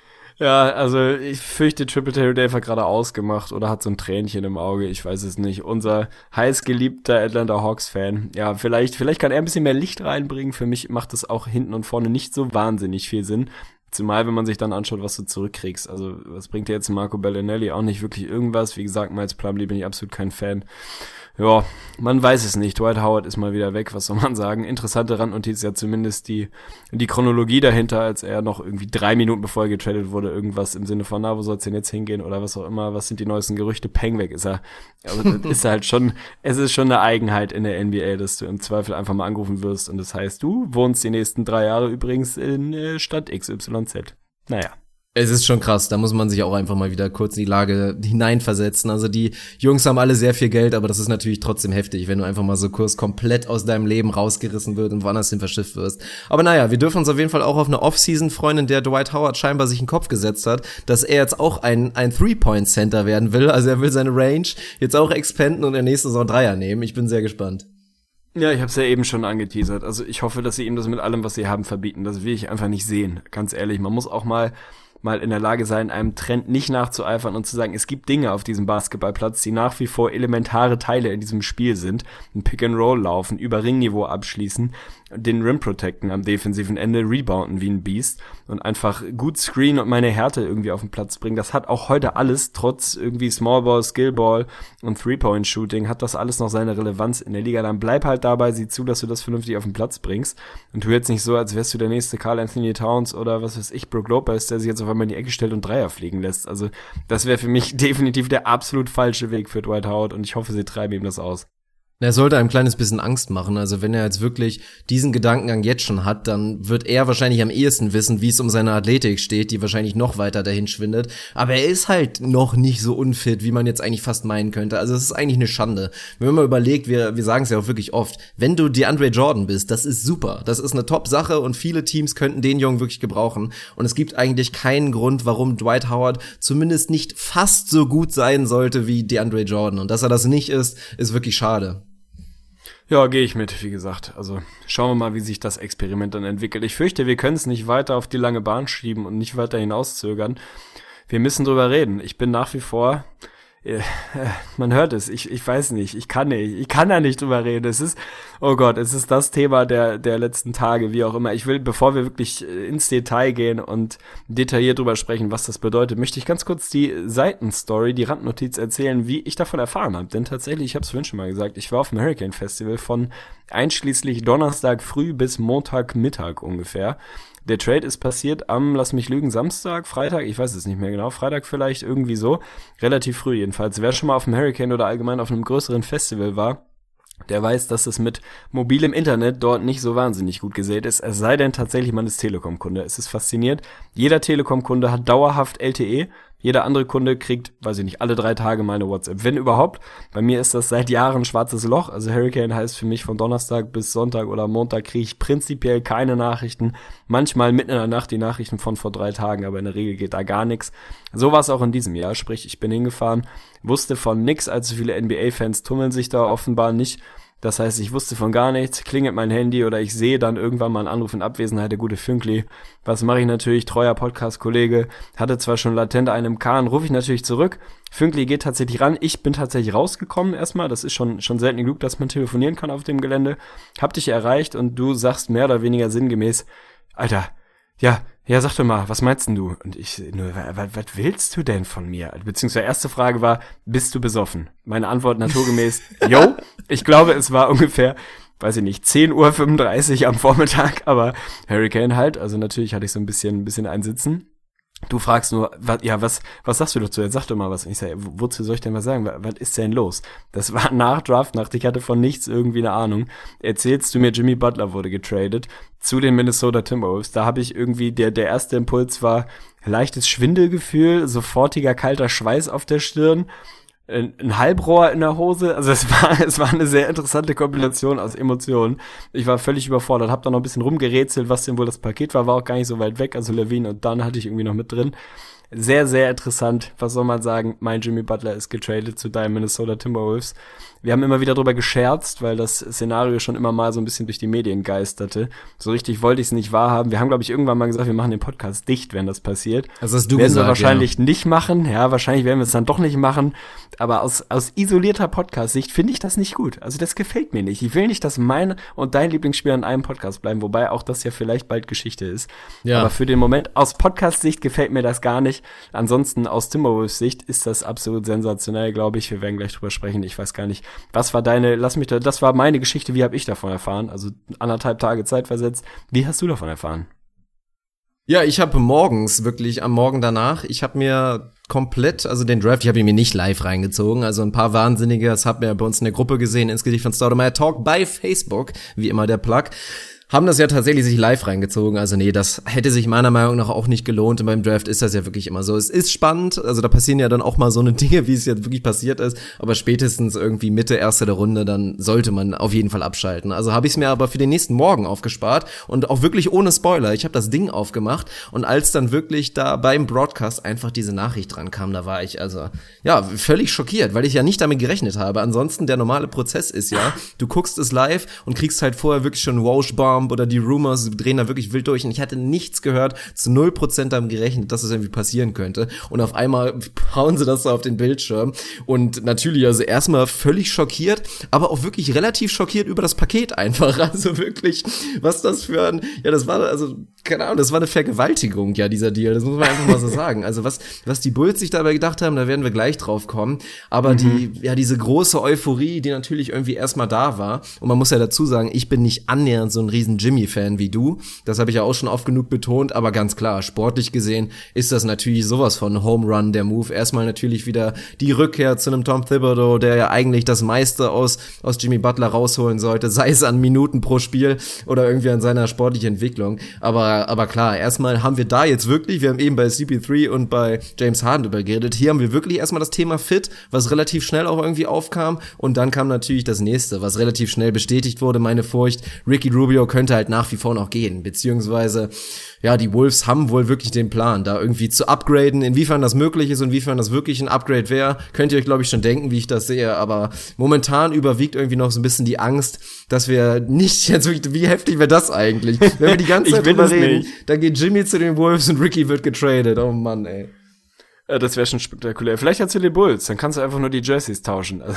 Ja, also ich fürchte, Triple Terry Dave hat gerade ausgemacht oder hat so ein Tränchen im Auge, ich weiß es nicht. Unser heißgeliebter Atlanta Hawks-Fan. Ja, vielleicht, vielleicht kann er ein bisschen mehr Licht reinbringen. Für mich macht das auch hinten und vorne nicht so wahnsinnig viel Sinn. Zumal, wenn man sich dann anschaut, was du zurückkriegst. Also, was bringt dir jetzt Marco Bellinelli? Auch nicht wirklich irgendwas. Wie gesagt, Miles Plumlee bin ich absolut kein Fan. Ja, man weiß es nicht. Dwight Howard ist mal wieder weg, was soll man sagen. Interessante Randnotiz, ja zumindest die die Chronologie dahinter, als er noch irgendwie drei Minuten bevor er getradet wurde, irgendwas im Sinne von, na, wo soll's denn jetzt hingehen oder was auch immer, was sind die neuesten Gerüchte, Peng weg ist er. Also das ist halt schon, es ist schon eine Eigenheit in der N B A, dass du im Zweifel einfach mal angerufen wirst und das heißt, du wohnst die nächsten drei Jahre übrigens in äh, Stadt X Y Z. Naja. Es ist schon krass, da muss man sich auch einfach mal wieder kurz in die Lage hineinversetzen. Also die Jungs haben alle sehr viel Geld, aber das ist natürlich trotzdem heftig, wenn du einfach mal so kurz komplett aus deinem Leben rausgerissen wird und woanders hin verschifft wirst. Aber naja, wir dürfen uns auf jeden Fall auch auf eine Offseason freuen, in der Dwight Howard scheinbar sich in den Kopf gesetzt hat, dass er jetzt auch ein ein Three-Point-Center werden will. Also er will seine Range jetzt auch expanden und in der nächsten Saison Dreier nehmen. Ich bin sehr gespannt. Ja, ich habe es ja eben schon angeteasert. Also ich hoffe, dass sie ihm das mit allem, was sie haben, verbieten. Das will ich einfach nicht sehen, ganz ehrlich. Man muss auch mal mal in der Lage sein, einem Trend nicht nachzueifern und zu sagen, es gibt Dinge auf diesem Basketballplatz, die nach wie vor elementare Teile in diesem Spiel sind. Ein Pick-and-Roll laufen, über Ringniveau abschließen, den Rim protecten am defensiven Ende, rebounden wie ein Biest und einfach gut screen und meine Härte irgendwie auf den Platz bringen. Das hat auch heute alles, trotz irgendwie Smallball, Skillball und Three-Point-Shooting, hat das alles noch seine Relevanz in der Liga. Dann bleib halt dabei, sieh zu, dass du das vernünftig auf den Platz bringst und tu jetzt nicht so, als wärst du der nächste Karl Anthony Towns oder was weiß ich, Brook Lopez, der sich jetzt auf einmal in die Ecke stellt und Dreier fliegen lässt. Also das wäre für mich definitiv der absolut falsche Weg für Dwight Howard und ich hoffe, sie treiben ihm das aus. Er sollte ein kleines bisschen Angst machen. Also wenn er jetzt wirklich diesen Gedankengang jetzt schon hat, dann wird er wahrscheinlich am ehesten wissen, wie es um seine Athletik steht, die wahrscheinlich noch weiter dahin schwindet. Aber er ist halt noch nicht so unfit, wie man jetzt eigentlich fast meinen könnte. Also es ist eigentlich eine Schande. Wenn man mal überlegt, wir, wir sagen es ja auch wirklich oft, wenn du DeAndre Jordan bist, das ist super. Das ist eine Top-Sache und viele Teams könnten den Jungen wirklich gebrauchen. Und es gibt eigentlich keinen Grund, warum Dwight Howard zumindest nicht fast so gut sein sollte wie DeAndre Jordan. Und dass er das nicht ist, ist wirklich schade. Ja, gehe ich mit, wie gesagt. Also schauen wir mal, wie sich das Experiment dann entwickelt. Ich fürchte, wir können es nicht weiter auf die lange Bahn schieben und nicht weiter hinauszögern. Wir müssen drüber reden. Ich bin nach wie vor, äh, man hört es, ich ich weiß nicht, ich kann nicht, ich kann da nicht drüber reden. Es ist, oh Gott, es ist das Thema der der letzten Tage, wie auch immer. Ich will, bevor wir wirklich ins Detail gehen und detailliert drüber sprechen, was das bedeutet, möchte ich ganz kurz die Seitenstory, die Randnotiz erzählen, wie ich davon erfahren habe. Denn tatsächlich, ich habe es vorhin schon mal gesagt, ich war auf dem Hurricane Festival von einschließlich Donnerstag früh bis Montagmittag ungefähr. Der Trade ist passiert am, lass mich lügen, Samstag, Freitag, ich weiß es nicht mehr genau, Freitag vielleicht, irgendwie so, relativ früh jedenfalls. Wer schon mal auf dem Hurricane oder allgemein auf einem größeren Festival war, der weiß, dass es mit mobilem Internet dort nicht so wahnsinnig gut gesät ist, es sei denn tatsächlich, man ist Telekom-Kunde. Es ist faszinierend. Jeder Telekom-Kunde hat dauerhaft L T E. Jeder andere Kunde kriegt, weiß ich nicht, alle drei Tage mal eine WhatsApp. Wenn überhaupt. Bei mir ist das seit Jahren ein schwarzes Loch. Also Hurricane heißt für mich von Donnerstag bis Sonntag oder Montag kriege ich prinzipiell keine Nachrichten. Manchmal mitten in der Nacht die Nachrichten von vor drei Tagen, aber in der Regel geht da gar nichts. So war es auch in diesem Jahr. Sprich, ich bin hingefahren, wusste von nix. Allzu viele N B A-Fans tummeln sich da offenbar nicht. Das heißt, ich wusste von gar nichts, klingelt mein Handy oder ich sehe dann irgendwann mal einen Anruf in Abwesenheit, der gute Fünkli. Was mache ich natürlich? Treuer Podcast-Kollege, hatte zwar schon latent einen im Kahn, rufe ich natürlich zurück. Fünkli geht tatsächlich ran. Ich bin tatsächlich rausgekommen erstmal. Das ist schon schon selten genug, dass man telefonieren kann auf dem Gelände. Hab dich erreicht und du sagst mehr oder weniger sinngemäß, Alter, ja, ja, sag doch mal, was meinst denn du? Und ich, nur, was, was willst du denn von mir? Beziehungsweise erste Frage war, bist du besoffen? Meine Antwort naturgemäß, yo, ich glaube, es war ungefähr, weiß ich nicht, zehn Uhr fünfunddreißig am Vormittag, aber Hurricane halt, also natürlich hatte ich so ein bisschen, ein bisschen einsitzen. Du fragst nur, was, ja, was, was sagst du dazu? Jetzt sag doch mal was. Und ich sage, wozu soll ich denn was sagen? Was, was ist denn los? Das war nach Draftnacht. Ich hatte von nichts irgendwie eine Ahnung. Erzählst du mir, Jimmy Butler wurde getradet zu den Minnesota Timberwolves. Da habe ich irgendwie, der, der erste Impuls war leichtes Schwindelgefühl, sofortiger kalter Schweiß auf der Stirn, ein Halbrohr in der Hose, also es war es war eine sehr interessante Kombination aus Emotionen. Ich war völlig überfordert, hab da noch ein bisschen rumgerätselt, was denn wohl das Paket war, war auch gar nicht so weit weg, also Levine und dann hatte ich irgendwie noch mit drin. Sehr, sehr interessant, was soll man sagen, mein Jimmy Butler ist getradet zu deinen Minnesota Timberwolves. Wir haben immer wieder drüber gescherzt, weil das Szenario schon immer mal so ein bisschen durch die Medien geisterte. So richtig wollte ich es nicht wahrhaben. Wir haben, glaube ich, irgendwann mal gesagt, wir machen den Podcast dicht, wenn das passiert. Also hast du werden gesagt, wir wahrscheinlich ja. nicht machen. Ja, wahrscheinlich werden wir es dann doch nicht machen. Aber aus, aus isolierter Podcast-Sicht finde ich das nicht gut. Also das gefällt mir nicht. Ich will nicht, dass mein und dein Lieblingsspieler in einem Podcast bleiben, wobei auch das ja vielleicht bald Geschichte ist. Ja. Aber für den Moment, aus Podcast-Sicht gefällt mir das gar nicht. Ansonsten aus Timberwolves-Sicht ist das absolut sensationell, glaube ich. Wir werden gleich drüber sprechen. Ich weiß gar nicht, was war deine, lass mich da, das war meine Geschichte, wie habe ich davon erfahren? Also anderthalb Tage Zeit versetzt. Wie hast du davon erfahren? Ja, ich habe morgens, wirklich am Morgen danach, ich habe mir komplett, also den Draft, ich habe ihn mir nicht live reingezogen, also ein paar Wahnsinnige, das habt ihr bei uns in der Gruppe gesehen, ins Gesicht von Staudemeyer Talk bei Facebook, wie immer der Plug, haben das ja tatsächlich sich live reingezogen, also nee, das hätte sich meiner Meinung nach auch nicht gelohnt und beim Draft ist das ja wirklich immer so. Es ist spannend, also da passieren ja dann auch mal so eine Dinge, wie es jetzt wirklich passiert ist, aber spätestens irgendwie Mitte, erste der Runde, dann sollte man auf jeden Fall abschalten. Also habe ich es mir aber für den nächsten Morgen aufgespart und auch wirklich ohne Spoiler. Ich habe das Ding aufgemacht und als dann wirklich da beim Broadcast einfach diese Nachricht dran kam, da war ich also, ja, völlig schockiert, weil ich ja nicht damit gerechnet habe. Ansonsten, der normale Prozess ist ja, du guckst es live und kriegst halt vorher wirklich schon Wauch-Bomb oder die Rumors drehen da wirklich wild durch und ich hatte nichts gehört, zu null Prozent damit gerechnet, dass es irgendwie passieren könnte und auf einmal hauen sie das so auf den Bildschirm und natürlich also erstmal völlig schockiert, aber auch wirklich relativ schockiert über das Paket einfach, also wirklich, was das für ein, ja das war also, keine Ahnung, das war eine Vergewaltigung, ja dieser Deal, das muss man einfach mal so sagen, also was was die Bulls sich dabei gedacht haben, da werden wir gleich drauf kommen, aber mhm. die, ja diese große Euphorie, die natürlich irgendwie erstmal da war und man muss ja dazu sagen, ich bin nicht annähernd so ein riesen ein Jimmy-Fan wie du. Das habe ich ja auch schon oft genug betont, aber ganz klar, sportlich gesehen ist das natürlich sowas von Home Run, der Move. Erstmal natürlich wieder die Rückkehr zu einem Tom Thibodeau, der ja eigentlich das meiste aus, aus Jimmy Butler rausholen sollte, sei es an Minuten pro Spiel oder irgendwie an seiner sportlichen Entwicklung. Aber, aber klar, erstmal haben wir da jetzt wirklich, wir haben eben bei C P drei und bei James Harden drüber geredet, hier haben wir wirklich erstmal das Thema Fit, was relativ schnell auch irgendwie aufkam, und dann kam natürlich das nächste, was relativ schnell bestätigt wurde, meine Furcht, Ricky Rubio könnte halt nach wie vor noch gehen, beziehungsweise ja, die Wolves haben wohl wirklich den Plan, da irgendwie zu upgraden. Inwiefern das möglich ist und inwiefern das wirklich ein Upgrade wäre, könnt ihr euch, glaube ich, schon denken, wie ich das sehe. Aber momentan überwiegt irgendwie noch so ein bisschen die Angst, dass wir nicht jetzt wirklich, wie heftig wäre das eigentlich? Wenn wir die ganze Zeit drüber reden, nicht. Dann geht Jimmy zu den Wolves und Ricky wird getradet. Oh Mann, ey. Das wäre schon spektakulär. Vielleicht ja zu den Bulls, dann kannst du einfach nur die Jerseys tauschen. Also,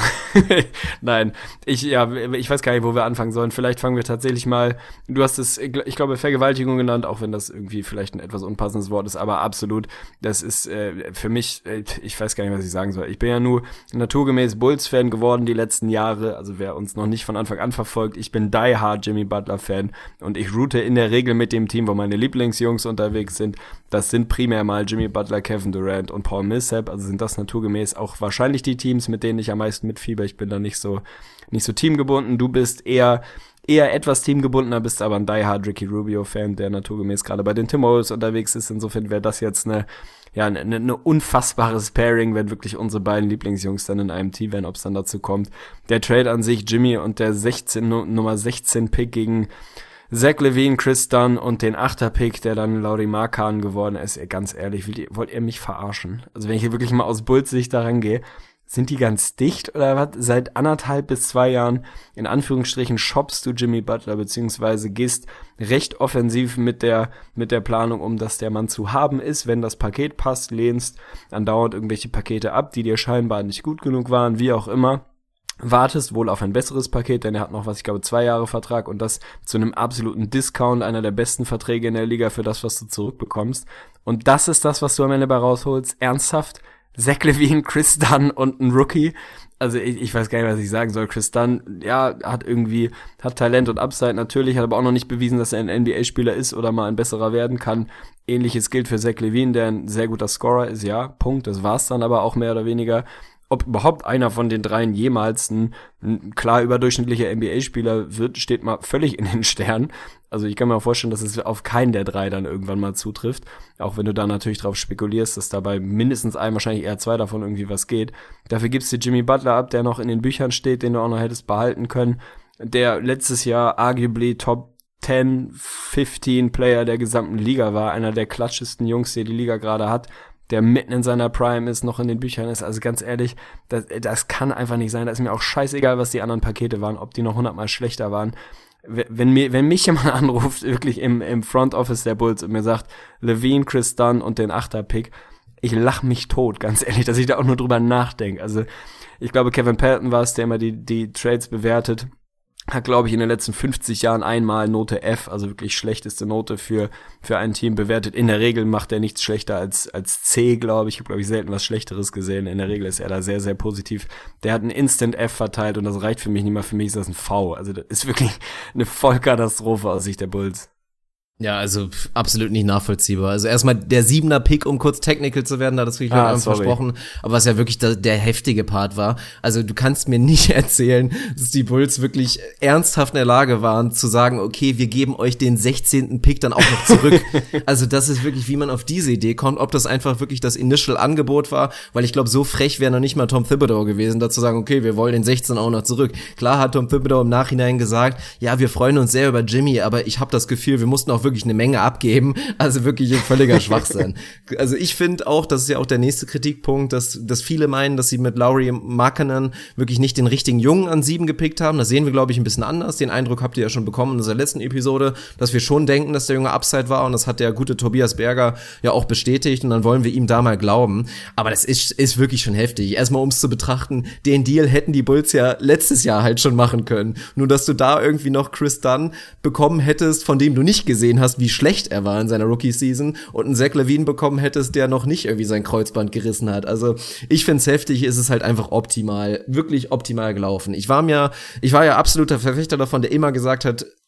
nein, ich ja, ich weiß gar nicht, wo wir anfangen sollen. Vielleicht fangen wir tatsächlich mal, du hast es, ich glaube, Vergewaltigung genannt, auch wenn das irgendwie vielleicht ein etwas unpassendes Wort ist, aber absolut, das ist äh, für mich, äh, ich weiß gar nicht, was ich sagen soll. Ich bin ja nur naturgemäß Bulls-Fan geworden die letzten Jahre, also wer uns noch nicht von Anfang an verfolgt, ich bin die hard Jimmy Butler-Fan und ich route in der Regel mit dem Team, wo meine Lieblingsjungs unterwegs sind. Das sind primär mal Jimmy Butler, Kevin Durant und Paul Millsap, also sind das naturgemäß auch wahrscheinlich die Teams, mit denen ich am meisten mitfieber. Ich bin da nicht so nicht so teamgebunden. Du bist eher eher etwas teamgebundener, bist aber ein die-hard Ricky Rubio-Fan, der naturgemäß gerade bei den Timberwolves unterwegs ist. Insofern wäre das jetzt eine ja eine, eine unfassbares Pairing, wenn wirklich unsere beiden Lieblingsjungs dann in einem Team wären, ob es dann dazu kommt. Der Trade an sich, Jimmy und der sechzehn Nummer sechzehn Pick gegen Zach LaVine, Chris Dunn und den Achter-Pick, der dann Lauri Markkanen geworden ist. Ganz ehrlich, wollt ihr, wollt ihr mich verarschen? Also wenn ich hier wirklich mal aus Bulls-Sicht daran gehe, sind die ganz dicht oder was? Seit anderthalb bis zwei Jahren, in Anführungsstrichen, shoppst du Jimmy Butler, beziehungsweise gehst recht offensiv mit der mit der Planung um, dass der Mann zu haben ist, wenn das Paket passt, lehnst andauernd irgendwelche Pakete ab, die dir scheinbar nicht gut genug waren, wie auch immer. Wartest wohl auf ein besseres Paket, denn er hat noch, was ich glaube, zwei Jahre Vertrag und das zu einem absoluten Discount, einer der besten Verträge in der Liga für das, was du zurückbekommst. Und das ist das, was du am Ende bei rausholst. Ernsthaft? Zach LaVine, Chris Dunn und ein Rookie? Also ich, ich weiß gar nicht, was ich sagen soll. Chris Dunn, ja, hat irgendwie, hat Talent und Upside natürlich, hat aber auch noch nicht bewiesen, dass er ein N B A-Spieler ist oder mal ein besserer werden kann. Ähnliches gilt für Zach LaVine, der ein sehr guter Scorer ist, ja, Punkt. Das war's dann aber auch mehr oder weniger. Ob überhaupt einer von den dreien jemals ein, ein klar überdurchschnittlicher N B A-Spieler wird, steht mal völlig in den Sternen. Also ich kann mir auch vorstellen, dass es auf keinen der drei dann irgendwann mal zutrifft. Auch wenn du da natürlich drauf spekulierst, dass dabei mindestens einem, wahrscheinlich eher zwei davon irgendwie was geht. Dafür gibst du Jimmy Butler ab, der noch in den Büchern steht, den du auch noch hättest behalten können. Der letztes Jahr arguably Top zehn, fünfzehn Player der gesamten Liga war. Einer der klatschesten Jungs, die die Liga gerade hat, der mitten in seiner Prime ist, noch in den Büchern ist. Also ganz ehrlich, das, das kann einfach nicht sein. Da ist mir auch scheißegal, was die anderen Pakete waren, ob die noch hundertmal schlechter waren. Wenn mir, wenn mich jemand anruft, wirklich im, im Front Office der Bulls und mir sagt, LaVine, Chris Dunn und den Achter-Pick, ich lach mich tot, ganz ehrlich, dass ich da auch nur drüber nachdenke. Also ich glaube, Kevin Pelton war es, der immer die, die Trades bewertet. Hat, glaube ich, in den letzten fünfzig Jahren einmal Note F, also wirklich schlechteste Note für für ein Team bewertet. In der Regel macht er nichts schlechter als als C, glaube ich. Ich habe, glaube ich, selten was Schlechteres gesehen. In der Regel ist er da sehr, sehr positiv. Der hat einen Instant F verteilt und das reicht für mich nicht mal. Für mich ist das ein V. Also das ist wirklich eine Vollkatastrophe aus Sicht der Bulls. Ja, also absolut nicht nachvollziehbar. Also erstmal der siebener Pick, um kurz technical zu werden, da hat das wirklich ah, versprochen, aber was ja wirklich der, der heftige Part war. Also du kannst mir nicht erzählen, dass die Bulls wirklich ernsthaft in der Lage waren zu sagen, okay, wir geben euch den sechzehnten Pick dann auch noch zurück. Also das ist wirklich, wie man auf diese Idee kommt, ob das einfach wirklich das Initial-Angebot war, weil ich glaube, so frech wäre noch nicht mal Tom Thibodeau gewesen, da zu sagen, okay, wir wollen den sechzehn auch noch zurück. Klar hat Tom Thibodeau im Nachhinein gesagt, ja, wir freuen uns sehr über Jimmy, aber ich habe das Gefühl, wir mussten auch wirklich eine Menge abgeben, also wirklich ein völliger Schwachsinn. Also ich finde auch, das ist ja auch der nächste Kritikpunkt, dass dass viele meinen, dass sie mit Lauri Markkanen wirklich nicht den richtigen Jungen an sieben gepickt haben. Das sehen wir, glaube ich, ein bisschen anders. Den Eindruck habt ihr ja schon bekommen in unserer letzten Episode, dass wir schon denken, dass der Junge Upside war und das hat der gute Tobias Berger ja auch bestätigt und dann wollen wir ihm da mal glauben. Aber das ist ist wirklich schon heftig. Erstmal, um es zu betrachten, den Deal hätten die Bulls ja letztes Jahr halt schon machen können. Nur, dass du da irgendwie noch Chris Dunn bekommen hättest, von dem du nicht gesehen hast, wie schlecht er war in seiner Rookie-Season und einen Zach LaVine bekommen hättest, der noch nicht irgendwie sein Kreuzband gerissen hat. Also ich find's heftig, ist es halt einfach optimal, wirklich optimal gelaufen. Ich war mir, ich war ja absoluter Verfechter davon, der immer gesagt hat,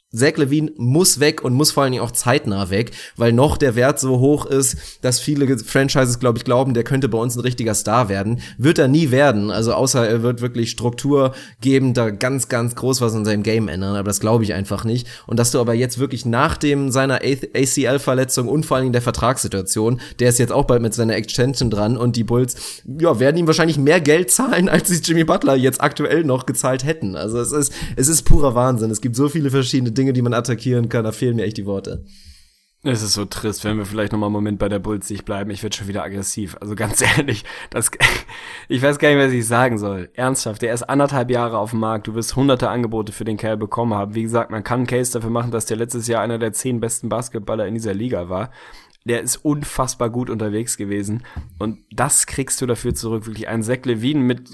Zach LaVine muss weg und muss vor allen Dingen auch zeitnah weg, weil noch der Wert so hoch ist, dass viele Franchises, glaube ich, glauben, der könnte bei uns ein richtiger Star werden. Wird er nie werden, also außer er wird wirklich Struktur geben, da ganz, ganz groß was an seinem Game ändern, aber das glaube ich einfach nicht. Und dass du aber jetzt wirklich nach dem seiner A C L-Verletzung und vor allen Dingen der Vertragssituation, der ist jetzt auch bald mit seiner Extension dran und die Bulls, ja, werden ihm wahrscheinlich mehr Geld zahlen, als sie Jimmy Butler jetzt aktuell noch gezahlt hätten. Also es ist, es ist purer Wahnsinn. Es gibt so viele verschiedene Dinge, die man attackieren kann, da fehlen mir echt die Worte. Es ist so trist, wenn wir vielleicht noch mal einen Moment bei der Bulls-Sicht bleiben. Ich werde schon wieder aggressiv. Also ganz ehrlich, das, ich weiß gar nicht, was ich sagen soll. Ernsthaft, der ist anderthalb Jahre auf dem Markt. Du wirst hunderte Angebote für den Kerl bekommen haben. Wie gesagt, man kann einen Case dafür machen, dass der letztes Jahr einer der zehn besten Basketballer in dieser Liga war. Der ist unfassbar gut unterwegs gewesen. Und das kriegst du dafür zurück. Wirklich ein Zach LaVine mit,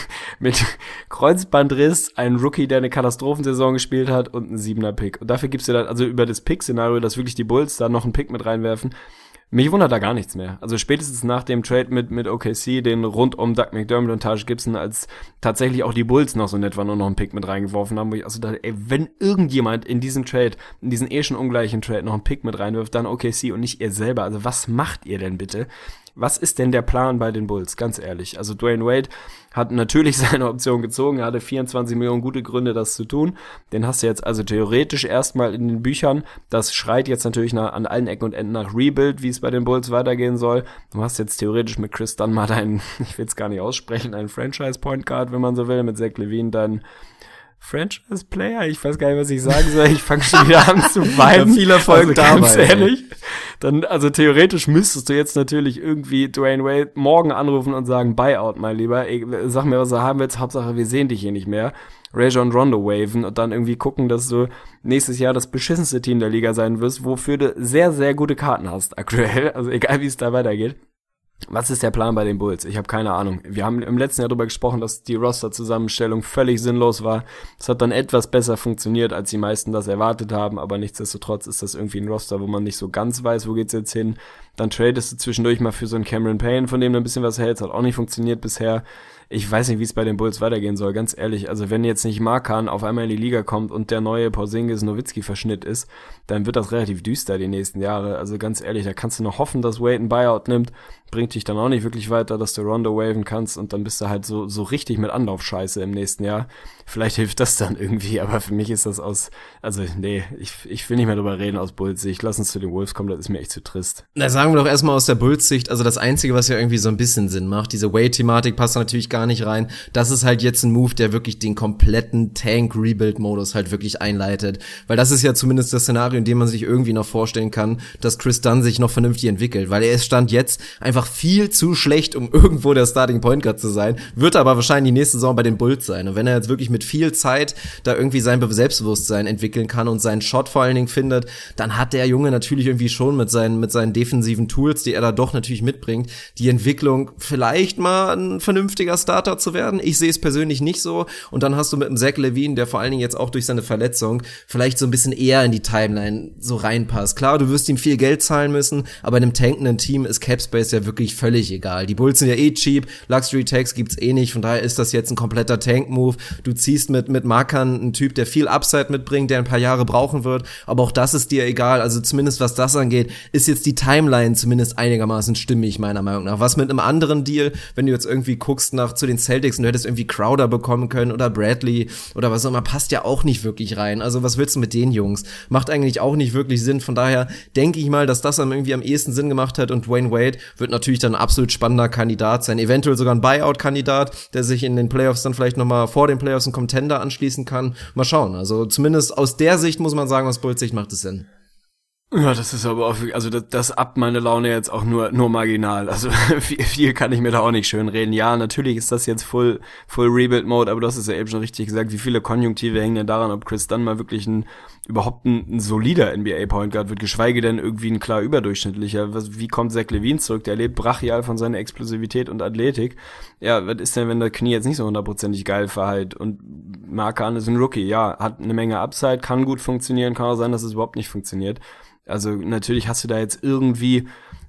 mit Kreuzbandriss, ein Rookie, der eine Katastrophensaison gespielt hat und ein siebener Pick. Und dafür gibst du dann, also über das Pick-Szenario, dass wirklich die Bulls da noch einen Pick mit reinwerfen. Mich wundert da gar nichts mehr. Also spätestens nach dem Trade mit mit O K C, den rund um Doug McDermott und Taj Gibson, als tatsächlich auch die Bulls noch so nett waren und noch einen Pick mit reingeworfen haben, wo ich also dachte, ey, wenn irgendjemand in diesem Trade, in diesen eh schon ungleichen Trade noch einen Pick mit reinwirft, dann O K C und nicht ihr selber. Also was macht ihr denn bitte? Was ist denn der Plan bei den Bulls? Ganz ehrlich. Also Dwayne Wade hat natürlich seine Option gezogen. Er hatte vierundzwanzig Millionen gute Gründe, das zu tun. Den hast du jetzt also theoretisch erstmal in den Büchern. Das schreit jetzt natürlich nach, an allen Ecken und Enden nach Rebuild, wie es bei den Bulls weitergehen soll. Du hast jetzt theoretisch mit Chris Dunn mal deinen, ich will es gar nicht aussprechen, einen Franchise-Point Guard, wenn man so will, mit Zach LaVine dann Franchise-Player, ich weiß gar nicht, was ich sagen soll, ich fange schon wieder an zu weinen. Ja, viel Erfolg also, dabei. Ganz ehrlich, dann, also theoretisch müsstest du jetzt natürlich irgendwie Dwayne Wade morgen anrufen und sagen, Buyout, mein Lieber, ey, sag mir, was du haben willst, Hauptsache, wir sehen dich hier nicht mehr. Rajon Rondo waven und dann irgendwie gucken, dass du nächstes Jahr das beschissenste Team der Liga sein wirst, wofür du sehr, sehr gute Karten hast aktuell, also egal, wie es da weitergeht. Was ist der Plan bei den Bulls? Ich habe keine Ahnung. Wir haben im letzten Jahr darüber gesprochen, dass die Roster-Zusammenstellung völlig sinnlos war. Es hat dann etwas besser funktioniert, als die meisten das erwartet haben, aber nichtsdestotrotz ist das irgendwie ein Roster, wo man nicht so ganz weiß, wo geht's jetzt hin. Dann tradest du zwischendurch mal für so einen Cameron Payne, von dem du ein bisschen was hältst, hat auch nicht funktioniert bisher. Ich weiß nicht, wie es bei den Bulls weitergehen soll, ganz ehrlich. Also wenn jetzt nicht Markan auf einmal in die Liga kommt und der neue Porzingis-Nowitzki-Verschnitt ist, dann wird das relativ düster die nächsten Jahre. Also ganz ehrlich, da kannst du noch hoffen, dass Wade ein Buyout nimmt. Bringt dich dann auch nicht wirklich weiter, dass du Rondo waven kannst und dann bist du halt so so richtig mit Anlaufscheiße im nächsten Jahr. Vielleicht hilft das dann irgendwie, aber für mich ist das aus, also nee, ich ich will nicht mehr drüber reden aus Bulls Sicht. Lass uns zu den Wolves kommen, das ist mir echt zu trist. Na, sagen wir doch erstmal aus der Bulls Sicht, also das Einzige, was ja irgendwie so ein bisschen Sinn macht, diese Wade-Thematik passt natürlich gar nicht rein. Das ist halt jetzt ein Move, der wirklich den kompletten Tank-Rebuild-Modus halt wirklich einleitet. Weil das ist ja zumindest das Szenario, in dem man sich irgendwie noch vorstellen kann, dass Chris Dunn sich noch vernünftig entwickelt. Weil er ist Stand jetzt einfach viel zu schlecht, um irgendwo der Starting Point Guard zu sein. Wird aber wahrscheinlich die nächste Saison bei den Bulls sein. Und wenn er jetzt wirklich mit viel Zeit da irgendwie sein Selbstbewusstsein entwickeln kann und seinen Shot vor allen Dingen findet, dann hat der Junge natürlich irgendwie schon mit seinen, mit seinen defensiven Tools, die er da doch natürlich mitbringt, die Entwicklung, vielleicht mal ein vernünftiger Starter zu werden. Ich sehe es persönlich nicht so. Und dann hast du mit einem Zach LaVine, der vor allen Dingen jetzt auch durch seine Verletzung vielleicht so ein bisschen eher in die Timeline so reinpasst. Klar, du wirst ihm viel Geld zahlen müssen, aber in einem tankenden Team ist Capspace ja wirklich völlig egal. Die Bulls sind ja eh cheap, Luxury Tax gibt's eh nicht, von daher ist das jetzt ein kompletter Tank-Move. Du ziehst mit mit Markan einen Typ, der viel Upside mitbringt, der ein paar Jahre brauchen wird, aber auch das ist dir egal. Also zumindest was das angeht, ist jetzt die Timeline zumindest einigermaßen stimmig, meiner Meinung nach. Was mit einem anderen Deal, wenn du jetzt irgendwie guckst nach zu den Celtics und du hättest irgendwie Crowder bekommen können oder Bradley oder was auch immer, passt ja auch nicht wirklich rein. Also was willst du mit den Jungs? Macht eigentlich auch nicht wirklich Sinn. Von daher denke ich mal, dass das am irgendwie am ehesten Sinn gemacht hat und Dwayne Wade wird natürlich dann ein absolut spannender Kandidat sein. Eventuell sogar ein Buyout-Kandidat, der sich in den Playoffs dann vielleicht nochmal vor den Playoffs einen Contender anschließen kann. Mal schauen. Also zumindest aus der Sicht muss man sagen, aus Bulls Sicht macht es Sinn. Ja, das ist aber auch, also das, das ab meine Laune jetzt auch nur nur marginal. Also viel, viel kann ich mir da auch nicht schön reden. Ja, natürlich ist das jetzt Full Full Rebuild Mode, aber du hast es ja eben schon richtig gesagt. Wie viele Konjunktive hängen denn daran, ob Chris Dunn mal wirklich ein überhaupt ein, ein solider N B A Point Guard wird, geschweige denn irgendwie ein klar überdurchschnittlicher. Was, wie kommt Zach LaVine zurück? Der lebt brachial von seiner Explosivität und Athletik. Ja, was ist denn, wenn der Knie jetzt nicht so hundertprozentig geil verheilt? Und Markan ist ein Rookie, ja, hat eine Menge Upside, kann gut funktionieren, kann auch sein, dass es überhaupt nicht funktioniert. Also natürlich hast du da jetzt irgendwie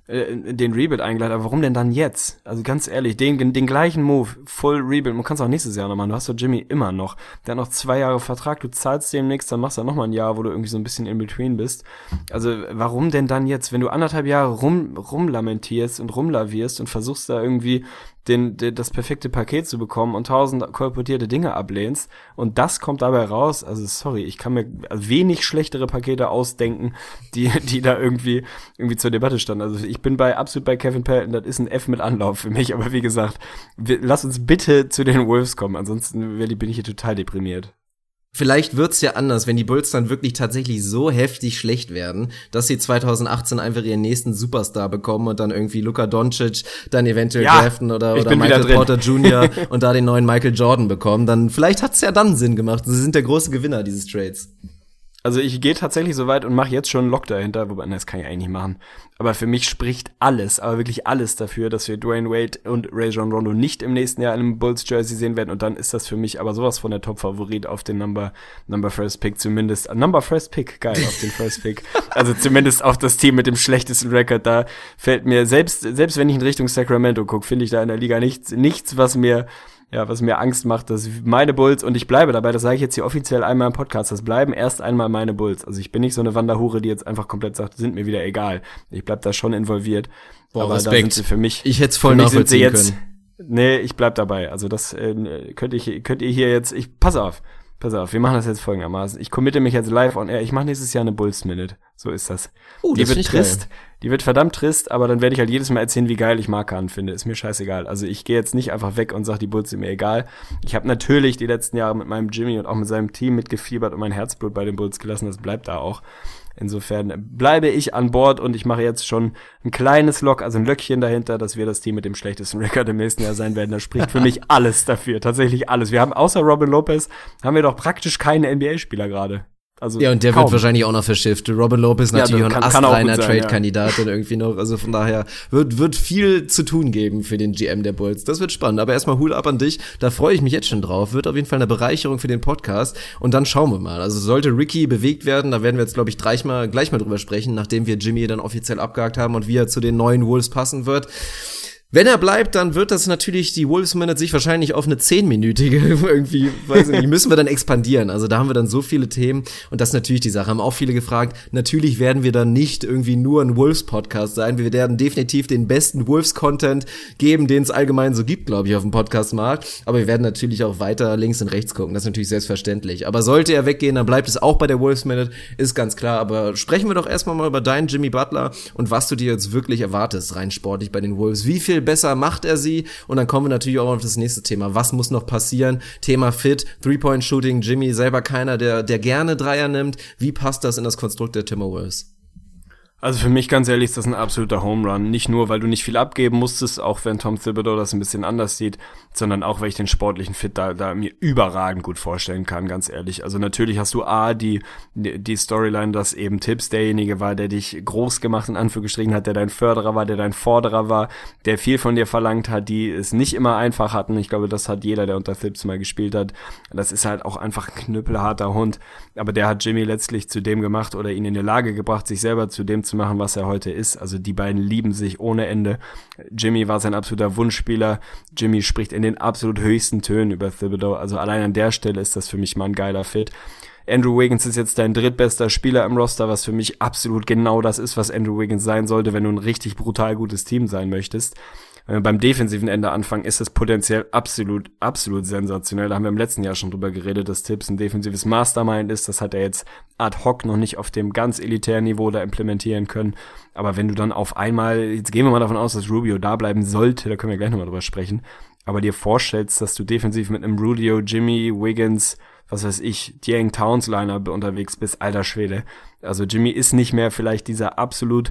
äh, den Rebuild eingeleitet, aber warum denn dann jetzt? Also ganz ehrlich, den, den gleichen Move, Full Rebuild, man kann es auch nächstes Jahr noch machen, du hast doch Jimmy immer noch, der hat noch zwei Jahre Vertrag, du zahlst dem nichts, dann machst du noch mal ein Jahr, wo du irgendwie so ein bisschen in between bist. Also warum denn dann jetzt, wenn du anderthalb Jahre rum, rumlamentierst und rumlavierst und versuchst da irgendwie Den, den, das perfekte Paket zu bekommen und tausend kolportierte Dinge ablehnst und das kommt dabei raus, also sorry, ich kann mir wenig schlechtere Pakete ausdenken, die die da irgendwie irgendwie zur Debatte standen. Also ich bin bei absolut bei Kevin Pelton, das ist ein F mit Anlauf für mich, aber wie gesagt, wir, lass uns bitte zu den Wolves kommen, ansonsten bin ich hier total deprimiert. Vielleicht wird's ja anders, wenn die Bulls dann wirklich tatsächlich so heftig schlecht werden, dass sie zwanzig achtzehn einfach ihren nächsten Superstar bekommen und dann irgendwie Luka Doncic dann eventuell ja, draften oder, oder Michael Porter Junior und da den neuen Michael Jordan bekommen. Dann vielleicht hat's ja dann Sinn gemacht. Sie sind der große Gewinner dieses Trades. Also ich gehe tatsächlich so weit und mache jetzt schon einen Lock dahinter, wobei, das kann ich eigentlich nicht machen. Aber für mich spricht alles, aber wirklich alles dafür, dass wir Dwayne Wade und Rajon Rondo nicht im nächsten Jahr in einem Bulls-Jersey sehen werden. Und dann ist das für mich aber sowas von der Top-Favorit auf den Number Number First Pick zumindest. Number First Pick, geil, auf den First Pick. Also zumindest auf das Team mit dem schlechtesten Rekord. Da fällt mir, selbst selbst wenn ich in Richtung Sacramento gucke, finde ich da in der Liga nichts, nichts, was mir Ja, was mir Angst macht, dass meine Bulls, und ich bleibe dabei, das sage ich jetzt hier offiziell einmal im Podcast, das bleiben erst einmal meine Bulls. Also ich bin nicht so eine Wanderhure, die jetzt einfach komplett sagt, sind mir wieder egal. Ich bleib da schon involviert. Boah, aber Respekt. Da sind sie für mich. Ich hätte es voll nachvollziehen jetzt, können. Nee, ich bleib dabei. Also das äh, könnt ich könnt ihr hier jetzt, ich pass auf. Pass auf, wir machen das jetzt folgendermaßen. Ich committe mich jetzt live on air. Ich mache nächstes Jahr eine Bulls Minute. So ist das. Uh, die das wird trist. Geil. Die wird verdammt trist, aber dann werde ich halt jedes Mal erzählen, wie geil ich Markan finde. Ist mir scheißegal. Also ich gehe jetzt nicht einfach weg und sage, die Bulls sind mir egal. Ich habe natürlich die letzten Jahre mit meinem Jimmy und auch mit seinem Team mitgefiebert und mein Herzblut bei den Bulls gelassen. Das bleibt da auch. Insofern bleibe ich an Bord und ich mache jetzt schon ein kleines Lock, also ein Löckchen dahinter, dass wir das Team mit dem schlechtesten Rekord im nächsten Jahr sein werden. Da spricht für mich alles dafür, tatsächlich alles. Wir haben außer Robin Lopez, haben wir doch praktisch keinen N B A-Spieler gerade. Also ja, und der kaum. wird wahrscheinlich auch noch verschifft. Robin Lopez natürlich ja, auch ein astreiner Trade-Kandidat ja. Und irgendwie noch, also von daher wird wird viel zu tun geben für den G M der Bulls. Das wird spannend, aber erstmal Hut ab an dich. Da freue ich mich jetzt schon drauf. Wird auf jeden Fall eine Bereicherung für den Podcast und dann schauen wir mal. Also sollte Ricky bewegt werden, da werden wir jetzt glaube ich gleich mal gleich mal drüber sprechen, nachdem wir Jimmy dann offiziell abgehakt haben und wie er zu den neuen Wolves passen wird. Wenn er bleibt, dann wird das natürlich, die Wolves Minute sich wahrscheinlich auf eine zehnminütige irgendwie, weiß ich nicht, müssen wir dann expandieren. Also da haben wir dann so viele Themen und das ist natürlich die Sache. Haben auch viele gefragt, natürlich werden wir dann nicht irgendwie nur ein Wolves-Podcast sein. Wir werden definitiv den besten Wolves-Content geben, den es allgemein so gibt, glaube ich, auf dem Podcast-Markt. Aber wir werden natürlich auch weiter links und rechts gucken. Das ist natürlich selbstverständlich. Aber sollte er weggehen, dann bleibt es auch bei der Wolves Minute, ist ganz klar. Aber sprechen wir doch erstmal mal über deinen Jimmy Butler und was du dir jetzt wirklich erwartest, rein sportlich bei den Wolves. Wie viel besser macht er sie? Und dann kommen wir natürlich auch auf das nächste Thema. Was muss noch passieren? Thema Fit, Three-Point-Shooting, Jimmy selber keiner, der der gerne Dreier nimmt. Wie passt das in das Konstrukt der Timberwolves? Also für mich ganz ehrlich ist das ein absoluter Home Run. Nicht nur, weil du nicht viel abgeben musstest, auch wenn Tom Thibodeau das ein bisschen anders sieht, sondern auch, weil ich den sportlichen Fit da, da mir überragend gut vorstellen kann, ganz ehrlich. Also natürlich hast du A, die die Storyline, dass eben Tibbs derjenige war, der dich groß gemacht in Anführungsstrichen hat, der dein Förderer war, der dein Forderer war, der viel von dir verlangt hat, die es nicht immer einfach hatten. Ich glaube, das hat jeder, der unter Tibbs mal gespielt hat. Das ist halt auch einfach ein knüppelharter Hund. Aber der hat Jimmy letztlich zu dem gemacht oder ihn in die Lage gebracht, sich selber zu dem zu machen, was er heute ist. Also die beiden lieben sich ohne Ende. Jimmy war sein absoluter Wunschspieler. Jimmy spricht in den absolut höchsten Tönen über Thibodeau. Also allein an der Stelle ist das für mich mal ein geiler Fit. Andrew Wiggins ist jetzt dein drittbester Spieler im Roster, was für mich absolut genau das ist, was Andrew Wiggins sein sollte, wenn du ein richtig brutal gutes Team sein möchtest. Wenn wir beim defensiven Ende anfangen, ist es potenziell absolut, absolut sensationell. Da haben wir im letzten Jahr schon drüber geredet, dass Tibbs ein defensives Mastermind ist. Das hat er jetzt ad hoc noch nicht auf dem ganz elitären Niveau da implementieren können. Aber wenn du dann auf einmal, jetzt gehen wir mal davon aus, dass Rubio da bleiben sollte, da können wir gleich nochmal drüber sprechen, aber dir vorstellst, dass du defensiv mit einem Rubio, Jimmy, Wiggins, was weiß ich, De'Aaron Towns-Liner unterwegs bist, alter Schwede. Also Jimmy ist nicht mehr vielleicht dieser absolut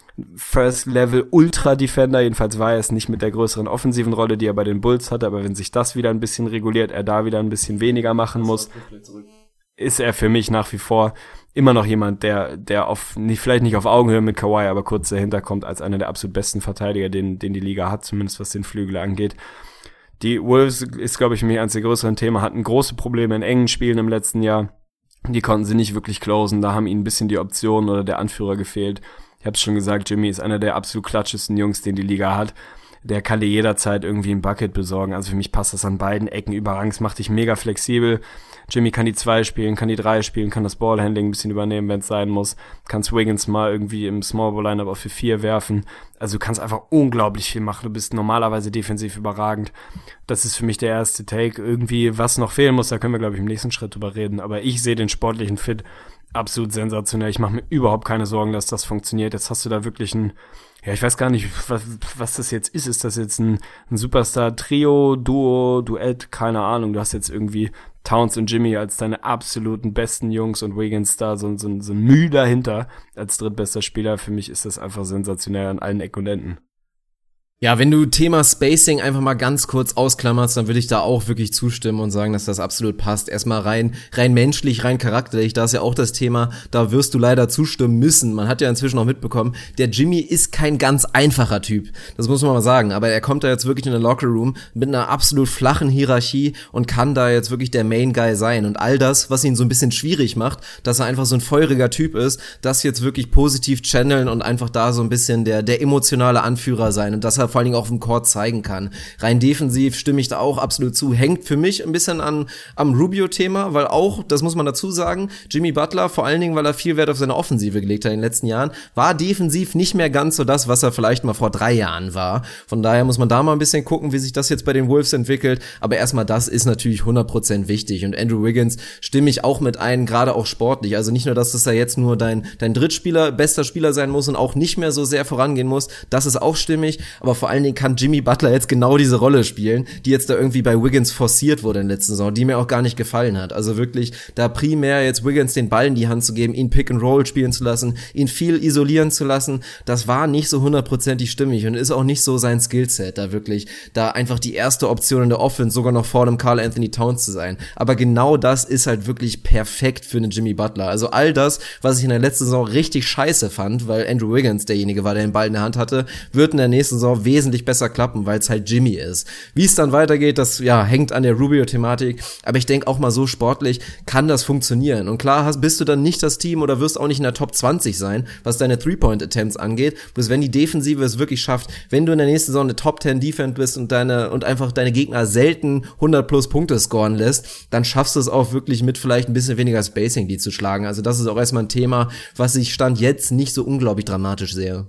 First-Level-Ultra-Defender, jedenfalls war er es nicht mit der größeren offensiven Rolle, die er bei den Bulls hatte, aber wenn sich das wieder ein bisschen reguliert, er da wieder ein bisschen weniger machen muss, ist er für mich nach wie vor immer noch jemand, der der auf nicht vielleicht nicht auf Augenhöhe mit Kawhi, aber kurz dahinter kommt als einer der absolut besten Verteidiger, den den die Liga hat, zumindest was den Flügel angeht. Die Wolves ist, glaube ich, mir eines der größeren Themen, hatten große Probleme in engen Spielen im letzten Jahr. Die konnten sie nicht wirklich closen, da haben ihnen ein bisschen die Optionen oder der Anführer gefehlt. Ich habe es schon gesagt, Jimmy ist einer der absolut klatschesten Jungs, den die Liga hat. Der kann dir jederzeit irgendwie ein Bucket besorgen. Also für mich passt das an beiden Ecken überragend. Es macht dich mega flexibel. Jimmy kann die zwei spielen, kann die drei spielen, kann das Ballhandling ein bisschen übernehmen, wenn es sein muss. Kannst Wiggins mal irgendwie im Small Ball Lineup auch für vier werfen. Also du kannst einfach unglaublich viel machen. Du bist normalerweise defensiv überragend. Das ist für mich der erste Take. Irgendwie, was noch fehlen muss, da können wir, glaube ich, im nächsten Schritt drüber reden. Aber ich sehe den sportlichen Fit absolut sensationell. Ich mache mir überhaupt keine Sorgen, dass das funktioniert. Jetzt hast du da wirklich ein, ja, ich weiß gar nicht, was, was das jetzt ist. Ist das jetzt ein, ein Superstar-Trio, Duo, Duett? Keine Ahnung. Du hast jetzt irgendwie Towns und Jimmy als deine absoluten besten Jungs und Wiggins da, so, so, so ein Mühe dahinter als drittbester Spieler. Für mich ist das einfach sensationell an allen Ecken und Enden. Ja, wenn du Thema Spacing einfach mal ganz kurz ausklammerst, dann würde ich da auch wirklich zustimmen und sagen, dass das absolut passt. Erstmal rein rein menschlich, rein charakterlich, da ist ja auch das Thema, da wirst du leider zustimmen müssen. Man hat ja inzwischen auch mitbekommen, der Jimmy ist kein ganz einfacher Typ. Das muss man mal sagen, aber er kommt da jetzt wirklich in den Lockerroom mit einer absolut flachen Hierarchie und kann da jetzt wirklich der Main Guy sein. Und all das, was ihn so ein bisschen schwierig macht, dass er einfach so ein feuriger Typ ist, das jetzt wirklich positiv channeln und einfach da so ein bisschen der der emotionale Anführer sein und dass er vor allen Dingen auch auf dem Court zeigen kann. Rein defensiv stimme ich da auch absolut zu. Hängt für mich ein bisschen an am Rubio-Thema, weil auch, das muss man dazu sagen, Jimmy Butler, vor allen Dingen, weil er viel Wert auf seine Offensive gelegt hat in den letzten Jahren, war defensiv nicht mehr ganz so das, was er vielleicht mal vor drei Jahren war. Von daher muss man da mal ein bisschen gucken, wie sich das jetzt bei den Wolves entwickelt. Aber erstmal, das ist natürlich hundert Prozent wichtig. Und Andrew Wiggins stimme ich auch mit ein, gerade auch sportlich. Also nicht nur, dass das ja jetzt nur dein, dein Drittspieler, bester Spieler sein muss und auch nicht mehr so sehr vorangehen muss. Das ist auch stimmig. Aber vor allen Dingen kann Jimmy Butler jetzt genau diese Rolle spielen, die jetzt da irgendwie bei Wiggins forciert wurde in der letzten Saison, die mir auch gar nicht gefallen hat. Also wirklich da primär jetzt Wiggins den Ball in die Hand zu geben, ihn Pick and Roll spielen zu lassen, ihn viel isolieren zu lassen, das war nicht so hundertprozentig stimmig und ist auch nicht so sein Skillset, da wirklich da einfach die erste Option in der Offense sogar noch vor dem Karl Anthony Towns zu sein. Aber genau das ist halt wirklich perfekt für einen Jimmy Butler. Also all das, was ich in der letzten Saison richtig scheiße fand, weil Andrew Wiggins derjenige war, der den Ball in der Hand hatte, wird in der nächsten Saison wesentlich besser klappen, weil es halt Jimmy ist. Wie es dann weitergeht, das ja hängt an der Rubio-Thematik, aber ich denke auch mal so sportlich kann das funktionieren. Und klar hast, bist du dann nicht das Team oder wirst auch nicht in der Top zwanzig sein, was deine Three-Point-Attempts angeht, bloß wenn die Defensive es wirklich schafft, wenn du in der nächsten Saison eine Top zehn Defense bist und deine und einfach deine Gegner selten hundert plus Punkte scoren lässt, dann schaffst du es auch wirklich mit vielleicht ein bisschen weniger Spacing, die zu schlagen. Also das ist auch erstmal ein Thema, was ich Stand jetzt nicht so unglaublich dramatisch sehe.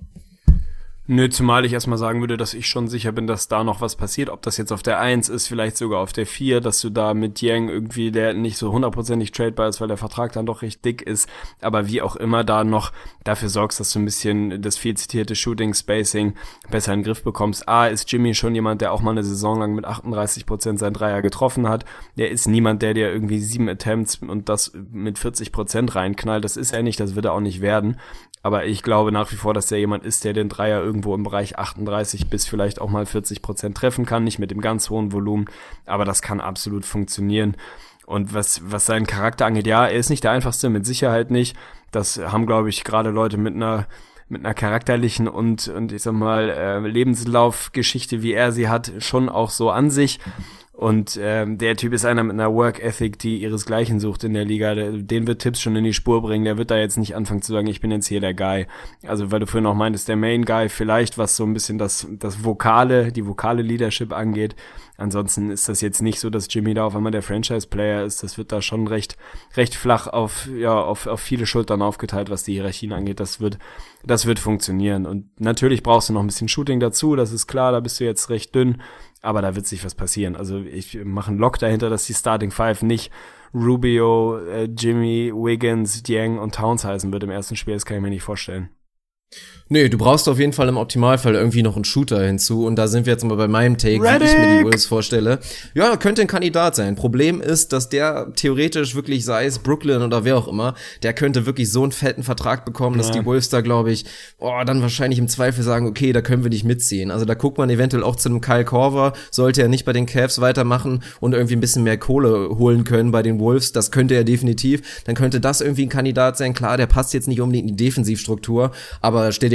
Nö, zumal ich erstmal sagen würde, dass ich schon sicher bin, dass da noch was passiert. Ob das jetzt auf der eins ist, vielleicht sogar auf der vier, dass du da mit Yang irgendwie, der nicht so hundertprozentig tradebar ist, weil der Vertrag dann doch recht dick ist, aber wie auch immer da noch dafür sorgst, dass du ein bisschen das viel zitierte Shooting Spacing besser in den Griff bekommst. A, ist Jimmy schon jemand, der auch mal eine Saison lang mit achtunddreißig Prozent sein Dreier getroffen hat. Der ist niemand, der dir irgendwie sieben Attempts und das mit vierzig Prozent reinknallt. Das ist er nicht, das wird er auch nicht werden. Aber ich glaube nach wie vor, dass er jemand ist, der den Dreier irgendwo im Bereich achtunddreißig bis vielleicht auch mal vierzig Prozent treffen kann. Nicht mit dem ganz hohen Volumen, aber das kann absolut funktionieren. Und was was seinen Charakter angeht, ja, er ist nicht der einfachste, mit Sicherheit nicht. Das haben, glaube ich, gerade Leute mit einer mit einer charakterlichen und, und ich sag mal, äh, Lebenslaufgeschichte, wie er sie hat, schon auch so an sich. Und ähm, der Typ ist einer mit einer Work-Ethic, die ihresgleichen sucht in der Liga. Der, den wird Tipps schon in die Spur bringen. Der wird da jetzt nicht anfangen zu sagen, ich bin jetzt hier der Guy. Also weil du vorhin auch meintest, der Main Guy vielleicht, was so ein bisschen das das Vokale, die vokale Leadership angeht. Ansonsten ist das jetzt nicht so, dass Jimmy da auf einmal der Franchise-Player ist. Das wird da schon recht recht flach auf ja auf auf viele Schultern aufgeteilt, was die Hierarchien angeht. Das wird das wird funktionieren. Und natürlich brauchst du noch ein bisschen Shooting dazu. Das ist klar. Da bist du jetzt recht dünn. Aber da wird sich was passieren. Also ich mache einen Lock dahinter, dass die Starting Five nicht Rubio, äh, Jimmy, Wiggins, Dieng und Towns heißen wird im ersten Spiel. Das kann ich mir nicht vorstellen. Nee, du brauchst auf jeden Fall im Optimalfall irgendwie noch einen Shooter hinzu und da sind wir jetzt mal bei meinem Take, Redick! Wie ich mir die Wolves vorstelle. Ja, könnte ein Kandidat sein. Problem ist, dass der theoretisch wirklich, sei es Brooklyn oder wer auch immer, der könnte wirklich so einen fetten Vertrag bekommen, dass ja. die Wolves da, glaube ich, oh, dann wahrscheinlich im Zweifel sagen, okay, da können wir nicht mitziehen. Also da guckt man eventuell auch zu einem Kyle Korver, sollte er nicht bei den Cavs weitermachen und irgendwie ein bisschen mehr Kohle holen können bei den Wolves, das könnte er definitiv. Dann könnte das irgendwie ein Kandidat sein. Klar, der passt jetzt nicht unbedingt in die Defensivstruktur, aber stell dir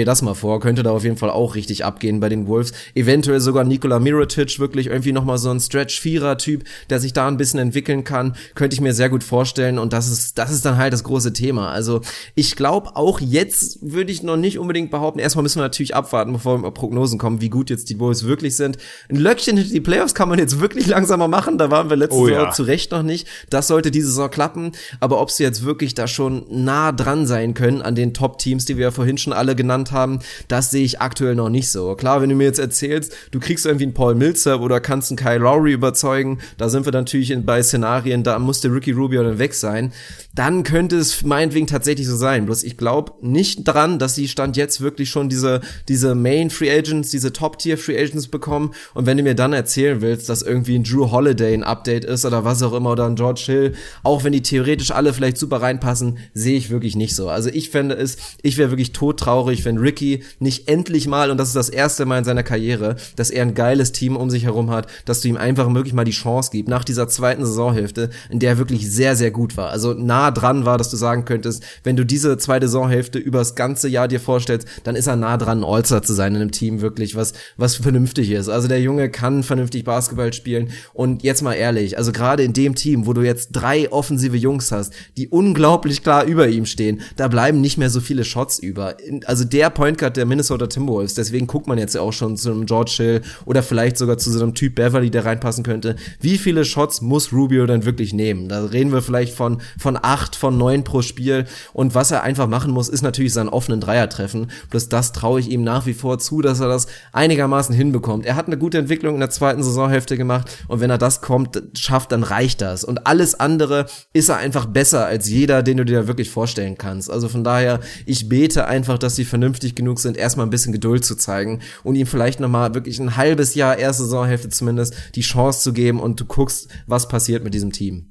das mal vor, könnte da auf jeden Fall auch richtig abgehen bei den Wolves. Eventuell sogar Nikola Mirotic, wirklich irgendwie nochmal so ein Stretch-Vierer-Typ, der sich da ein bisschen entwickeln kann, könnte ich mir sehr gut vorstellen und das ist, das ist dann halt das große Thema. Also ich glaube auch jetzt würde ich noch nicht unbedingt behaupten, erstmal müssen wir natürlich abwarten, bevor wir Prognosen kommen, wie gut jetzt die Wolves wirklich sind. Ein Löckchen hinter die Playoffs kann man jetzt wirklich langsamer machen, da waren wir letzte oh, Saison ja. zu Recht noch nicht. Das sollte diese Saison klappen, aber ob sie jetzt wirklich da schon nah dran sein können an den Top-Teams, die wir ja vorhin schon alle genannt haben, das sehe ich aktuell noch nicht so. Klar, wenn du mir jetzt erzählst, du kriegst irgendwie einen Paul Millsap oder kannst einen Kyle Lowry überzeugen, da sind wir natürlich in, bei Szenarien, da muss der Ricky Rubio dann weg sein, dann könnte es meinetwegen tatsächlich so sein. Bloß ich glaube nicht dran, dass sie Stand jetzt wirklich schon diese diese Main Free Agents, diese Top-Tier Free Agents bekommen und wenn du mir dann erzählen willst, dass irgendwie ein Drew Holiday ein Update ist oder was auch immer oder ein George Hill, auch wenn die theoretisch alle vielleicht super reinpassen, sehe ich wirklich nicht so. Also ich fände es, ich wäre wirklich todtraurig, wenn Ricky nicht endlich mal, und das ist das erste Mal in seiner Karriere, dass er ein geiles Team um sich herum hat, dass du ihm einfach wirklich mal die Chance gibst, nach dieser zweiten Saisonhälfte, in der er wirklich sehr, sehr gut war. Also nah dran war, dass du sagen könntest, wenn du diese zweite Saisonhälfte über das ganze Jahr dir vorstellst, dann ist er nah dran, ein All-Star zu sein in einem Team, wirklich, was, was vernünftig ist. Also der Junge kann vernünftig Basketball spielen und jetzt mal ehrlich, also gerade in dem Team, wo du jetzt drei offensive Jungs hast, die unglaublich klar über ihm stehen, da bleiben nicht mehr so viele Shots über. Also der Point Guard der Minnesota Timberwolves, deswegen guckt man jetzt auch schon zu einem George Hill oder vielleicht sogar zu so einem Typ Beverly, der reinpassen könnte. Wie viele Shots muss Rubio denn wirklich nehmen? Da reden wir vielleicht von von acht, von neun pro Spiel und was er einfach machen muss, ist natürlich seinen offenen Dreier treffen. Bloß das traue ich ihm nach wie vor zu, dass er das einigermaßen hinbekommt. Er hat eine gute Entwicklung in der zweiten Saisonhälfte gemacht und wenn er das kommt, schafft, dann reicht das. Und alles andere ist er einfach besser als jeder, den du dir da wirklich vorstellen kannst. Also von daher, ich bete einfach, dass sie vernünftig genug sind, erstmal ein bisschen Geduld zu zeigen und ihm vielleicht nochmal wirklich ein halbes Jahr, erste Saisonhälfte zumindest, die Chance zu geben und du guckst, was passiert mit diesem Team.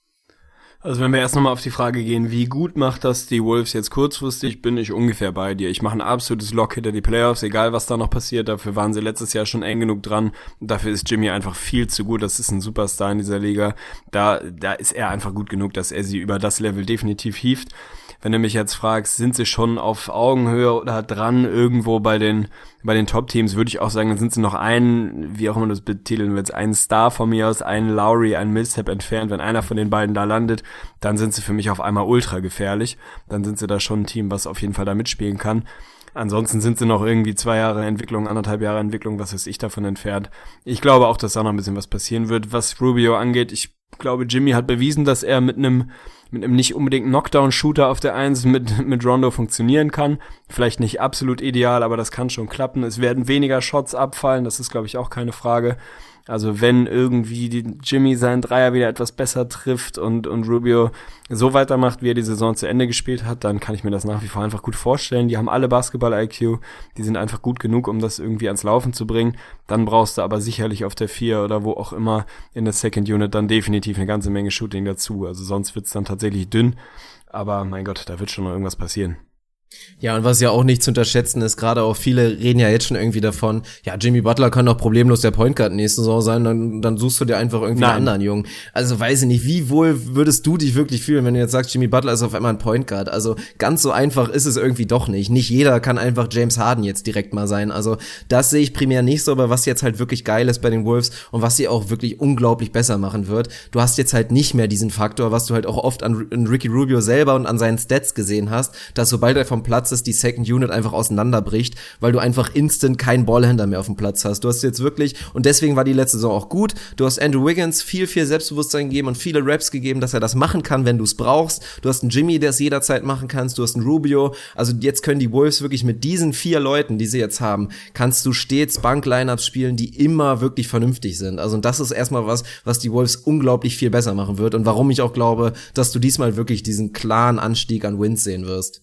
Also wenn wir erst nochmal auf die Frage gehen, wie gut macht das die Wolves jetzt kurzfristig, bin ich ungefähr bei dir. Ich mache ein absolutes Lock hinter die Playoffs, egal was da noch passiert. Dafür waren sie letztes Jahr schon eng genug dran. Dafür ist Jimmy einfach viel zu gut. Das ist ein Superstar in dieser Liga. Da, da ist er einfach gut genug, dass er sie über das Level definitiv hieft. Wenn du mich jetzt fragst, sind sie schon auf Augenhöhe oder dran irgendwo bei den bei den Top-Teams, würde ich auch sagen, dann sind sie noch einen, wie auch immer du es betiteln willst, einen Star von mir aus, einen Lowry, einen Millsap entfernt. Wenn einer von den beiden da landet, dann sind sie für mich auf einmal ultra gefährlich. Dann sind sie da schon ein Team, was auf jeden Fall da mitspielen kann. Ansonsten sind sie noch irgendwie zwei Jahre Entwicklung, anderthalb Jahre Entwicklung, was weiß ich davon entfernt. Ich glaube auch, dass da noch ein bisschen was passieren wird. Was Rubio angeht, ich glaube, Jimmy hat bewiesen, dass er mit einem mit einem nicht unbedingt Knockdown-Shooter auf der Eins mit mit Rondo funktionieren kann. Vielleicht nicht absolut ideal, aber das kann schon klappen. Es werden weniger Shots abfallen, das ist, glaube ich, auch keine Frage. Also wenn irgendwie die Jimmy seinen Dreier wieder etwas besser trifft und und Rubio so weitermacht, wie er die Saison zu Ende gespielt hat, dann kann ich mir das nach wie vor einfach gut vorstellen. Die haben alle Basketball-I Q, die sind einfach gut genug, um das irgendwie ans Laufen zu bringen. Dann brauchst du aber sicherlich auf der Vier oder wo auch immer in der Second Unit dann definitiv eine ganze Menge Shooting dazu. Also sonst wird's dann tatsächlich dünn. Aber mein Gott, da wird schon noch irgendwas passieren. Ja, und was ja auch nicht zu unterschätzen ist, gerade auch viele reden ja jetzt schon irgendwie davon, ja, Jimmy Butler kann doch problemlos der Point Guard nächste Saison sein, dann, dann suchst du dir einfach irgendwie Nein. einen anderen Jungen. Also weiß ich nicht, wie wohl würdest du dich wirklich fühlen, wenn du jetzt sagst, Jimmy Butler ist auf einmal ein Point Guard? Also ganz so einfach ist es irgendwie doch nicht. Nicht jeder kann einfach James Harden jetzt direkt mal sein. Also das sehe ich primär nicht so, aber was jetzt halt wirklich geil ist bei den Wolves und was sie auch wirklich unglaublich besser machen wird, du hast jetzt halt nicht mehr diesen Faktor, was du halt auch oft an, an Ricky Rubio selber und an seinen Stats gesehen hast, dass sobald er vom Platz ist, die Second Unit einfach auseinanderbricht, weil du einfach instant keinen Ballhändler mehr auf dem Platz hast. Du hast jetzt wirklich, und deswegen war die letzte Saison auch gut, du hast Andrew Wiggins viel, viel Selbstbewusstsein gegeben und viele Raps gegeben, dass er das machen kann, wenn du es brauchst. Du hast einen Jimmy, der es jederzeit machen kannst, du hast einen Rubio. Also jetzt können die Wolves wirklich mit diesen vier Leuten, die sie jetzt haben, kannst du stets Bank-Lineups spielen, die immer wirklich vernünftig sind. Also und das ist erstmal was, was die Wolves unglaublich viel besser machen wird und warum ich auch glaube, dass du diesmal wirklich diesen klaren Anstieg an Wins sehen wirst.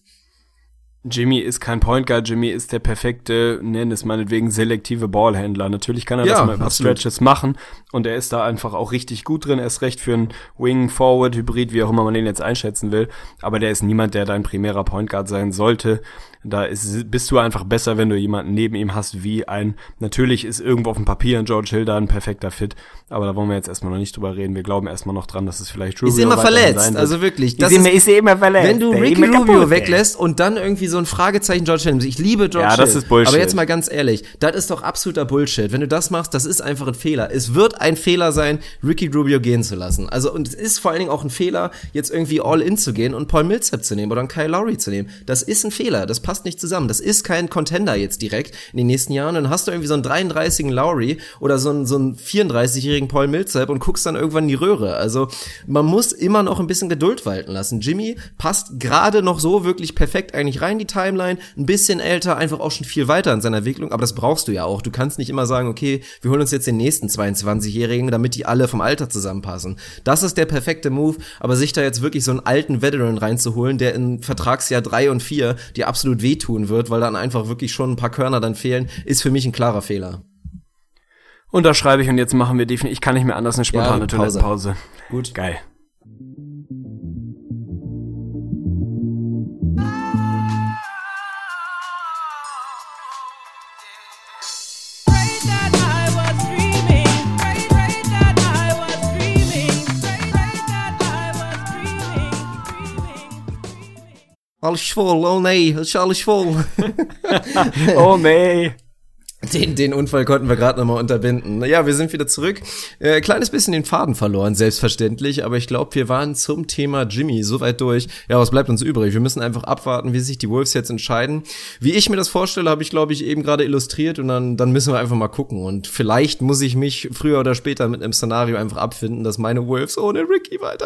Jimmy ist kein Point Guard, Jimmy ist der perfekte, nenn es meinetwegen selektive Ballhändler. Natürlich kann er ja, das mal über absolut. Stretches machen und er ist da einfach auch richtig gut drin. Er ist recht für einen Wing, Forward, Hybrid, wie auch immer man den jetzt einschätzen will. Aber der ist niemand, der dein primärer Point Guard sein sollte. Da ist, bist du einfach besser, wenn du jemanden neben ihm hast wie ein, natürlich ist irgendwo auf dem Papier ein George Hill da ein perfekter Fit, aber da wollen wir jetzt erstmal noch nicht drüber reden. Wir glauben erstmal noch dran, dass es vielleicht Rubio ist immer verletzt, also wirklich. Das ist, ist immer verletzt. Wenn du Ricky Rubio weglässt und dann irgendwie so ein Fragezeichen George Hill, ich liebe George Hill. Ja, das ist Bullshit. Aber jetzt mal ganz ehrlich, das ist doch absoluter Bullshit. Wenn du das machst, das ist einfach ein Fehler. Es wird ein Fehler sein, Ricky Rubio gehen zu lassen. Also, und es ist vor allen Dingen auch ein Fehler, jetzt irgendwie all in zu gehen und Paul Millsap zu nehmen oder einen Kyle Lowry zu nehmen. Das ist ein Fehler. Das passt nicht zusammen. Das ist kein Contender jetzt direkt in den nächsten Jahren. Dann hast du irgendwie so einen dreiunddreißigjährigen Lowry oder so einen, so einen vierunddreißigjährigen Paul Millsap und guckst dann irgendwann in die Röhre. Also, man muss immer noch ein bisschen Geduld walten lassen. Jimmy passt gerade noch so wirklich perfekt eigentlich rein, die Timeline. Ein bisschen älter, einfach auch schon viel weiter in seiner Entwicklung. Aber das brauchst du ja auch. Du kannst nicht immer sagen, okay, wir holen uns jetzt den nächsten zweiundzwanzigjährigen, damit die alle vom Alter zusammenpassen. Das ist der perfekte Move. Aber sich da jetzt wirklich so einen alten Veteran reinzuholen, der in Vertragsjahr drei und vier dir absolut wehtun wird, weil dann einfach wirklich schon ein paar Körner dann fehlen, ist für mich ein klarer Fehler. Und da schreibe ich und jetzt machen wir definitiv, ich kann nicht mehr anders, eine spontane ja, Toilettenpause. Gut. Geil. Alles voll, oh nee, ist alles voll. Oh nee. Den, den Unfall konnten wir gerade nochmal unterbinden. Ja, wir sind wieder zurück. Äh, kleines bisschen den Faden verloren, selbstverständlich, aber ich glaube, wir waren zum Thema Jimmy soweit durch. Ja, was bleibt uns übrig? Wir müssen einfach abwarten, wie sich die Wolves jetzt entscheiden. Wie ich mir das vorstelle, habe ich, glaube ich, eben gerade illustriert und dann, dann müssen wir einfach mal gucken. Und vielleicht muss ich mich früher oder später mit einem Szenario einfach abfinden, dass meine Wolves ohne Ricky weiter...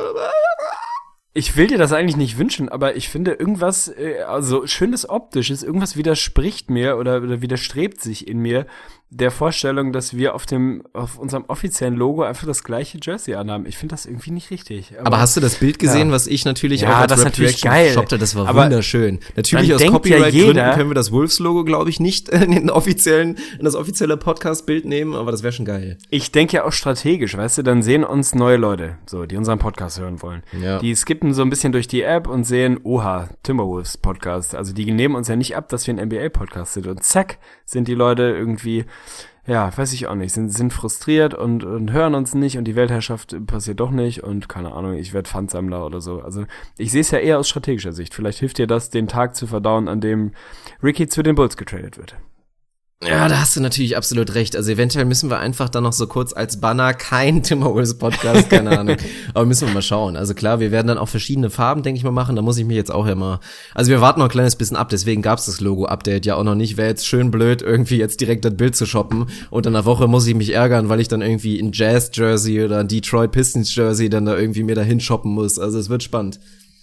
Ich will dir das eigentlich nicht wünschen, aber ich finde irgendwas, äh, also schönes Optisches, irgendwas widerspricht mir oder, oder widerstrebt sich in mir der Vorstellung, dass wir auf dem auf unserem offiziellen Logo einfach das gleiche Jersey anhaben. Ich finde das irgendwie nicht richtig. Aber, aber hast du das Bild gesehen, ja. was ich natürlich ja, auch als das Rap natürlich Reaction geil. shoppte? Das war aber wunderschön. Natürlich aus Copyright-Gründen ja können wir das Wolves-Logo, glaube ich, nicht in den offiziellen, in das offizielle Podcast-Bild nehmen, aber das wäre schon geil. Ich denke ja auch strategisch, weißt du, dann sehen uns neue Leute, so, die unseren Podcast hören wollen. Ja. Die skippen so ein bisschen durch die App und sehen, oha, Timberwolves Podcast. Also die nehmen uns ja nicht ab, dass wir ein N B A-Podcast sind. Und zack, sind die Leute irgendwie, ja, weiß ich auch nicht, sind, sind frustriert und, und hören uns nicht und die Weltherrschaft passiert doch nicht und keine Ahnung, ich werde Pfandsammler oder so. Also ich sehe es ja eher aus strategischer Sicht. Vielleicht hilft dir das, den Tag zu verdauen, an dem Ricky zu den Bulls getradet wird. Ja, da hast du natürlich absolut recht. Also eventuell müssen wir einfach dann noch so kurz als Banner kein Timberwolves Podcast, keine Ahnung. Aber müssen wir mal schauen. Also klar, wir werden dann auch verschiedene Farben, denke ich mal, machen. Da muss ich mich jetzt auch immer... Also wir warten noch ein kleines bisschen ab, deswegen gab's das Logo-Update ja auch noch nicht. Wäre jetzt schön blöd, irgendwie jetzt direkt das Bild zu shoppen. Und in einer Woche muss ich mich ärgern, weil ich dann irgendwie ein Jazz-Jersey oder ein Detroit Pistons-Jersey dann da irgendwie mir dahin shoppen muss. Also es wird spannend.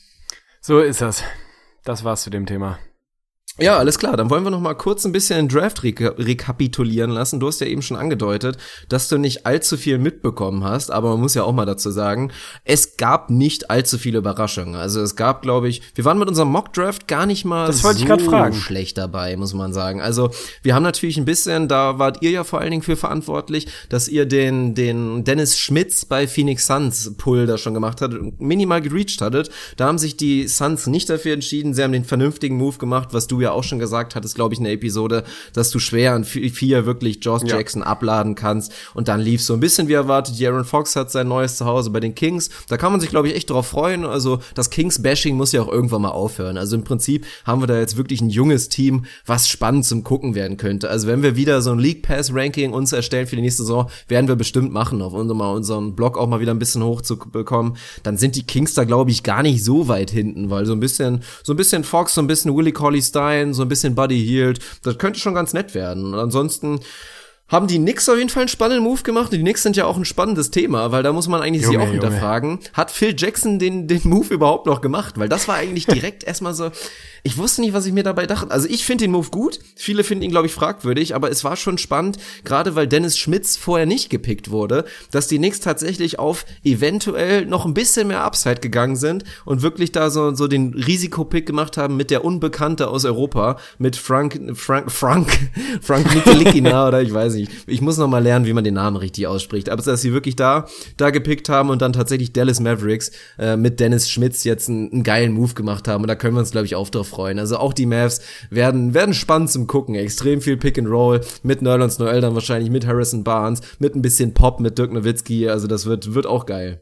So ist das. Das war's zu dem Thema. Ja, alles klar, dann wollen wir noch mal kurz ein bisschen den Draft reka- rekapitulieren lassen. Du hast ja eben schon angedeutet, dass du nicht allzu viel mitbekommen hast, aber man muss ja auch mal dazu sagen, es gab nicht allzu viele Überraschungen. Also es gab, glaube ich, wir waren mit unserem Mock-Draft gar nicht mal das wollte so ich grad fragen. schlecht dabei, muss man sagen. Also wir haben natürlich ein bisschen, da wart ihr ja vor allen Dingen für verantwortlich, dass ihr den den Dennis Schmitz bei Phoenix Suns Pull da schon gemacht hattet und minimal gereached hattet. Da haben sich die Suns nicht dafür entschieden, sie haben den vernünftigen Move gemacht, was du ja auch schon gesagt hattest, glaube ich, in der Episode, dass du schwer an vier wirklich Josh ja. Jackson abladen kannst und dann lief so ein bisschen wie erwartet. De'Aaron Fox hat sein neues Zuhause bei den Kings. Da kann man sich, glaube ich, echt drauf freuen. Also das Kings-Bashing muss ja auch irgendwann mal aufhören. Also im Prinzip haben wir da jetzt wirklich ein junges Team, was spannend zum Gucken werden könnte. Also wenn wir wieder so ein League Pass-Ranking uns erstellen für die nächste Saison, werden wir bestimmt machen, auf unserem, unseren Blog auch mal wieder ein bisschen hochzubekommen. Dann sind die Kings da, glaube ich, gar nicht so weit hinten, weil so ein bisschen, so ein bisschen Fox, so ein bisschen Willie Cauley-Stein, so ein bisschen Buddy Hield, das könnte schon ganz nett werden. Und ansonsten haben die Knicks auf jeden Fall einen spannenden Move gemacht. Und die Knicks sind ja auch ein spannendes Thema, weil da muss man eigentlich Junge, sie auch Junge. hinterfragen. Hat Phil Jackson den den Move überhaupt noch gemacht? Weil das war eigentlich direkt erstmal so, ich wusste nicht, was ich mir dabei dachte. Also ich finde den Move gut. Viele finden ihn, glaube ich, fragwürdig, aber es war schon spannend, gerade weil Dennis Schmitz vorher nicht gepickt wurde, dass die Knicks tatsächlich auf eventuell noch ein bisschen mehr Upside gegangen sind und wirklich da so, so den Risikopick gemacht haben mit der Unbekannte aus Europa, mit Frank, Frank, Frank, Frank Nitilikina oder ich weiß nicht. Ich muss noch mal lernen, wie man den Namen richtig ausspricht. Aber dass sie wirklich da, da gepickt haben und dann tatsächlich Dallas Mavericks äh, mit Dennis Schmitz jetzt einen, einen geilen Move gemacht haben. Und da können wir uns, glaube ich, auch drauf freuen. Also auch die Mavs werden, werden spannend zum Gucken. Extrem viel Pick and Roll mit Nerlens Noel dann wahrscheinlich, mit Harrison Barnes, mit ein bisschen Pop, mit Dirk Nowitzki. Also das wird, wird auch geil.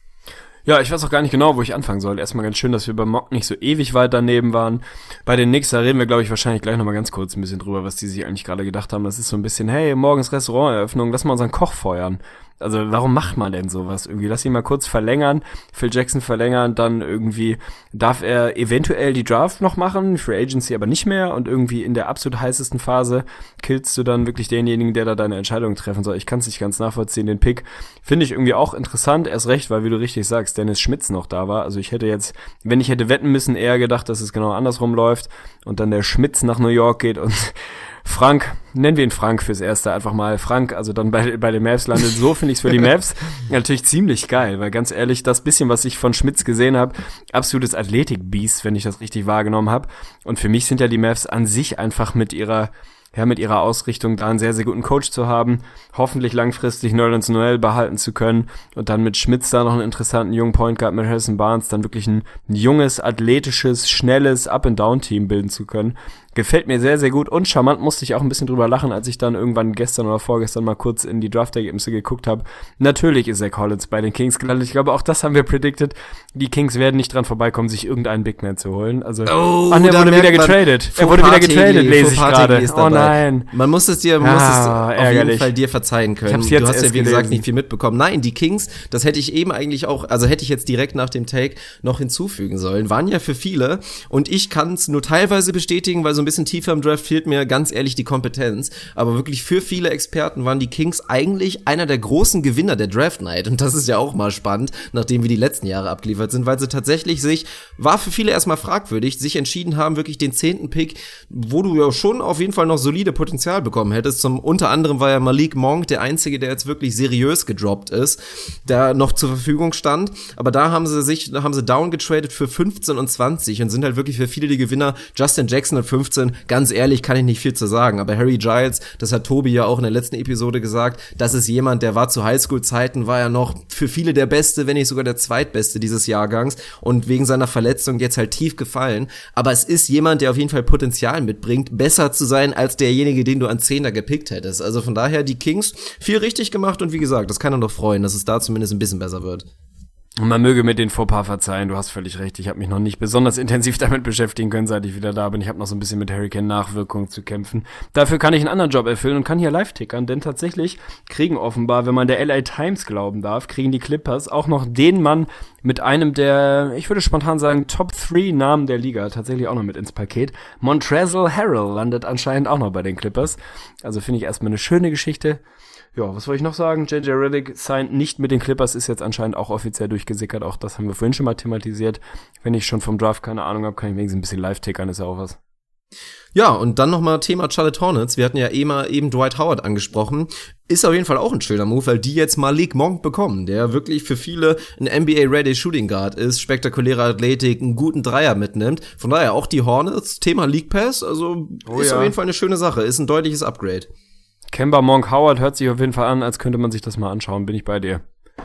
Ja, ich weiß auch gar nicht genau, wo ich anfangen soll. Erstmal ganz schön, dass wir beim Mock nicht so ewig weit daneben waren. Bei den Knicks, da reden wir, glaube ich, wahrscheinlich gleich nochmal ganz kurz ein bisschen drüber, was die sich eigentlich gerade gedacht haben. Das ist so ein bisschen, hey, morgens Restauranteröffnung, lass mal unseren Koch feuern. Also warum macht man denn sowas irgendwie? Lass ihn mal kurz verlängern, Phil Jackson verlängern, dann irgendwie darf er eventuell die Draft noch machen, Free Agency aber nicht mehr und irgendwie in der absolut heißesten Phase killst du dann wirklich denjenigen, der da deine Entscheidung treffen soll. Ich kann es nicht ganz nachvollziehen, den Pick finde ich irgendwie auch interessant, erst recht, weil wie du richtig sagst, Dennis Schmitz noch da war. Also ich hätte jetzt, wenn ich hätte wetten müssen, eher gedacht, dass es genau andersrum läuft und dann der Schmitz nach New York geht und Frank, nennen wir ihn Frank fürs Erste, einfach mal Frank, also dann bei, bei den Mavs landet. So finde ich es für die Mavs natürlich ziemlich geil, weil ganz ehrlich, das bisschen, was ich von Schmitz gesehen habe, absolutes Athletik-Beast, wenn ich das richtig wahrgenommen habe. Und für mich sind ja die Mavs an sich einfach mit ihrer ja, mit ihrer Ausrichtung da einen sehr, sehr guten Coach zu haben, hoffentlich langfristig Nerlens Noel behalten zu können und dann mit Schmitz da noch einen interessanten jungen Point Guard mit Harrison Barnes dann wirklich ein, ein junges, athletisches, schnelles Up-and-Down-Team bilden zu können. Gefällt mir sehr, sehr gut und charmant, musste ich auch ein bisschen drüber lachen, als ich dann irgendwann gestern oder vorgestern mal kurz in die Draft-Ergebnisse geguckt habe. Natürlich ist Zach Collins bei den Kings gelandet. Ich glaube, auch das haben wir predicted. Die Kings werden nicht dran vorbeikommen, sich irgendeinen Big Man zu holen. Also, oh, ach, er wurde wieder getradet. Er wurde wieder getradet, lese ich gerade. Oh nein. Man muss es dir, man muss ah, es auf ärgerlich. jeden Fall dir verzeihen können. Ich hab's du hast ja, wie gelesen. gesagt, nicht viel mitbekommen. Nein, die Kings, das hätte ich eben eigentlich auch, also hätte ich jetzt direkt nach dem Take noch hinzufügen sollen, waren ja für viele und ich kann es nur teilweise bestätigen, weil so ein bisschen tiefer im Draft fehlt mir ganz ehrlich die Kompetenz, aber wirklich für viele Experten waren die Kings eigentlich einer der großen Gewinner der Draft Night und das ist ja auch mal spannend, nachdem wir die letzten Jahre abgeliefert sind, weil sie tatsächlich sich, war für viele erstmal fragwürdig, sich entschieden haben, wirklich den zehnten Pick, wo du ja schon auf jeden Fall noch solide Potenzial bekommen hättest. Zum unter anderem war ja Malik Monk der einzige, der jetzt wirklich seriös gedroppt ist, der noch zur Verfügung stand, aber da haben sie sich, da haben sie downgetradet für fünfzehn und zwanzig und sind halt wirklich für viele die Gewinner. Justin Jackson hat fünfzehn, ganz ehrlich kann ich nicht viel zu sagen, aber Harry Giles, das hat Tobi ja auch in der letzten Episode gesagt, das ist jemand, der war zu Highschool-Zeiten, war ja noch für viele der Beste, wenn nicht sogar der Zweitbeste dieses Jahrgangs und wegen seiner Verletzung jetzt halt tief gefallen, aber es ist jemand, der auf jeden Fall Potenzial mitbringt, besser zu sein als derjenige, den du an Zehner gepickt hättest. Also von daher die Kings viel richtig gemacht und wie gesagt, das kann er doch freuen, dass es da zumindest ein bisschen besser wird. Und man möge mir den Fauxpas verzeihen, du hast völlig recht, ich habe mich noch nicht besonders intensiv damit beschäftigen können, seit ich wieder da bin. Ich habe noch so ein bisschen mit Hurricane-Nachwirkungen zu kämpfen. Dafür kann ich einen anderen Job erfüllen und kann hier live tickern, denn tatsächlich kriegen offenbar, wenn man der L A Times glauben darf, kriegen die Clippers auch noch den Mann mit einem der, ich würde spontan sagen, Top drei Namen der Liga tatsächlich auch noch mit ins Paket. Montrezl Harrell landet anscheinend auch noch bei den Clippers. Also finde ich erstmal eine schöne Geschichte. Ja, was wollte ich noch sagen? J J Redick signed nicht mit den Clippers, ist jetzt anscheinend auch offiziell durchgesickert. Auch das haben wir vorhin schon mal thematisiert. Wenn ich schon vom Draft keine Ahnung habe, kann ich wenigstens ein bisschen live tickern, ist ja auch was. Ja, und dann nochmal Thema Charlotte Hornets. Wir hatten ja eben, eben Dwight Howard angesprochen. Ist auf jeden Fall auch ein schöner Move, weil die jetzt Malik Monk bekommen, der wirklich für viele ein N B A-ready Shooting Guard ist, spektakuläre Athletik, einen guten Dreier mitnimmt. Von daher auch die Hornets, Thema League Pass, also oh ist ja. auf jeden Fall eine schöne Sache, ist ein deutliches Upgrade. Kemba Monk Howard hört sich auf jeden Fall an, als könnte man sich das mal anschauen, bin ich bei dir.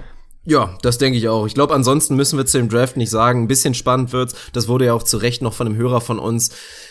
Ja, das denke ich auch. Ich glaube, ansonsten müssen wir zu dem Draft nicht sagen. Ein bisschen spannend wird's. Das wurde ja auch zu Recht noch von einem Hörer von uns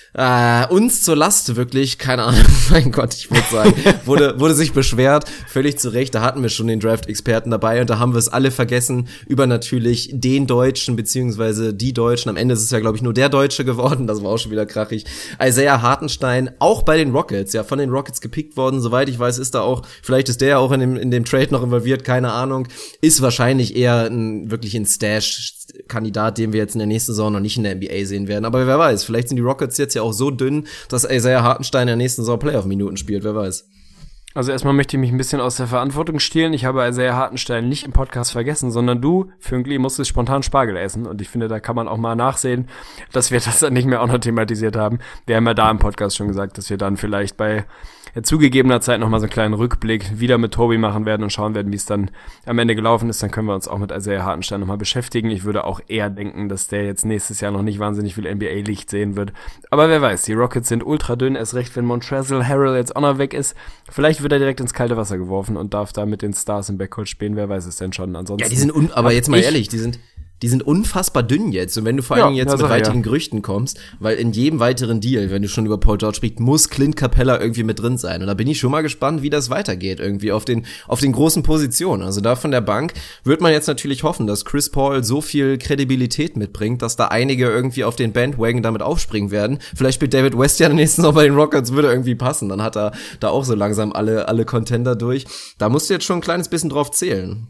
äh, uns zur Last wirklich, keine Ahnung, mein Gott, ich würde sagen, wurde wurde sich beschwert, völlig zu Recht, da hatten wir schon den Draft-Experten dabei und da haben wir es alle vergessen über natürlich den Deutschen, beziehungsweise die Deutschen, am Ende ist es ja, glaube ich, nur der Deutsche geworden, das war auch schon wieder krachig, Isaiah Hartenstein, auch bei den Rockets, ja, von den Rockets gepickt worden, soweit ich weiß, ist da auch, vielleicht ist der ja auch in dem in dem Trade noch involviert, keine Ahnung, ist wahrscheinlich eher ein, wirklich ein Stash-Kandidat, den wir jetzt in der nächsten Saison noch nicht in der N B A sehen werden, aber wer weiß, vielleicht sind die Rockets jetzt ja auch so dünn, dass Isaiah Hartenstein in der nächsten Saison Playoff-Minuten spielt, wer weiß. Also erstmal möchte ich mich ein bisschen aus der Verantwortung stehlen. Ich habe Isaiah Hartenstein nicht im Podcast vergessen, sondern du, Fünkli, musstest spontan Spargel essen. Und ich finde, da kann man auch mal nachsehen, dass wir das dann nicht mehr auch noch thematisiert haben. Wir haben ja da im Podcast schon gesagt, dass wir dann vielleicht bei zugegebener Zeit nochmal so einen kleinen Rückblick wieder mit Tobi machen werden und schauen werden, wie es dann am Ende gelaufen ist. Dann können wir uns auch mit Isaiah Hartenstein nochmal beschäftigen. Ich würde auch eher denken, dass der jetzt nächstes Jahr noch nicht wahnsinnig viel N B A-Licht sehen wird. Aber wer weiß, die Rockets sind ultra dünn, erst recht, wenn Montrezl Harrell jetzt auch noch weg ist. Vielleicht wird er direkt ins kalte Wasser geworfen und darf da mit den Stars im Backcourt spielen. Wer weiß es denn schon? Ansonsten. Ja, die sind, un- aber jetzt mal ehrlich, die sind, die sind unfassbar dünn jetzt. Und wenn du vor Ja, allen Dingen jetzt ja, mit sag ich, weiteren ja. Gerüchten kommst, weil in jedem weiteren Deal, wenn du schon über Paul George sprichst, muss Clint Capella irgendwie mit drin sein. Und da bin ich schon mal gespannt, wie das weitergeht, irgendwie auf den, auf den großen Positionen. Also da von der Bank wird man jetzt natürlich hoffen, dass Chris Paul so viel Kredibilität mitbringt, dass da einige irgendwie auf den Bandwagon damit aufspringen werden. Vielleicht spielt David West ja nächstes Mal bei den Rockets, würde irgendwie passen. Dann hat er da auch so langsam alle, alle Contender durch. Da musst du jetzt schon ein kleines bisschen drauf zählen.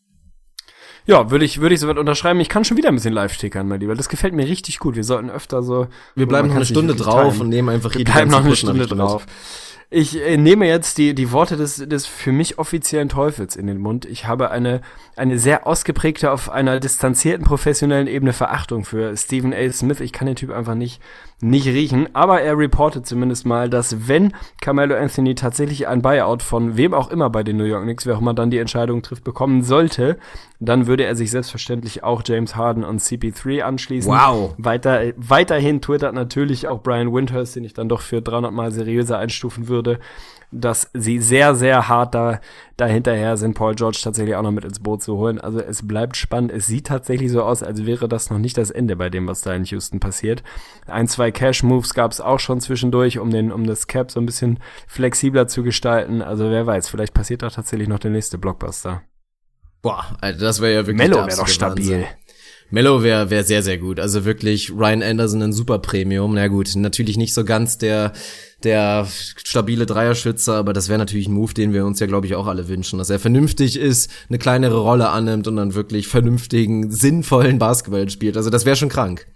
Ja, würde ich, würde ich soweit unterschreiben. Ich kann schon wieder ein bisschen live tickern, mein Lieber. Das gefällt mir richtig gut. Wir sollten öfter so. Wir bleiben noch eine Stunde drauf timen. und nehmen einfach Wir hier die bleiben ganzen noch eine Push-Nachrichten Stunde mit. drauf. Ich äh, nehme jetzt die, die Worte des, des für mich offiziellen Teufels in den Mund. Ich habe eine, eine sehr ausgeprägte, auf einer distanzierten professionellen Ebene Verachtung für Stephen A. Smith. Ich kann den Typ einfach nicht, nicht riechen. Aber er reportet zumindest mal, dass wenn Carmelo Anthony tatsächlich ein Buyout von wem auch immer bei den New York Knicks, wer auch immer dann die Entscheidung trifft, bekommen sollte, dann würde er sich selbstverständlich auch James Harden und C P drei anschließen. Wow. Weiter, weiterhin twittert natürlich auch Brian Winters, den ich dann doch für dreihundert Mal seriöser einstufen würde, dass sie sehr, sehr hart da, dahinterher sind, Paul George tatsächlich auch noch mit ins Boot zu holen. Also es bleibt spannend. Es sieht tatsächlich so aus, als wäre das noch nicht das Ende bei dem, was da in Houston passiert. Ein, zwei Cash-Moves gab es auch schon zwischendurch, um den, um das Cap so ein bisschen flexibler zu gestalten. Also wer weiß, vielleicht passiert da tatsächlich noch der nächste Blockbuster. Boah, Alter, das wäre ja wirklich Melo der wäre doch absolute stabil. Wahnsinn. Melo wäre wär sehr, sehr gut. Also wirklich Ryan Anderson ein super Premium. Na gut, natürlich nicht so ganz der der stabile Dreierschützer, aber das wäre natürlich ein Move, den wir uns ja, glaube ich, auch alle wünschen, dass er vernünftig ist, eine kleinere Rolle annimmt und dann wirklich vernünftigen, sinnvollen Basketball spielt. Also das wäre schon krank.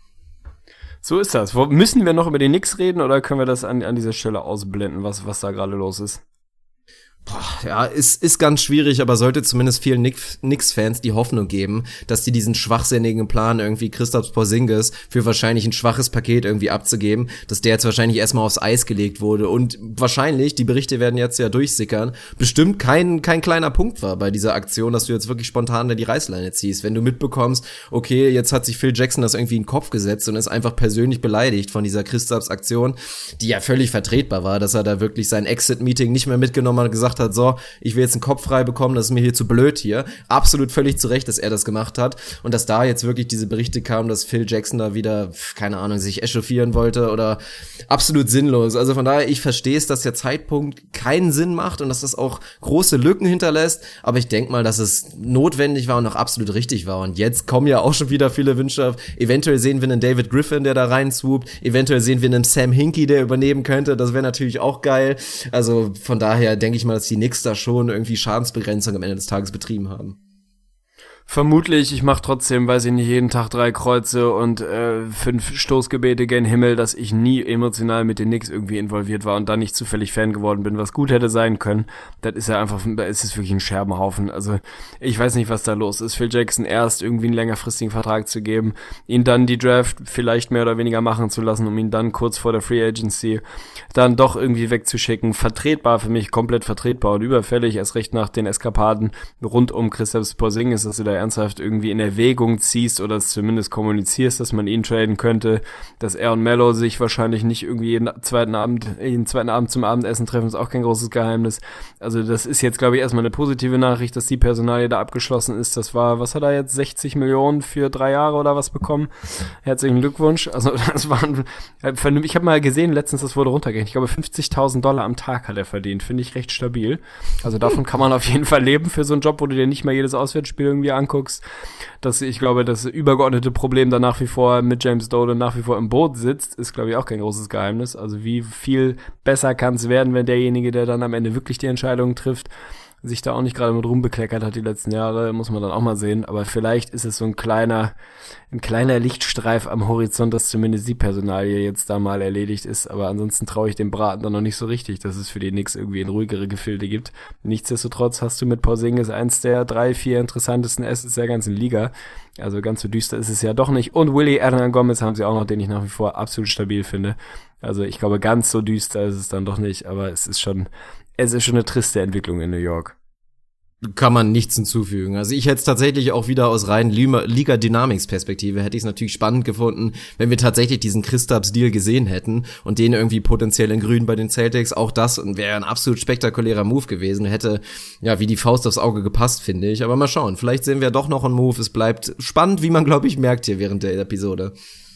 So ist das. Wo, müssen wir noch über den Knicks reden oder können wir das an, an dieser Stelle ausblenden, was, was da gerade los ist? Boah, ja, ist, ist ganz schwierig, aber sollte zumindest vielen Knicks-Fans die Hoffnung geben, dass die diesen schwachsinnigen Plan irgendwie Kristaps Porzingis für wahrscheinlich ein schwaches Paket irgendwie abzugeben, dass der jetzt wahrscheinlich erstmal aufs Eis gelegt wurde und wahrscheinlich, die Berichte werden jetzt ja durchsickern, bestimmt kein, kein kleiner Punkt war bei dieser Aktion, dass du jetzt wirklich spontan da die Reißleine ziehst. Wenn du mitbekommst, okay, jetzt hat sich Phil Jackson das irgendwie in den Kopf gesetzt und ist einfach persönlich beleidigt von dieser Kristaps Aktion, die ja völlig vertretbar war, dass er da wirklich sein Exit-Meeting nicht mehr mitgenommen hat und gesagt hat, so, ich will jetzt einen Kopf frei bekommen, das ist mir hier zu blöd hier. Absolut völlig zu Recht, dass er das gemacht hat. Und dass da jetzt wirklich diese Berichte kamen, dass Phil Jackson da wieder, keine Ahnung, sich echauffieren wollte oder absolut sinnlos. Also von daher, ich verstehe es, dass der Zeitpunkt keinen Sinn macht und dass das auch große Lücken hinterlässt. Aber ich denke mal, dass es notwendig war und auch absolut richtig war. Und jetzt kommen ja auch schon wieder viele Wünsche. Eventuell sehen wir einen David Griffin, der da reinswoopt. Eventuell sehen wir einen Sam Hinkie, der übernehmen könnte. Das wäre natürlich auch geil. Also von daher denke ich mal, dass die Knicks da schon irgendwie Schadensbegrenzung am Ende des Tages betrieben haben. Vermutlich, ich mache trotzdem, weiß ich nicht, jeden Tag drei Kreuze und äh, fünf Stoßgebete gen Himmel, dass ich nie emotional mit den Knicks irgendwie involviert war und dann nicht zufällig Fan geworden bin, was gut hätte sein können. Das ist ja einfach, da ist es wirklich ein Scherbenhaufen. Also ich weiß nicht, was da los ist. Phil Jackson erst irgendwie einen längerfristigen Vertrag zu geben, ihn dann die Draft vielleicht mehr oder weniger machen zu lassen, um ihn dann kurz vor der Free Agency dann doch irgendwie wegzuschicken. Vertretbar für mich, komplett vertretbar und überfällig, erst recht nach den Eskapaden rund um Kristaps Porzingis, dass du da ernsthaft irgendwie in Erwägung ziehst oder es zumindest kommunizierst, dass man ihn traden könnte, dass er und Melo sich wahrscheinlich nicht irgendwie jeden zweiten Abend, jeden zweiten Abend zum Abendessen treffen, ist auch kein großes Geheimnis. Also das ist jetzt, glaube ich, erstmal eine positive Nachricht, dass die Personalie da abgeschlossen ist. Das war, was hat er jetzt, sechzig Millionen für drei Jahre oder was bekommen? Herzlichen Glückwunsch. Also das waren, ich habe mal gesehen, letztens, das wurde runtergerechnet, ich glaube fünfzigtausend Dollar am Tag hat er verdient, finde ich recht stabil. Also davon kann man auf jeden Fall leben für so einen Job, wo du dir nicht mal jedes Auswärtsspiel irgendwie anguckst. Dass ich glaube, das übergeordnete Problem da nach wie vor mit James Dolan nach wie vor im Boot sitzt, ist, glaube ich, auch kein großes Geheimnis. Also wie viel besser kann es werden, wenn derjenige, der dann am Ende wirklich die Entscheidung trifft, sich da auch nicht gerade mit rumbekleckert hat die letzten Jahre, muss man dann auch mal sehen. Aber vielleicht ist es so ein kleiner, ein kleiner Lichtstreif am Horizont, dass zumindest die Personalie jetzt da mal erledigt ist. Aber ansonsten traue ich dem Braten dann noch nicht so richtig, dass es für die Knicks irgendwie in ruhigere Gefilde gibt. Nichtsdestotrotz hast du mit Porzingis eins der drei, vier interessantesten Assets der ganzen Liga. Also ganz so düster ist es ja doch nicht. Und Willy Hernangomez haben sie auch noch, den ich nach wie vor absolut stabil finde. Also ich glaube, ganz so düster ist es dann doch nicht. Aber es ist schon, es ist schon eine triste Entwicklung in New York. Kann man nichts hinzufügen. Also ich hätte es tatsächlich auch wieder aus rein Liga-Dynamics-Perspektive, hätte ich es natürlich spannend gefunden, wenn wir tatsächlich diesen Kristaps-Deal gesehen hätten und den irgendwie potenziell in grün bei den Celtics. Auch das wäre ein absolut spektakulärer Move gewesen. Hätte, ja, wie die Faust aufs Auge gepasst, finde ich. Aber mal schauen, vielleicht sehen wir doch noch einen Move. Es bleibt spannend, wie man, glaube ich, merkt hier während der Episode.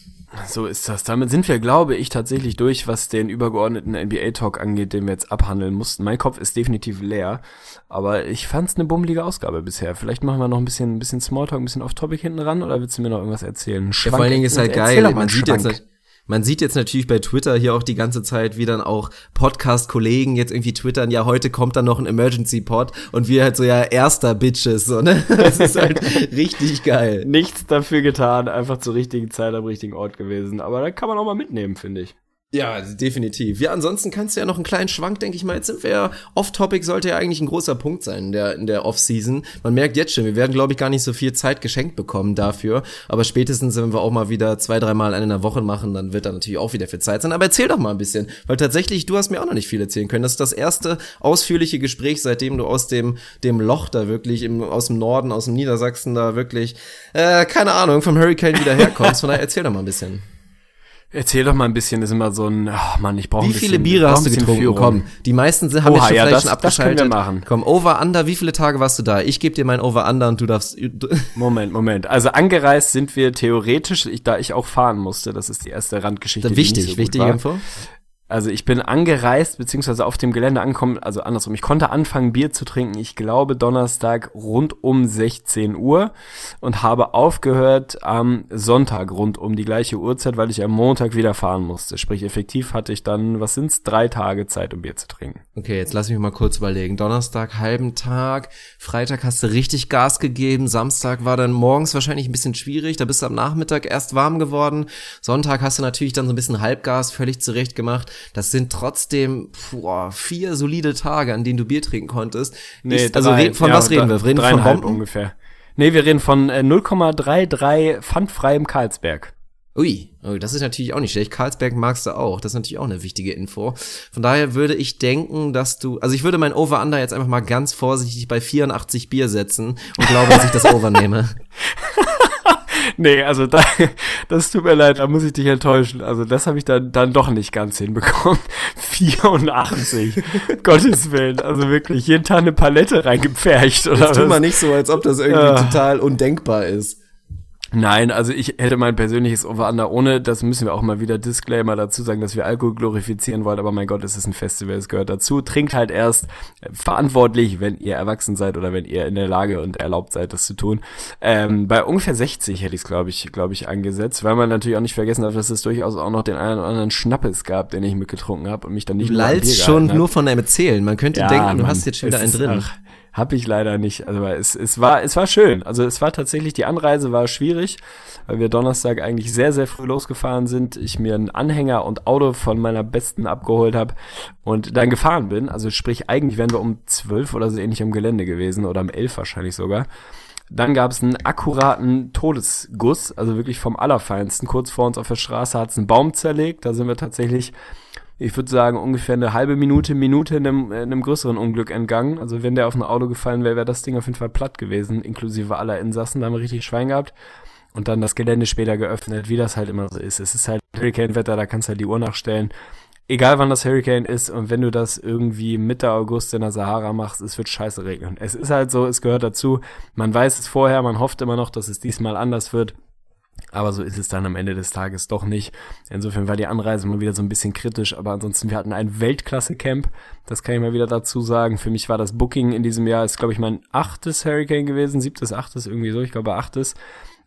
So ist das. Damit sind wir, glaube ich, tatsächlich durch, was den übergeordneten N B A-Talk angeht, den wir jetzt abhandeln mussten. Mein Kopf ist definitiv leer, aber ich fand's eine bummelige Ausgabe bisher. Vielleicht machen wir noch ein bisschen, ein bisschen Smalltalk, ein bisschen Off-Topic hinten ran, oder willst du mir noch irgendwas erzählen? Ja, vor allen Dingen ist halt geil, man sieht jetzt, man sieht jetzt natürlich bei Twitter hier auch die ganze Zeit, wie dann auch Podcast-Kollegen jetzt irgendwie twittern, ja, heute kommt dann noch ein Emergency-Pod und wir halt so, ja, erster Bitches, so, ne? Das ist halt richtig geil. Nichts dafür getan, einfach zur richtigen Zeit am richtigen Ort gewesen. Aber da kann man auch mal mitnehmen, finde ich. Ja, definitiv. Ja, ansonsten kannst du ja noch einen kleinen Schwank, denke ich mal. Jetzt sind wir ja, Off-Topic sollte ja eigentlich ein großer Punkt sein in der, in der Off-Season. Man merkt jetzt schon, wir werden, glaube ich, gar nicht so viel Zeit geschenkt bekommen dafür. Aber spätestens, wenn wir auch mal wieder zwei, dreimal eine in der Woche machen, dann wird da natürlich auch wieder viel Zeit sein. Aber erzähl doch mal ein bisschen, weil tatsächlich, du hast mir auch noch nicht viel erzählen können. Das ist das erste ausführliche Gespräch, seitdem du aus dem, dem Loch da wirklich, im, aus dem Norden, aus dem Niedersachsen da wirklich, äh, keine Ahnung, vom Hurricane wieder herkommst. Von daher erzähl doch mal ein bisschen. Erzähl doch mal ein bisschen, das ist immer so ein, ach Mann, ich brauche ein Wie bisschen. viele Biere hast du getrunken? Führung. Komm, die meisten sind, haben Oha, jetzt schon ja, vielleicht das, schon abgeschaltet. Das können wir machen. Komm, Over-Under, wie viele Tage warst du da? Ich gebe dir mein Over-Under und du darfst... Moment, Moment. Also angereist sind wir theoretisch, ich, da ich auch fahren musste, das ist die erste Randgeschichte, die wichtig, nicht so wichtige Info. Also ich bin angereist, beziehungsweise auf dem Gelände angekommen, also andersrum, ich konnte anfangen, Bier zu trinken, ich glaube Donnerstag rund um sechzehn Uhr und habe aufgehört am Sonntag rund um die gleiche Uhrzeit, weil ich am Montag wieder fahren musste. Sprich, effektiv hatte ich dann, was sind's, drei Tage Zeit, um Bier zu trinken. Okay, jetzt lass mich mal kurz überlegen. Donnerstag, halben Tag, Freitag hast du richtig Gas gegeben, Samstag war dann morgens wahrscheinlich ein bisschen schwierig, da bist du am Nachmittag erst warm geworden, Sonntag hast du natürlich dann so ein bisschen Halbgas, völlig zurecht gemacht. Das sind trotzdem boah, vier solide Tage, an denen du Bier trinken konntest. Nee, also drei, von ja, was reden wir? Reden wir von Bomben? Ungefähr. Nee, wir reden von äh, null Komma dreiunddreißig pfandfreiem Carlsberg. Ui, oh, das ist natürlich auch nicht schlecht. Carlsberg magst du auch. Das ist natürlich auch eine wichtige Info. Von daher würde ich denken, dass du, also ich würde mein Over-Under jetzt einfach mal ganz vorsichtig bei vierundachtzig Bier setzen und glaube, dass ich das Over nehme. Nee, also da, das tut mir leid, da muss ich dich enttäuschen. Also das habe ich dann dann doch nicht ganz hinbekommen. vierundachtzig, Gottes Willen, also wirklich jeden Tag eine Palette reingepfercht oder Jetzt tu was? mal nicht so, als ob das irgendwie ja. total undenkbar ist. Nein, also ich hätte mein persönliches Over-Under ohne, das müssen wir auch mal wieder Disclaimer dazu sagen, dass wir Alkohol glorifizieren wollen, aber mein Gott, es ist ein Festival, es gehört dazu. Trinkt halt erst verantwortlich, wenn ihr erwachsen seid oder wenn ihr in der Lage und erlaubt seid, das zu tun. Ähm, bei ungefähr sechzig hätte ich es, glaube ich, glaube ich, angesetzt, weil man natürlich auch nicht vergessen darf, dass es durchaus auch noch den einen oder anderen Schnappes gab, den ich mitgetrunken habe und mich dann nicht du lallst schon nur von deinem Erzählen. Man könnte ja, denken, du Mann, hast jetzt schon wieder einen drin. Ach, hab ich leider nicht. Also es, es war, es war schön. Also es war tatsächlich, die Anreise war schwierig, weil wir Donnerstag eigentlich sehr, sehr früh losgefahren sind. Ich mir einen Anhänger und Auto von meiner Besten abgeholt habe und dann gefahren bin. Also sprich, eigentlich wären wir um zwölf oder so ähnlich am Gelände gewesen oder um elf wahrscheinlich sogar. Dann gab es einen akkuraten Todesguss, also wirklich vom Allerfeinsten. Kurz vor uns auf der Straße hat es einen Baum zerlegt. Da sind wir tatsächlich, ich würde sagen, ungefähr eine halbe Minute, Minute in einem, in einem größeren Unglück entgangen. Also wenn der auf ein Auto gefallen wäre, wäre das Ding auf jeden Fall platt gewesen, inklusive aller Insassen. Da haben wir richtig Schwein gehabt. Und dann das Gelände später geöffnet, wie das halt immer so ist. Es ist halt Hurricane-Wetter, da kannst du halt die Uhr nachstellen. Egal wann das Hurricane ist und wenn du das irgendwie Mitte August in der Sahara machst, es wird scheiße regnen. Es ist halt so, es gehört dazu. Man weiß es vorher, man hofft immer noch, dass es diesmal anders wird. Aber so ist es dann am Ende des Tages doch nicht. Insofern war die Anreise mal wieder so ein bisschen kritisch, aber ansonsten, wir hatten ein Weltklasse-Camp, das kann ich mal wieder dazu sagen. Für mich war das Booking in diesem Jahr, ist glaube ich mein achtes Hurricane gewesen, siebtes, achtes, irgendwie so, ich glaube achtes.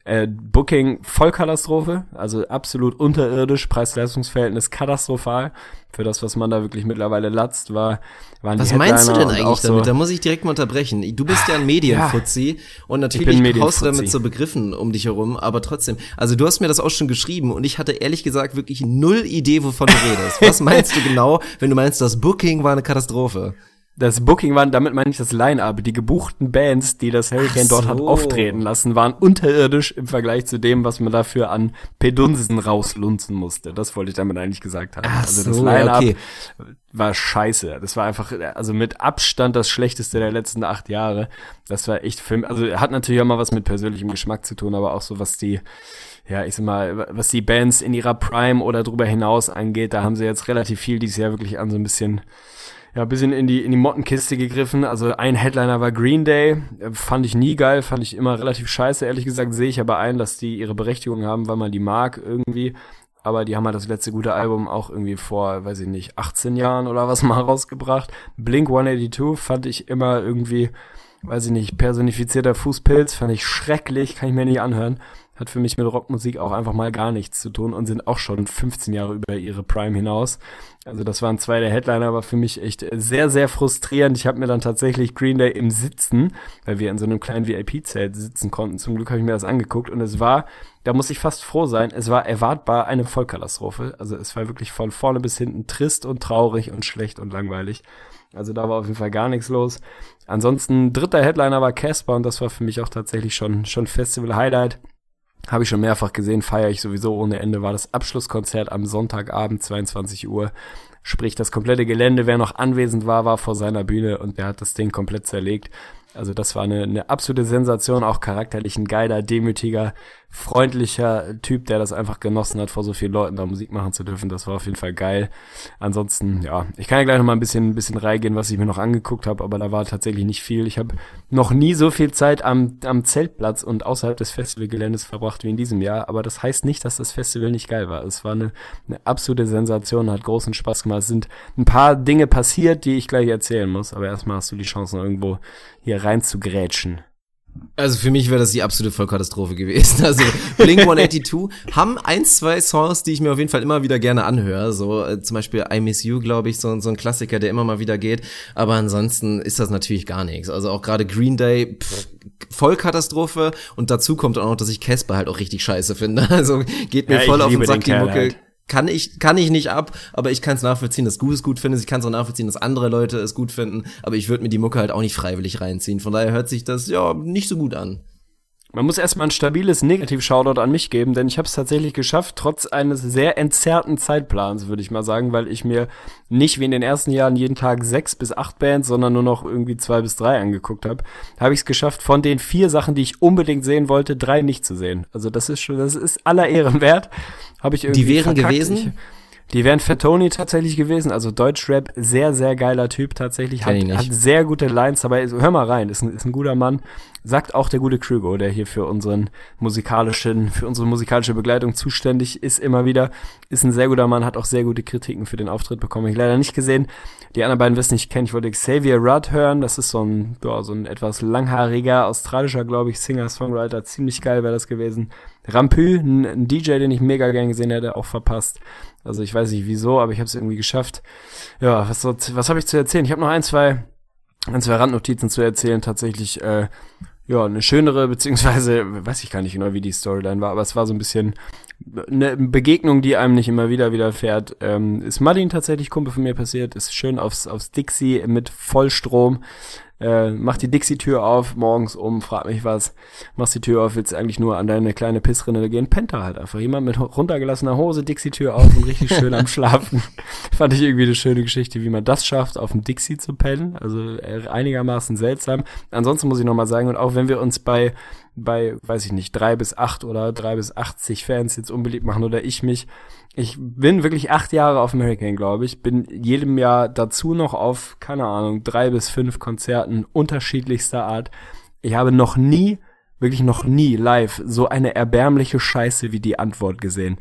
Äh, Booking, Vollkatastrophe, also absolut unterirdisch, Preis-Leistungs-Verhältnis katastrophal. Für das, was man da wirklich mittlerweile latzt, war, waren Was die meinst du denn Headliner eigentlich so, damit? Da muss ich direkt mal unterbrechen. Du bist ja ein Medienfuzzi ja, und natürlich haust du damit so Begriffen um dich herum, aber trotzdem, also du hast mir das auch schon geschrieben und ich hatte ehrlich gesagt wirklich null Idee, wovon du redest. Was meinst du genau, wenn du meinst, das Booking war eine Katastrophe? Das Booking war, damit meine ich das Line-Up. Die gebuchten Bands, die das Hurricane so. dort hat auftreten lassen, waren unterirdisch im Vergleich zu dem, was man dafür an Pedunsen rauslunzen musste. Das wollte ich damit eigentlich gesagt haben. Ach also so, das Line-Up okay. war scheiße. Das war einfach, also mit Abstand das Schlechteste der letzten acht Jahre. Das war echt Film. Also hat natürlich auch mal was mit persönlichem Geschmack zu tun, aber auch so, was die ja, ich sag mal, was die Bands in ihrer Prime oder drüber hinaus angeht, da haben sie jetzt relativ viel dieses Jahr wirklich an so ein bisschen ja, ein bisschen in die, in die Mottenkiste gegriffen. Also ein Headliner war Green Day. Fand ich nie geil, fand ich immer relativ scheiße. Ehrlich gesagt sehe ich aber ein, dass die ihre Berechtigung haben, weil man die mag irgendwie. Aber die haben halt das letzte gute Album auch irgendwie vor, weiß ich nicht, achtzehn Jahren oder was mal rausgebracht. Blink hundertzweiundachtzig fand ich immer irgendwie, weiß ich nicht, personifizierter Fußpilz. Fand ich schrecklich, kann ich mir nicht anhören. Hat für mich mit Rockmusik auch einfach mal gar nichts zu tun und sind auch schon fünfzehn Jahre über ihre Prime hinaus. Also das waren zwei der Headliner, aber für mich echt sehr, sehr frustrierend. Ich habe mir dann tatsächlich Green Day im Sitzen, weil wir in so einem kleinen V I P-Zelt sitzen konnten, zum Glück habe ich mir das angeguckt und es war, da muss ich fast froh sein, es war erwartbar eine Vollkatastrophe. Also es war wirklich von vorne bis hinten trist und traurig und schlecht und langweilig. Also da war auf jeden Fall gar nichts los. Ansonsten dritter Headliner war Casper und das war für mich auch tatsächlich schon schon Festival-Highlight. Habe ich schon mehrfach gesehen, feiere ich sowieso ohne Ende, war das Abschlusskonzert am Sonntagabend, zweiundzwanzig Uhr. Sprich, das komplette Gelände, wer noch anwesend war, war vor seiner Bühne und der hat das Ding komplett zerlegt. Also das war eine, eine absolute Sensation, auch charakterlich ein geiler, demütiger, freundlicher Typ, der das einfach genossen hat, vor so vielen Leuten da Musik machen zu dürfen. Das war auf jeden Fall geil. Ansonsten, ja, ich kann ja gleich noch mal ein bisschen, ein bisschen reingehen, was ich mir noch angeguckt habe, aber da war tatsächlich nicht viel. Ich habe noch nie so viel Zeit am, am Zeltplatz und außerhalb des Festivalgeländes verbracht wie in diesem Jahr, aber das heißt nicht, dass das Festival nicht geil war. Es war eine, eine absolute Sensation, hat großen Spaß gemacht. Es sind ein paar Dinge passiert, die ich gleich erzählen muss, aber erstmal hast du die Chance, noch irgendwo hier rein zu grätschen. Also für mich wäre das die absolute Vollkatastrophe gewesen. Also Blink hundertzweiundachtzig haben ein, zwei Songs, die ich mir auf jeden Fall immer wieder gerne anhöre. So äh, zum Beispiel I Miss You, glaube ich, so, so ein Klassiker, der immer mal wieder geht. Aber ansonsten ist das natürlich gar nichts. Also auch gerade Green Day, pff, Vollkatastrophe. Und dazu kommt auch noch, dass ich Casper halt auch richtig scheiße finde. Also geht mir ja, voll auf den Sack, die Mucke. Halt. Kann ich, kann ich nicht ab, aber ich kann es nachvollziehen, dass du es gut findest. Ich kann es auch nachvollziehen, dass andere Leute es gut finden. Aber ich würde mir die Mucke halt auch nicht freiwillig reinziehen. Von daher hört sich das, ja, nicht so gut an. Man muss erstmal ein stabiles Negativ-Shoutout an mich geben, denn ich habe es tatsächlich geschafft, trotz eines sehr entzerrten Zeitplans, würde ich mal sagen, weil ich mir nicht wie in den ersten Jahren jeden Tag sechs bis acht Bands, sondern nur noch irgendwie zwei bis drei angeguckt habe, habe ich es geschafft, von den vier Sachen, die ich unbedingt sehen wollte, drei nicht zu sehen. Also das ist schon, das ist aller Ehren wert. Habe ich irgendwie Die wären verkackt. gewesen? Ich, Die wären Fatoni tatsächlich gewesen, also Deutschrap, sehr, sehr geiler Typ tatsächlich, hat, hat sehr gute Lines, aber hör mal rein, ist ein, ist ein guter Mann, sagt auch der gute Krügo, der hier für unseren musikalischen, für unsere musikalische Begleitung zuständig ist immer wieder, ist ein sehr guter Mann, hat auch sehr gute Kritiken für den Auftritt bekommen, ich leider nicht gesehen, die anderen beiden wissen, ich kenne, ich wollte Xavier Rudd hören, das ist so ein, ja, so ein etwas langhaariger, australischer, glaube ich, Singer, Songwriter, ziemlich geil wäre das gewesen. Rampü, ein, ein D J, den ich mega gern gesehen hätte, auch verpasst. Also ich weiß nicht wieso, aber ich habe es irgendwie geschafft. Ja, was, was habe ich zu erzählen? Ich habe noch ein, zwei, ein, zwei Randnotizen zu erzählen. Tatsächlich, äh, ja, eine schönere, beziehungsweise, weiß ich gar nicht genau, wie die Storyline war, aber es war so ein bisschen eine Begegnung, die einem nicht immer wieder widerfährt. Ähm, ist Martin tatsächlich Kumpel von mir passiert, ist schön aufs, aufs Dixie mit Vollstrom. Äh, mach die Dixie-Tür auf, morgens um, frag mich was, machst die Tür auf, willst eigentlich nur an deine kleine Pissrinne gehen, pennt da halt einfach. Jemand mit runtergelassener Hose, Dixie-Tür auf und richtig schön am Schlafen. Fand ich irgendwie eine schöne Geschichte, wie man das schafft, auf dem Dixie zu pennen. Also äh, einigermaßen seltsam. Ansonsten muss ich nochmal sagen, und auch wenn wir uns bei bei, weiß ich nicht, drei bis acht oder drei bis achtzig Fans jetzt unbeliebt machen oder ich mich. Ich bin wirklich acht Jahre auf dem Hurricane, glaube ich. Bin jedem Jahr dazu noch auf, keine Ahnung, drei bis fünf Konzerten unterschiedlichster Art. Ich habe noch nie, wirklich noch nie live so eine erbärmliche Scheiße wie die Antwort gesehen.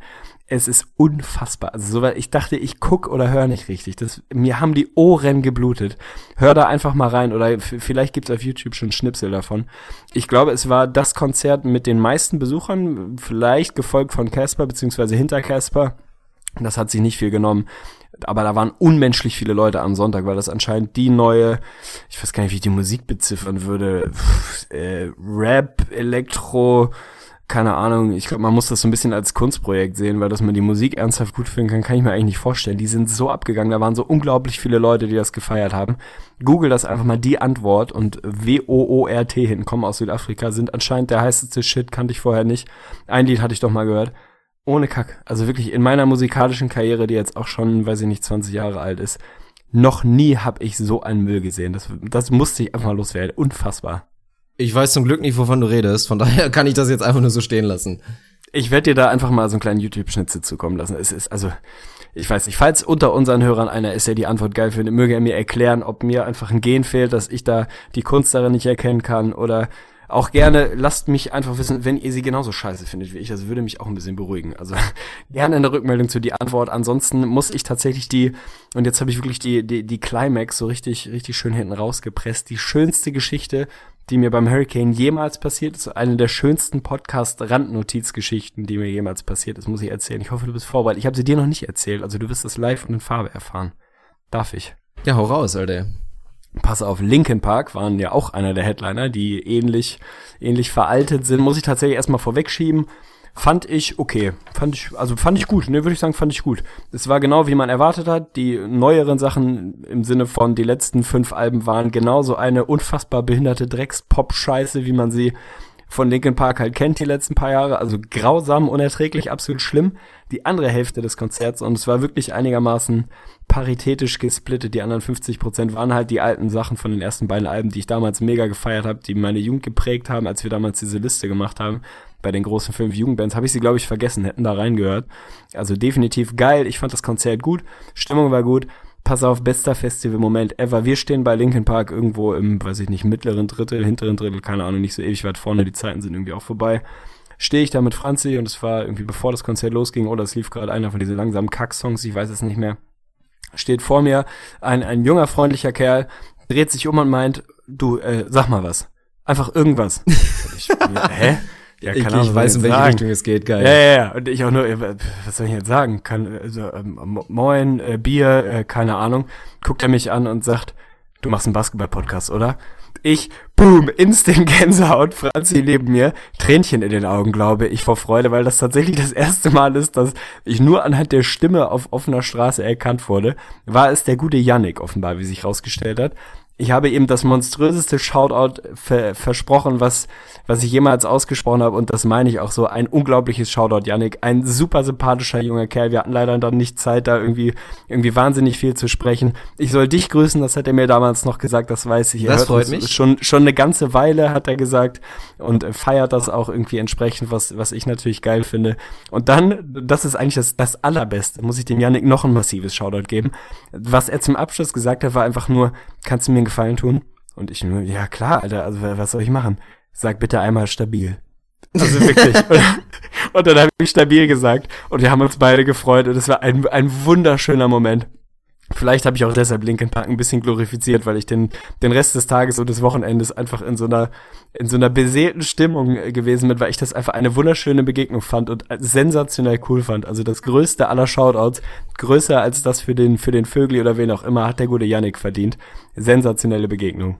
Es ist unfassbar. Also so, weil ich dachte, ich guck oder höre nicht richtig. Das, mir haben die Ohren geblutet. Hör da einfach mal rein oder f- vielleicht gibt's auf YouTube schon Schnipsel davon. Ich glaube, es war das Konzert mit den meisten Besuchern, vielleicht gefolgt von Casper beziehungsweise hinter Casper. Das hat sich nicht viel genommen. Aber da waren unmenschlich viele Leute am Sonntag, weil das anscheinend die neue, ich weiß gar nicht, wie ich die Musik beziffern würde, pff, äh, Rap, Elektro, keine Ahnung, ich glaube, man muss das so ein bisschen als Kunstprojekt sehen, weil dass man die Musik ernsthaft gut finden kann, kann ich mir eigentlich nicht vorstellen. Die sind so abgegangen, da waren so unglaublich viele Leute, die das gefeiert haben. Google das einfach mal, die Antwort und W O O R T hinten, kommen aus Südafrika, sind anscheinend der heißeste Shit, kannte ich vorher nicht. Ein Lied hatte ich doch mal gehört. Ohne Kack. Also wirklich in meiner musikalischen Karriere, die jetzt auch schon, weiß ich nicht, zwanzig Jahre alt ist, noch nie habe ich so einen Müll gesehen. Das, das musste ich einfach mal loswerden. Unfassbar. Ich weiß zum Glück nicht, wovon du redest, von daher kann ich das jetzt einfach nur so stehen lassen. Ich werde dir da einfach mal so einen kleinen YouTube-Schnitzel zukommen lassen. Es ist, also, ich weiß nicht, falls unter unseren Hörern einer ist, der die Antwort geil findet, möge er mir erklären, ob mir einfach ein Gen fehlt, dass ich da die Kunst darin nicht erkennen kann oder auch gerne, lasst mich einfach wissen, wenn ihr sie genauso scheiße findet wie ich. Das würde mich auch ein bisschen beruhigen. Also gerne eine Rückmeldung zu die Antwort. Ansonsten muss ich tatsächlich die, und jetzt habe ich wirklich die, die, die Climax so richtig, richtig schön hinten rausgepresst. Die schönste Geschichte, die mir beim Hurricane jemals passiert ist. Eine der schönsten Podcast-Randnotizgeschichten, die mir jemals passiert ist, muss ich erzählen. Ich hoffe, du bist vorbereitet. Ich habe sie dir noch nicht erzählt. Also du wirst das live und in Farbe erfahren. Darf ich? Ja, hau raus, Alter. Pass auf, Linkin Park waren ja auch einer der Headliner, die ähnlich ähnlich veraltet sind. Muss ich tatsächlich erstmal vorwegschieben. Fand ich okay. Fand ich, also fand ich gut, ne, würde ich sagen, fand ich gut. Es war genau, wie man erwartet hat. Die neueren Sachen im Sinne von, die letzten fünf Alben waren genauso eine unfassbar behinderte Drecks-Pop-Scheiße, wie man sie von Linkin Park halt kennt die letzten paar Jahre. Also grausam, unerträglich, absolut schlimm. Die andere Hälfte des Konzerts, und es war wirklich einigermaßen paritätisch gesplittet. Die anderen fünfzig Prozent waren halt die alten Sachen von den ersten beiden Alben, die ich damals mega gefeiert habe, die meine Jugend geprägt haben, als wir damals diese Liste gemacht haben. Bei den großen fünf Jugendbands habe ich sie, glaube ich, vergessen, hätten da reingehört. Also definitiv geil. Ich fand das Konzert gut. Stimmung war gut. Pass auf, bester Festival-Moment ever. Wir stehen bei Linkin Park irgendwo im, weiß ich nicht, mittleren Drittel, hinteren Drittel, keine Ahnung, nicht so ewig weit vorne. Die Zeiten sind irgendwie auch vorbei. Stehe ich da mit Franzi und es war irgendwie bevor das Konzert losging, oder es lief gerade einer von diesen langsamen Kack-Songs, ich weiß es nicht mehr. Steht vor mir ein, ein junger, freundlicher Kerl, dreht sich um und meint, du, äh, sag mal was. Einfach irgendwas. Ich, hä? Ja, ich, keine Ahnung, ich weiß, in welche sagen. Richtung es geht, geil. Ja, ja, ja. Und ich auch nur, was soll ich jetzt sagen? Kann, also, ähm, moin, äh, Bier, äh, keine Ahnung. Guckt er mich an und sagt, du machst einen Basketball-Podcast, oder? Ich, boom, instant Gänsehaut, Franzi neben mir, Tränchen in den Augen, glaube ich, vor Freude, weil das tatsächlich das erste Mal ist, dass ich nur anhand der Stimme auf offener Straße erkannt wurde. War es der gute Yannick offenbar, wie sich rausgestellt hat. Ich habe ihm das monströseste Shoutout ver- versprochen, was was ich jemals ausgesprochen habe, und das meine ich auch so. Ein unglaubliches Shoutout, Yannick. Ein super sympathischer junger Kerl. Wir hatten leider dann nicht Zeit, da irgendwie irgendwie wahnsinnig viel zu sprechen. Ich soll dich grüßen, das hat er mir damals noch gesagt, das weiß ich. Er das hört freut uns mich. Schon schon eine ganze Weile, hat er gesagt, und äh, feiert das auch irgendwie entsprechend, was was ich natürlich geil finde. Und dann, das ist eigentlich das, das Allerbeste, muss ich dem Yannick noch ein massives Shoutout geben. Was er zum Abschluss gesagt hat, war einfach nur, kannst du mir einen Gefallen tun? Und ich nur, ja klar, Alter, also was soll ich machen? Sag bitte einmal stabil. Also wirklich. und, und dann habe ich stabil gesagt und wir haben uns beide gefreut und es war ein, ein wunderschöner Moment. Vielleicht habe ich auch deshalb Linkin Park ein bisschen glorifiziert, weil ich den den Rest des Tages und des Wochenendes einfach in so einer in so einer beseelten Stimmung gewesen bin, weil ich das einfach eine wunderschöne Begegnung fand und sensationell cool fand. Also das größte aller Shoutouts, größer als das für den für den Vögli oder wen auch immer, hat der gute Yannick verdient. Sensationelle Begegnung.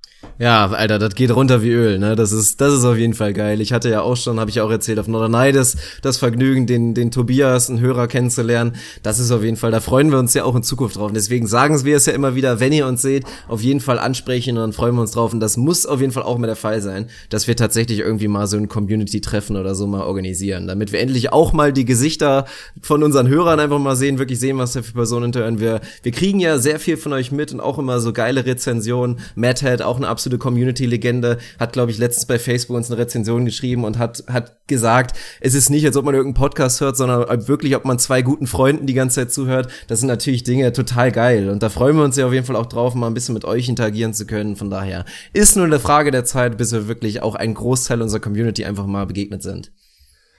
Ja, Alter, das geht runter wie Öl, ne? Das ist, das ist auf jeden Fall geil. Ich hatte ja auch schon, habe ich ja auch erzählt, auf Norderney das, das Vergnügen, den, den Tobias, einen Hörer kennenzulernen. Das ist auf jeden Fall, da freuen wir uns ja auch in Zukunft drauf. Und deswegen sagen wir es ja immer wieder, wenn ihr uns seht, auf jeden Fall ansprechen und dann freuen wir uns drauf. Und das muss auf jeden Fall auch mal der Fall sein, dass wir tatsächlich irgendwie mal so ein Community-Treffen oder so mal organisieren, damit wir endlich auch mal die Gesichter von unseren Hörern einfach mal sehen, wirklich sehen, was da für Personen hinterhören. Wir, wir kriegen ja sehr viel von euch mit und auch immer so geile Rezensionen. Matt Head, auch eine absolute Community-Legende, hat, glaube ich, letztens bei Facebook uns eine Rezension geschrieben und hat hat gesagt, es ist nicht, als ob man irgendeinen Podcast hört, sondern wirklich, ob man zwei guten Freunden die ganze Zeit zuhört. Das sind natürlich Dinge total geil und da freuen wir uns ja auf jeden Fall auch drauf, mal ein bisschen mit euch interagieren zu können. Von daher ist nur eine Frage der Zeit, bis wir wirklich auch einen Großteil unserer Community einfach mal begegnet sind.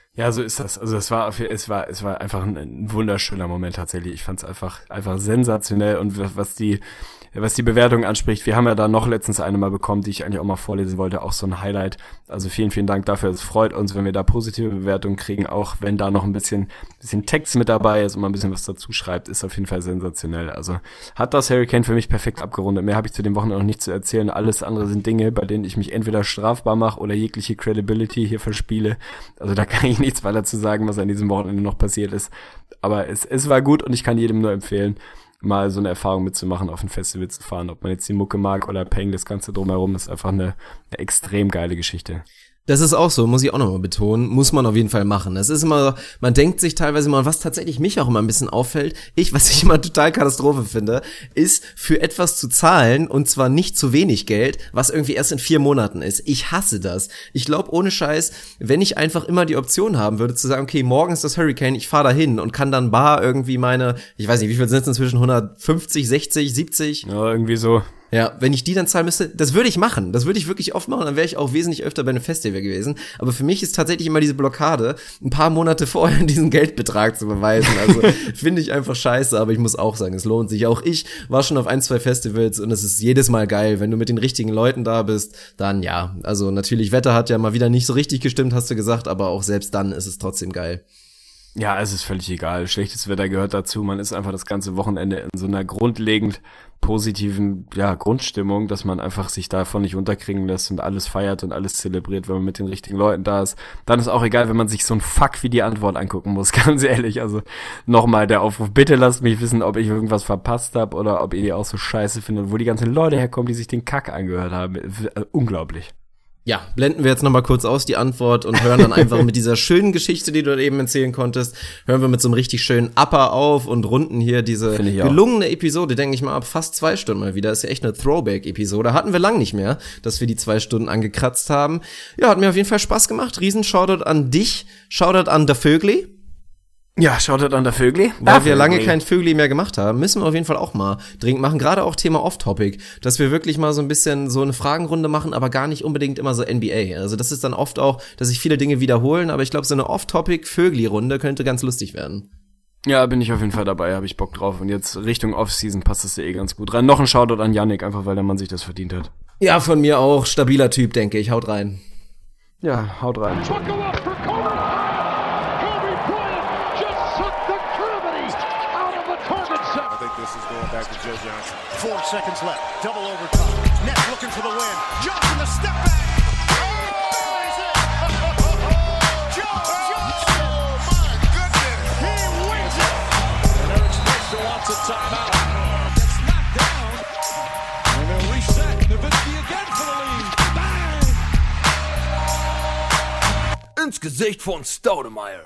Ja, so ist das. Also es war, es war, es war einfach ein, ein wunderschöner Moment tatsächlich. Ich fand es einfach, einfach sensationell und was die, was die Bewertung anspricht. Wir haben ja da noch letztens eine mal bekommen, die ich eigentlich auch mal vorlesen wollte, auch so ein Highlight. Also vielen, vielen Dank dafür. Es freut uns, wenn wir da positive Bewertungen kriegen, auch wenn da noch ein bisschen, bisschen Text mit dabei ist und man ein bisschen was dazu schreibt, ist auf jeden Fall sensationell. Also hat das Harry Kane für mich perfekt abgerundet. Mehr habe ich zu dem Wochenende noch nicht zu erzählen. Alles andere sind Dinge, bei denen ich mich entweder strafbar mache oder jegliche Credibility hier verspiele. Also da kann ich nichts weiter zu sagen, was an diesem Wochenende noch passiert ist. Aber es, es war gut und ich kann jedem nur empfehlen, mal so eine Erfahrung mitzumachen, auf ein Festival zu fahren. Ob man jetzt die Mucke mag oder Peng, das Ganze drumherum, ist einfach eine, eine extrem geile Geschichte. Das ist auch so, muss ich auch nochmal betonen, muss man auf jeden Fall machen. Es ist immer, man denkt sich teilweise mal, was tatsächlich mich auch immer ein bisschen auffällt, ich, was ich immer total Katastrophe finde, ist für etwas zu zahlen und zwar nicht zu wenig Geld, was irgendwie erst in vier Monaten ist. Ich hasse das. Ich glaube, ohne Scheiß, wenn ich einfach immer die Option haben würde, zu sagen, okay, morgen ist das Hurricane, ich fahre dahin und kann dann bar irgendwie meine, ich weiß nicht, wie viel sind es inzwischen, hundertfünfzig, sechzig, siebzig? Ja, irgendwie so. Ja, wenn ich die dann zahlen müsste, das würde ich machen. Das würde ich wirklich oft machen, dann wäre ich auch wesentlich öfter bei einem Festival gewesen. Aber für mich ist tatsächlich immer diese Blockade, ein paar Monate vorher diesen Geldbetrag zu beweisen. Also finde ich einfach scheiße, aber ich muss auch sagen, es lohnt sich. Auch ich war schon auf ein, zwei Festivals und es ist jedes Mal geil. Wenn du mit den richtigen Leuten da bist, dann ja. Also natürlich, Wetter hat ja mal wieder nicht so richtig gestimmt, hast du gesagt, aber auch selbst dann ist es trotzdem geil. Ja, es ist völlig egal. Schlechtes Wetter gehört dazu. Man ist einfach das ganze Wochenende in so einer grundlegend positiven, ja, Grundstimmung, dass man einfach sich davon nicht unterkriegen lässt und alles feiert und alles zelebriert, wenn man mit den richtigen Leuten da ist. Dann ist auch egal, wenn man sich so ein Fuck wie die Antwort angucken muss, ganz ehrlich. Also nochmal der Aufruf, bitte lasst mich wissen, ob ich irgendwas verpasst habe oder ob ihr die auch so scheiße findet, wo die ganzen Leute herkommen, die sich den Kack angehört haben. Unglaublich. Ja, blenden wir jetzt nochmal kurz aus die Antwort und hören dann einfach mit dieser schönen Geschichte, die du eben erzählen konntest, hören wir mit so einem richtig schönen Upper auf und runden hier diese gelungene auch. Episode, denke ich mal, ab fast zwei Stunden mal wieder. Ist ja echt eine Throwback-Episode. Hatten wir lang nicht mehr, dass wir die zwei Stunden angekratzt haben. Ja, hat mir auf jeden Fall Spaß gemacht. Riesen Shoutout an dich, Shoutout an der Vögli. Ja, Shoutout an der Vögli. Weil da wir lange kein Vögli mehr gemacht haben, müssen wir auf jeden Fall auch mal dringend machen, gerade auch Thema Off-Topic, dass wir wirklich mal so ein bisschen so eine Fragenrunde machen, aber gar nicht unbedingt immer so N B A. Also das ist dann oft auch, dass sich viele Dinge wiederholen, aber ich glaube, so eine Off-Topic-Vögli-Runde könnte ganz lustig werden. Ja, bin ich auf jeden Fall dabei, habe ich Bock drauf. Und jetzt Richtung Off-Season passt das ja eh ganz gut rein. Noch ein Shoutout an Yannick, einfach weil der Mann sich das verdient hat. Ja, von mir auch. Stabiler Typ, denke ich. Haut rein. Ja, haut rein. Four seconds left. Double overtime. Nets looking for the win. Johnson the step back. Oh, is it? Johnson! Oh my goodness! He wins it. And Eric Spencer wants a timeout. Gets knocked down. And they'll reset. Nowitzki again for the lead. Bang! Ins Gesicht von Stoudemire.